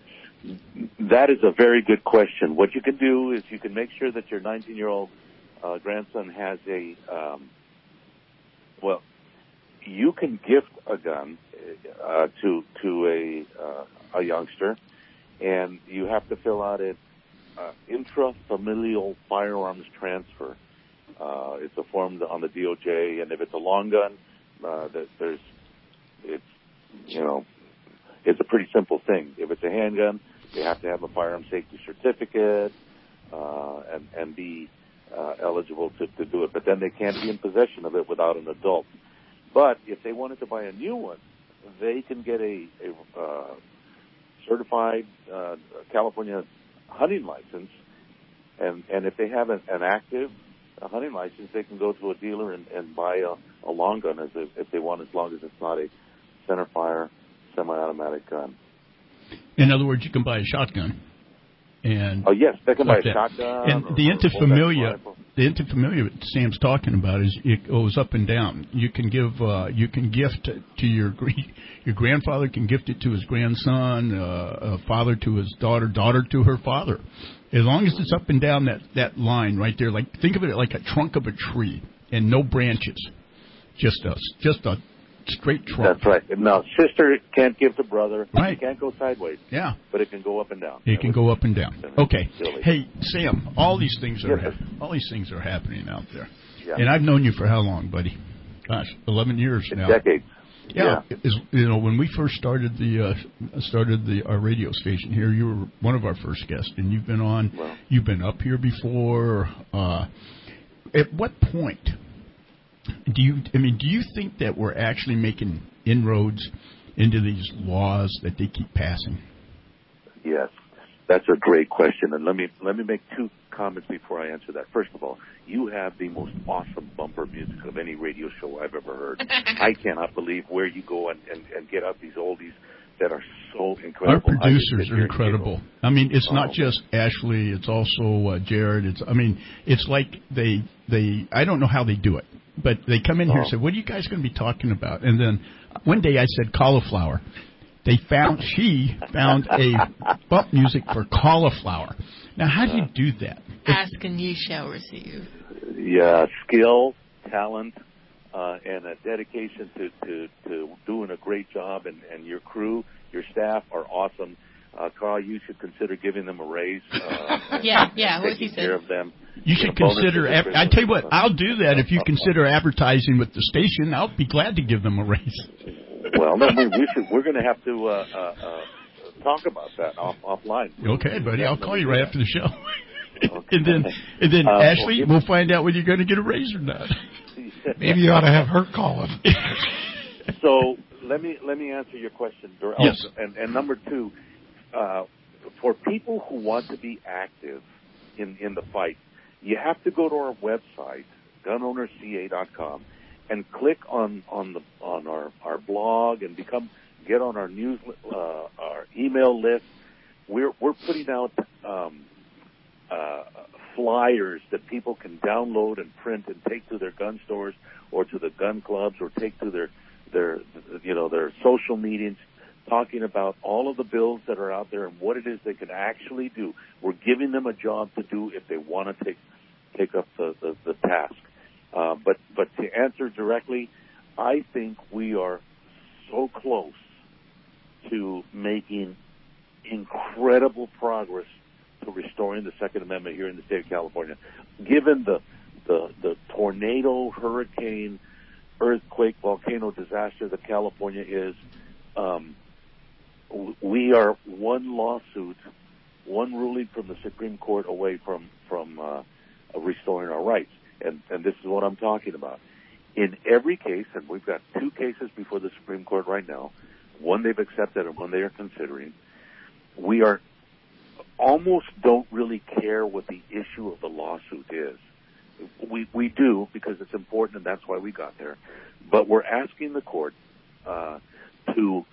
S8: That is a very good question. What you can do is you can make sure that your nineteen-year-old uh, grandson has a, um, well, you can gift a gun uh, to to a uh, a youngster, and you have to fill out an uh, intrafamilial firearms transfer. Uh, it's a form on the D O J, and if it's a long gun, uh, there's, it's, you know, it's a pretty simple thing. If it's a handgun, they have to have a firearm safety certificate, uh, and, and be, uh, eligible to, to do it. But then they can't be in possession of it without an adult. But if they wanted to buy a new one, they can get a, a uh, certified uh, California hunting license, and, and if they have an, an active a hunting license, they can go to a dealer and, and buy a, a long gun as if, if they want, as long as it's not a centerfire semi-automatic gun.
S2: In other words, you can buy a shotgun. And
S8: oh yes, they can buy a
S2: that.
S8: shotgun.
S2: And
S8: or,
S2: the Interfamilia,
S8: or
S2: the Interfamilia that Sam's talking about is it goes up and down. You can give, uh, you can gift to your your grandfather can gift it to his grandson, uh, a father to his daughter, daughter to her father. As long as it's up and down that that line right there, like think of it like a trunk of a tree and no branches, just a just a straight trunk.
S8: That's right. Now, sister can't give to brother.
S2: Right.
S8: It can't go sideways.
S2: Yeah.
S8: But it can go up and down.
S2: It can go up and down. Okay.
S8: Silly.
S2: Hey, Sam, all these things are
S8: Yes,
S2: ha- all these things are happening out there.
S8: Yeah.
S2: And I've known you for how long, buddy? Gosh, eleven years now.
S8: Decades.
S2: Yeah. yeah. Is, you know, when we first started the uh, started the our radio station here, you were one of our first guests, and you've been on.
S8: Well,
S2: you've been up here before. Uh, at what point do you? I mean, do you think that we're actually making inroads into these laws that they keep passing?
S8: Yes, that's a great question, and let me let me make two comments before I answer that. First of all, you have the most awesome bumper music of any radio show I've ever heard. I cannot believe where you go and, and, and get out these oldies that are so incredible.
S2: Our producers are incredible. I mean, it's
S8: oh.
S2: not just Ashley; it's also uh, Jared. It's I mean, it's like they they I don't know how they do it, but they come in here and say, "What are you guys going to be talking about?" And then one day I said cauliflower. They found she found a bump music for cauliflower. Now, how do you do that?
S11: Ask and ye shall receive.
S8: Yeah, skill, talent, uh, and a dedication to, to, to doing a great job, and, and your crew, your staff are awesome. Uh, Carl, you should consider giving them a raise. Uh,
S11: yeah, yeah.
S8: What he said. Care of them.
S2: You should consider. Ab- I tell you what, I'll do that if you consider advertising with the station. I'll be glad to give them a raise.
S8: Well, no, we, we should, we're going to have to uh, uh, uh, talk about that off, offline.
S2: Okay, buddy. I'll call you right after the show.
S8: Okay.
S2: and then, and then
S8: uh,
S2: Ashley,
S8: well,
S2: we'll find out whether you're going to get a raise or not.
S19: Maybe you ought to have her call him.
S8: So let me let me answer your question.
S2: Yes.
S8: And, and number two, uh, for people who want to be active in, in the fight, you have to go to our website, gun owners c a dot com, and click on on the on our, our blog and become get on our news uh, our email list. We're we're putting out um, uh, flyers that people can download and print and take to their gun stores or to the gun clubs or take to their their you know their social meetings, talking about all of the bills that are out there and what it is they can actually do. We're giving them a job to do if they want to take take up the the, the task. Uh, but but to answer directly, I think we are so close to making incredible progress to restoring the Second Amendment here in the state of California. Given the the, the tornado, hurricane, earthquake, volcano disaster that California is, um, we are one lawsuit, one ruling from the Supreme Court away from from uh, restoring our rights. And, and this is what I'm talking about. In every case, and we've got two cases before the Supreme Court right now, one they've accepted and one they are considering, we are almost don't really care what the issue of the lawsuit is. We we do because it's important and that's why we got there. But we're asking the court uh, to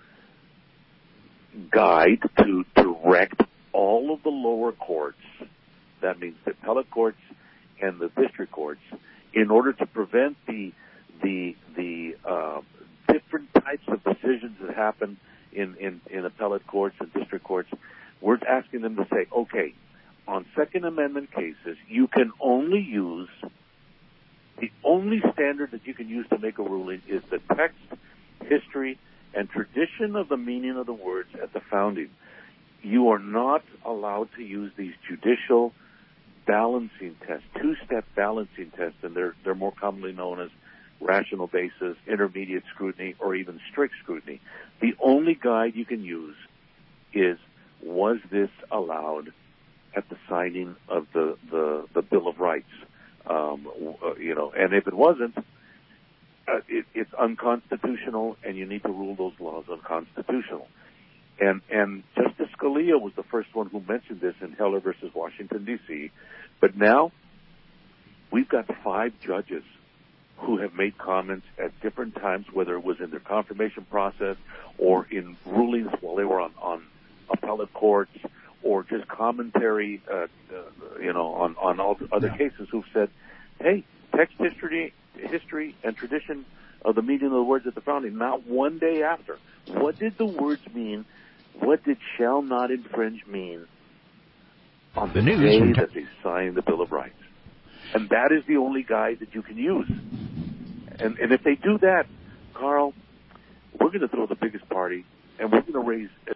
S8: guide, to direct all of the lower courts, that means the appellate courts and the district courts, in order to prevent the the the uh, different types of decisions that happen in, in, in appellate courts and district courts. We're asking them to say, okay, on Second Amendment cases, you can only use, the only standard that you can use to make a ruling is the text, history, and tradition of the meaning of the words at the founding. You are not allowed to use these judicial balancing test, two-step balancing test, and they're they're more commonly known as rational basis, intermediate scrutiny, or even strict scrutiny. The only guide you can use is, was this allowed at the signing of the, the, the Bill of Rights? Um, uh, you know, and if it wasn't, uh, it, it's unconstitutional, and you need to rule those laws unconstitutional. And and Justice Scalia was the first one who mentioned this in Heller versus Washington, D C But now we've got five judges who have made comments at different times, whether it was in their confirmation process or in rulings while they were on, on appellate courts, or just commentary, uh, uh, you know, on, on all the other yeah. cases, who've said, hey, text history, history and tradition of the meaning of the words at the founding, not one day after. What did the words mean? What did shall not infringe mean on the, the day from... that they signed the Bill of Rights? And that is the only guide that you can use. And, and if they do that, Carl, we're going to throw the biggest party, and we're going to raise